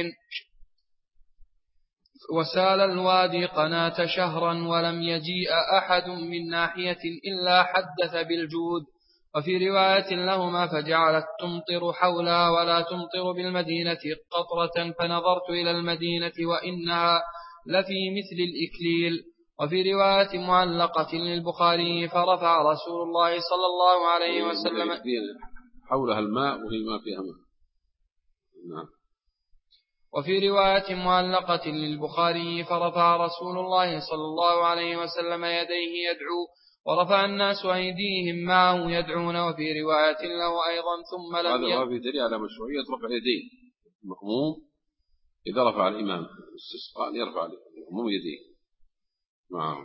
وسال الوادي قناة شهرا ولم يجيء أحد من ناحية إلا حدث بالجود. وفي رواية لهما فجعلت تمطر حولها ولا تمطر بالمدينة قطرة فنظرت إلى المدينة وإنها لفي مثل الإكليل. وفي رواية معلقة للبخاري فرفع رسول الله صلى الله عليه وسلم حولها الماء وهي ما فيها ماء. نعم. وفي رواية معلقة للبخاري فرفع رسول الله صلى الله عليه وسلم يديه يدعو ورفع الناس أيديهم معه يدعون. وفي رواية له أيضا ثم لم هذا في دليل على مشروعية رفع اليدين. المأموم إذا رفع الإمام استسقاء يرفع المأموم يديه معه.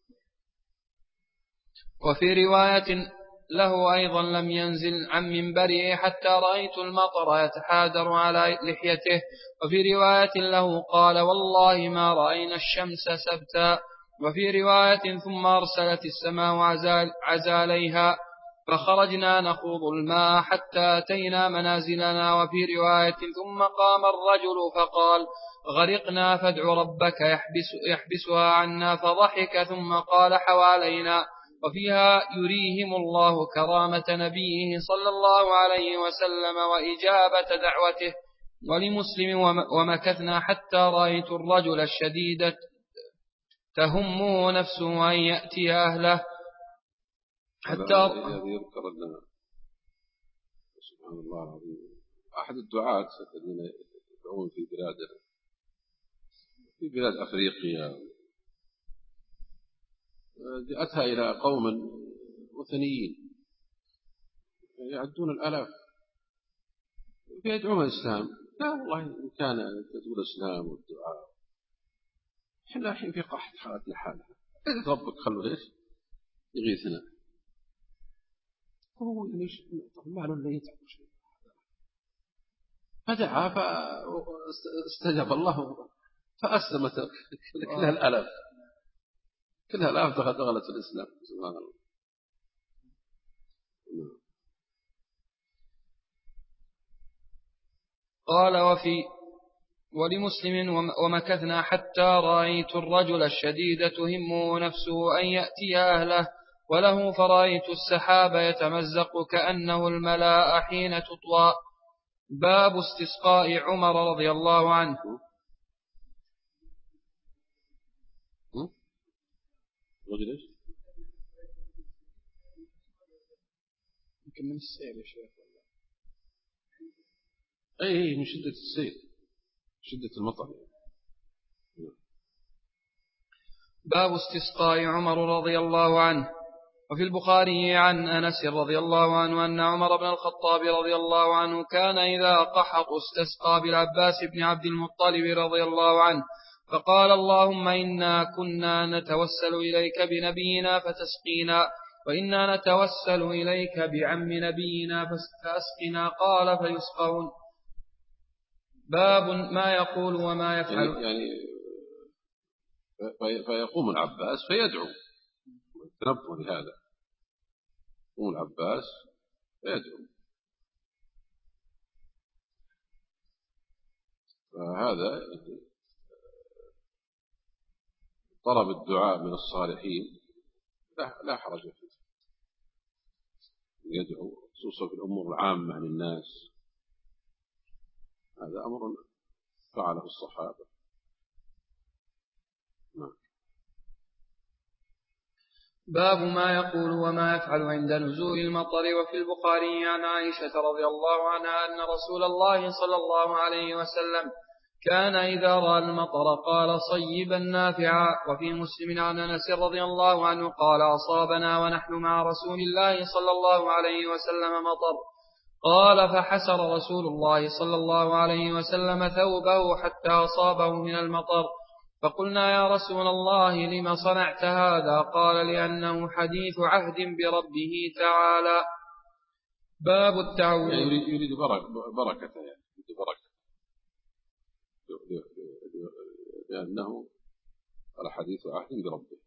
وفي رواية له أيضا لم ينزل عن منبره حتى رأيت المطر يتحادر على لحيته. وفي رواية له قال والله ما رأينا الشمس سبتا. وفي رواية ثم أرسلت السماء عزال عزاليها فخرجنا نخوض الماء حتى أتينا منازلنا. وفي رواية ثم قام الرجل فقال غرقنا فادع ربك يحبس يحبسها عنا، فضحك ثم قال حوالينا. وفيها يريهم الله كرامة نبيه صلى الله عليه وسلم وإجابة دعوته. ولمسلم ومكثنا حتى رأيت الرجل الشديد تهمه نفسه أن يأتي أهله حتى يذكر لنا سبحان الله العظيم أحد الدعاة الذين يدعون في بلاد في بلاد أفريقيا جاءتها إلى قوم وثنيين يعدون الآلاف فيدعون الإسلام لا والله إن كان تقول الإسلام والدعاء إحنا الحين في قحط حالتنا حالها إذا ربك خلوه إيش يغيثنا هو ليش ما له اللي يتعب شيء فدعا فاستجاب الله فأسلمت كلها الألف كلها الألف دخلت في الإسلام سبحان الله. قال وفي ولمسلم ومكثنا حتى رأيت الرجل الشديد تهمه نفسه أن يأتي أهله وله فرأيت السحاب يتمزق كأنه الملاء حين تطوى. باب استسقاء عمر رضي الله عنه. رجل ايش؟ يمكن من السيل يا شيخ. اي اي من شدة السيل شدة المطر. باب استسقاء عمر رضي الله عنه. وفي البخاري عن أنس رضي الله عنه أن عمر بن الخطاب رضي الله عنه كان إذا قحط استسقى بالعباس بن عبد المطلب رضي الله عنه فقال اللهم إنا كنا نتوسل إليك بنبينا فتسقينا وإنا نتوسل إليك بعم نبينا فأسقنا قال فيسقون. باب ما يقول وما يفعل. يعني فيقوم العباس فيدعو تنبه لهذا يقوم العباس فيدعو فهذا طلب الدعاء من الصالحين لا حرج فيه يدعو خصوصا في الأمور العامة عن الناس هذا أمر فعله الصحابة. نعم. باب ما يقول وما يفعل عند نزول المطر. وفي البخاري عن عائشة رضي الله عنها أن رسول الله صلى الله عليه وسلم كان إذا رأى المطر قال صيبا نافعا. وفي مسلم عن أنس رضي الله عنه قال أصابنا ونحن مع رسول الله صلى الله عليه وسلم مطر قال فحسر رسول الله صلى الله عليه وسلم ثوبه حتى أصابه من المطر فقلنا يا رسول الله لما صنعت هذا قال لأنه حديث عهد بربه تعالى. باب التعوذ. يعني يريد, يريد بركة يعني يريد بركة لأنه على حديث عهد بربه.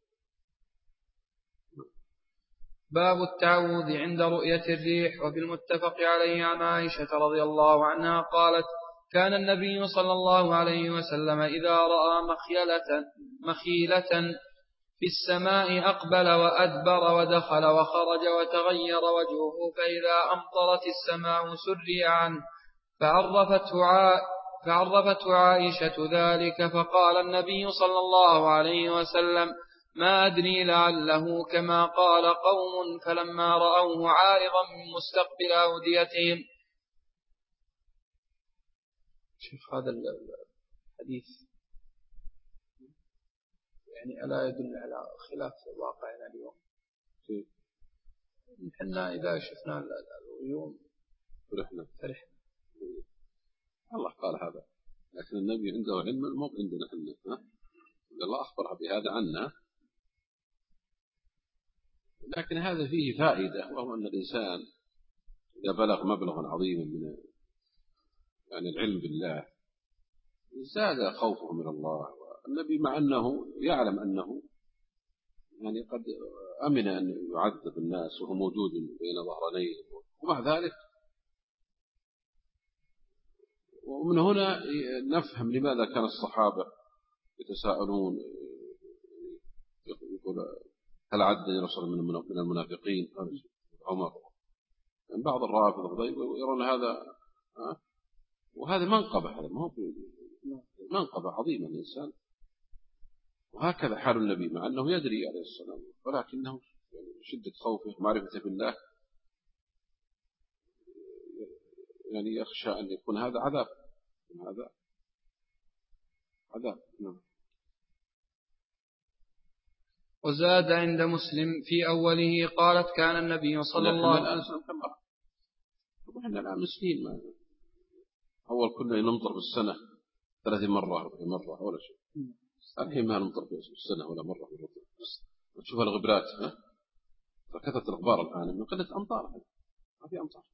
باب التعوذ عند رؤية الريح. وفي المتفق عليه عن عائشة رضي الله عنها قالت كان النبي صلى الله عليه وسلم إذا رأى مخيلة, مخيلة في السماء أقبل وأدبر ودخل وخرج وتغير وجهه فإذا أمطرت السماء سري عنه فعرفته, عا فعرفته عائشة ذلك فقال النبي صلى الله عليه وسلم ما أدري لعله كما قال قوم فلما رأوه عارضا من مستقبل أوديتهم. شوف هذا الحديث يعني ألا يدل على خلاف واقعنا اليوم. نحن إذا شفنا الغيوم فرحنا فرحنا الله قال هذا لكن النبي عنده علم مو عندنا احنا الله أخبر بهذا عنا لكن هذا فيه فائدة وهو أن الإنسان إذا بلغ مبلغا عظيما من يعني العلم بالله زاد خوفه من الله. والنبي مع أنه يعلم أنه يعني قد أمن أن يعذب الناس وهو موجود بين ظهرانيه ومع ذلك ومن هنا نفهم لماذا كان الصحابة يتساءلون يقول هل عدني رسول من المنافقين عمر يعني بعض الرافضة يرون هذا وهذا منقبة هذا ما هو منقبة عظيمة الإنسان وهكذا حال النبي مع أنه يدري عليه السلام ولكنه شدة خوفه ومعرفته بالله يعني يخشى أن يكون هذا عذاب هذا عذاب. نعم. وزاد عند مسلم في أوله قالت كان النبي صلى الله عليه وسلم احنا الآن مسكين ما أول كنا نمطر في السنة ثلاثين مرة أربعين مرة ولا شيء. الحين ما نمطر في السنة ولا مرة بس تشوف الغبرات ها فكثرة الغبار الآن من قلة أمطار ما في أمطار.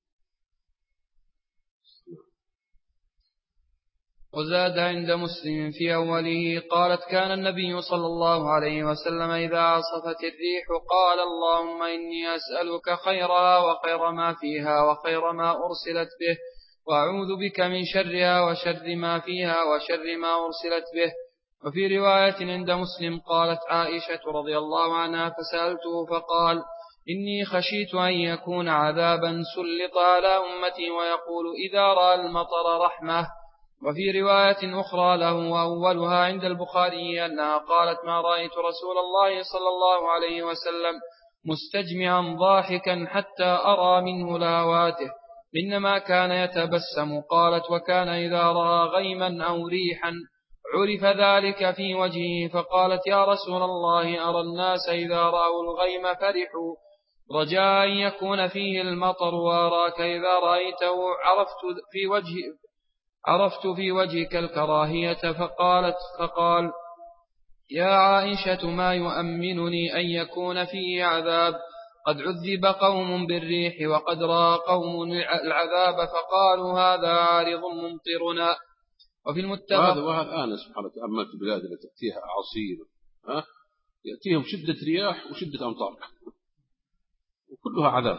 وزاد عند مسلم في أوله قالت كان النبي صلى الله عليه وسلم إذا عصفت الريح قال اللهم إني أسألك خيرها وخير ما فيها وخير ما أرسلت به وأعوذ بك من شرها وشر ما فيها وشر ما أرسلت به. وفي رواية عند مسلم قالت عائشة رضي الله عنها فسألته فقال إني خشيت أن يكون عذابا سلط على أمتي ويقول إذا رأى المطر رحمة. وفي رواية أخرى له وأولها عند البخاري أنها قالت ما رأيت رسول الله صلى الله عليه وسلم مستجمعا ضاحكا حتى أرى منه لهواته إنما كان يتبسم. قالت وكان إذا رأى غيما أو ريحا عرف ذلك في وجهه فقالت يا رسول الله أرى الناس إذا رأوا الغيم فرحوا رجاء أن يكون فيه المطر وأراك إذا رأيته عرفت في وجه عرفت في وجهك الكراهية. فقالت فقال يا عائشة ما يؤمنني أن يكون فيه عذاب قد عذب قوم بالريح وقد رأى قوم العذاب فقالوا هذا عارض ممطرنا. وفي المتفق وهذا وهذا الآن سبحانه وتعالى في البلاد التي تأتيها أعاصير ها يأتيهم شدة رياح وشدة أمطار وكلها عذاب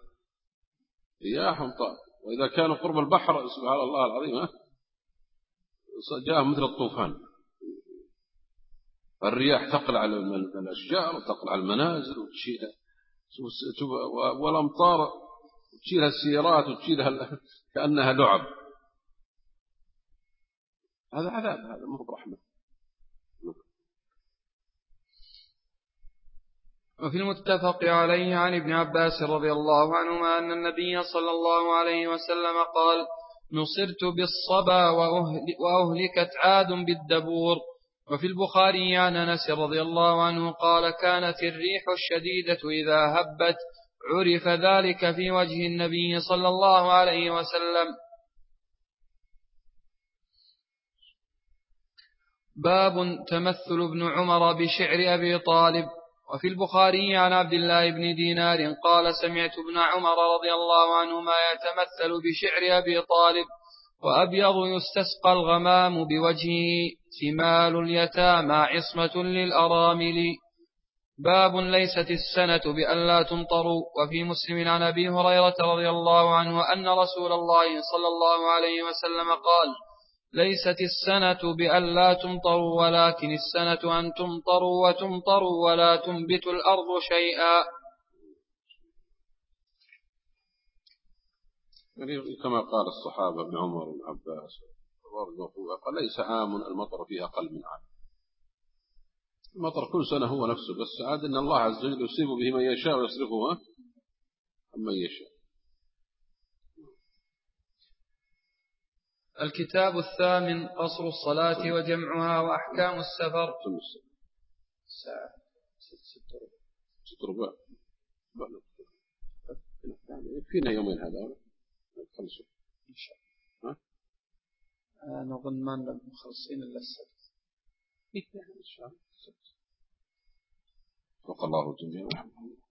رياح وأمطار. وإذا كانوا قرب البحر سبحان الله العظيم ها جاء مثل الطوفان الرياح تقلع على الأشجار وتقلع على المنازل وتشيلها والأمطار تشيلها السيارات وتشيلها كأنها لعب. هذا عذاب هذا مو برحمة. وفي المتفق عليه عن ابن عباس رضي الله عنهما أن النبي صلى الله عليه وسلم قال نصرت بالصبا وأهلكت عاد بالدبور. وفي البخاري عن أنس رضي الله عنه قال كانت الريح الشديدة إذا هبت عرف ذلك في وجه النبي صلى الله عليه وسلم. باب تمثل ابن عمر بشعر أبي طالب. وفي البخاري عن عبد الله بن دينار قال سمعت ابن عمر رضي الله عنهما يتمثل بشعر أبي طالب وأبيض يستسقى الغمام بوجهه ثمال اليتامى عصمة للأرامل. باب ليست السنة بأن لا تمطروا. وفي مسلم عن أبي هريرة رضي الله عنه أن رسول الله صلى الله عليه وسلم قال ليست السنة بأن لا تمطروا ولكن السنة أن تمطروا وتمطروا ولا تنبت الأرض شيئا. كما قال الصحابة ابن عمر بن عباس قال ليس عام المطر فيه أقل من عام. المطر كل سنة هو نفسه بس عاد أن الله عز وجل يصيب به من يشاء ويصرفه عمن يشاء. الكتاب الثامن قصر الصلاة وجمعها وأحكام السفر. ساعة ست ربع يكفينا يومين هذا خلصوا إن شاء الله. أنا أظن ما نبقى مخلصين إلا السبت إن شاء الله. وقال الله جميعا.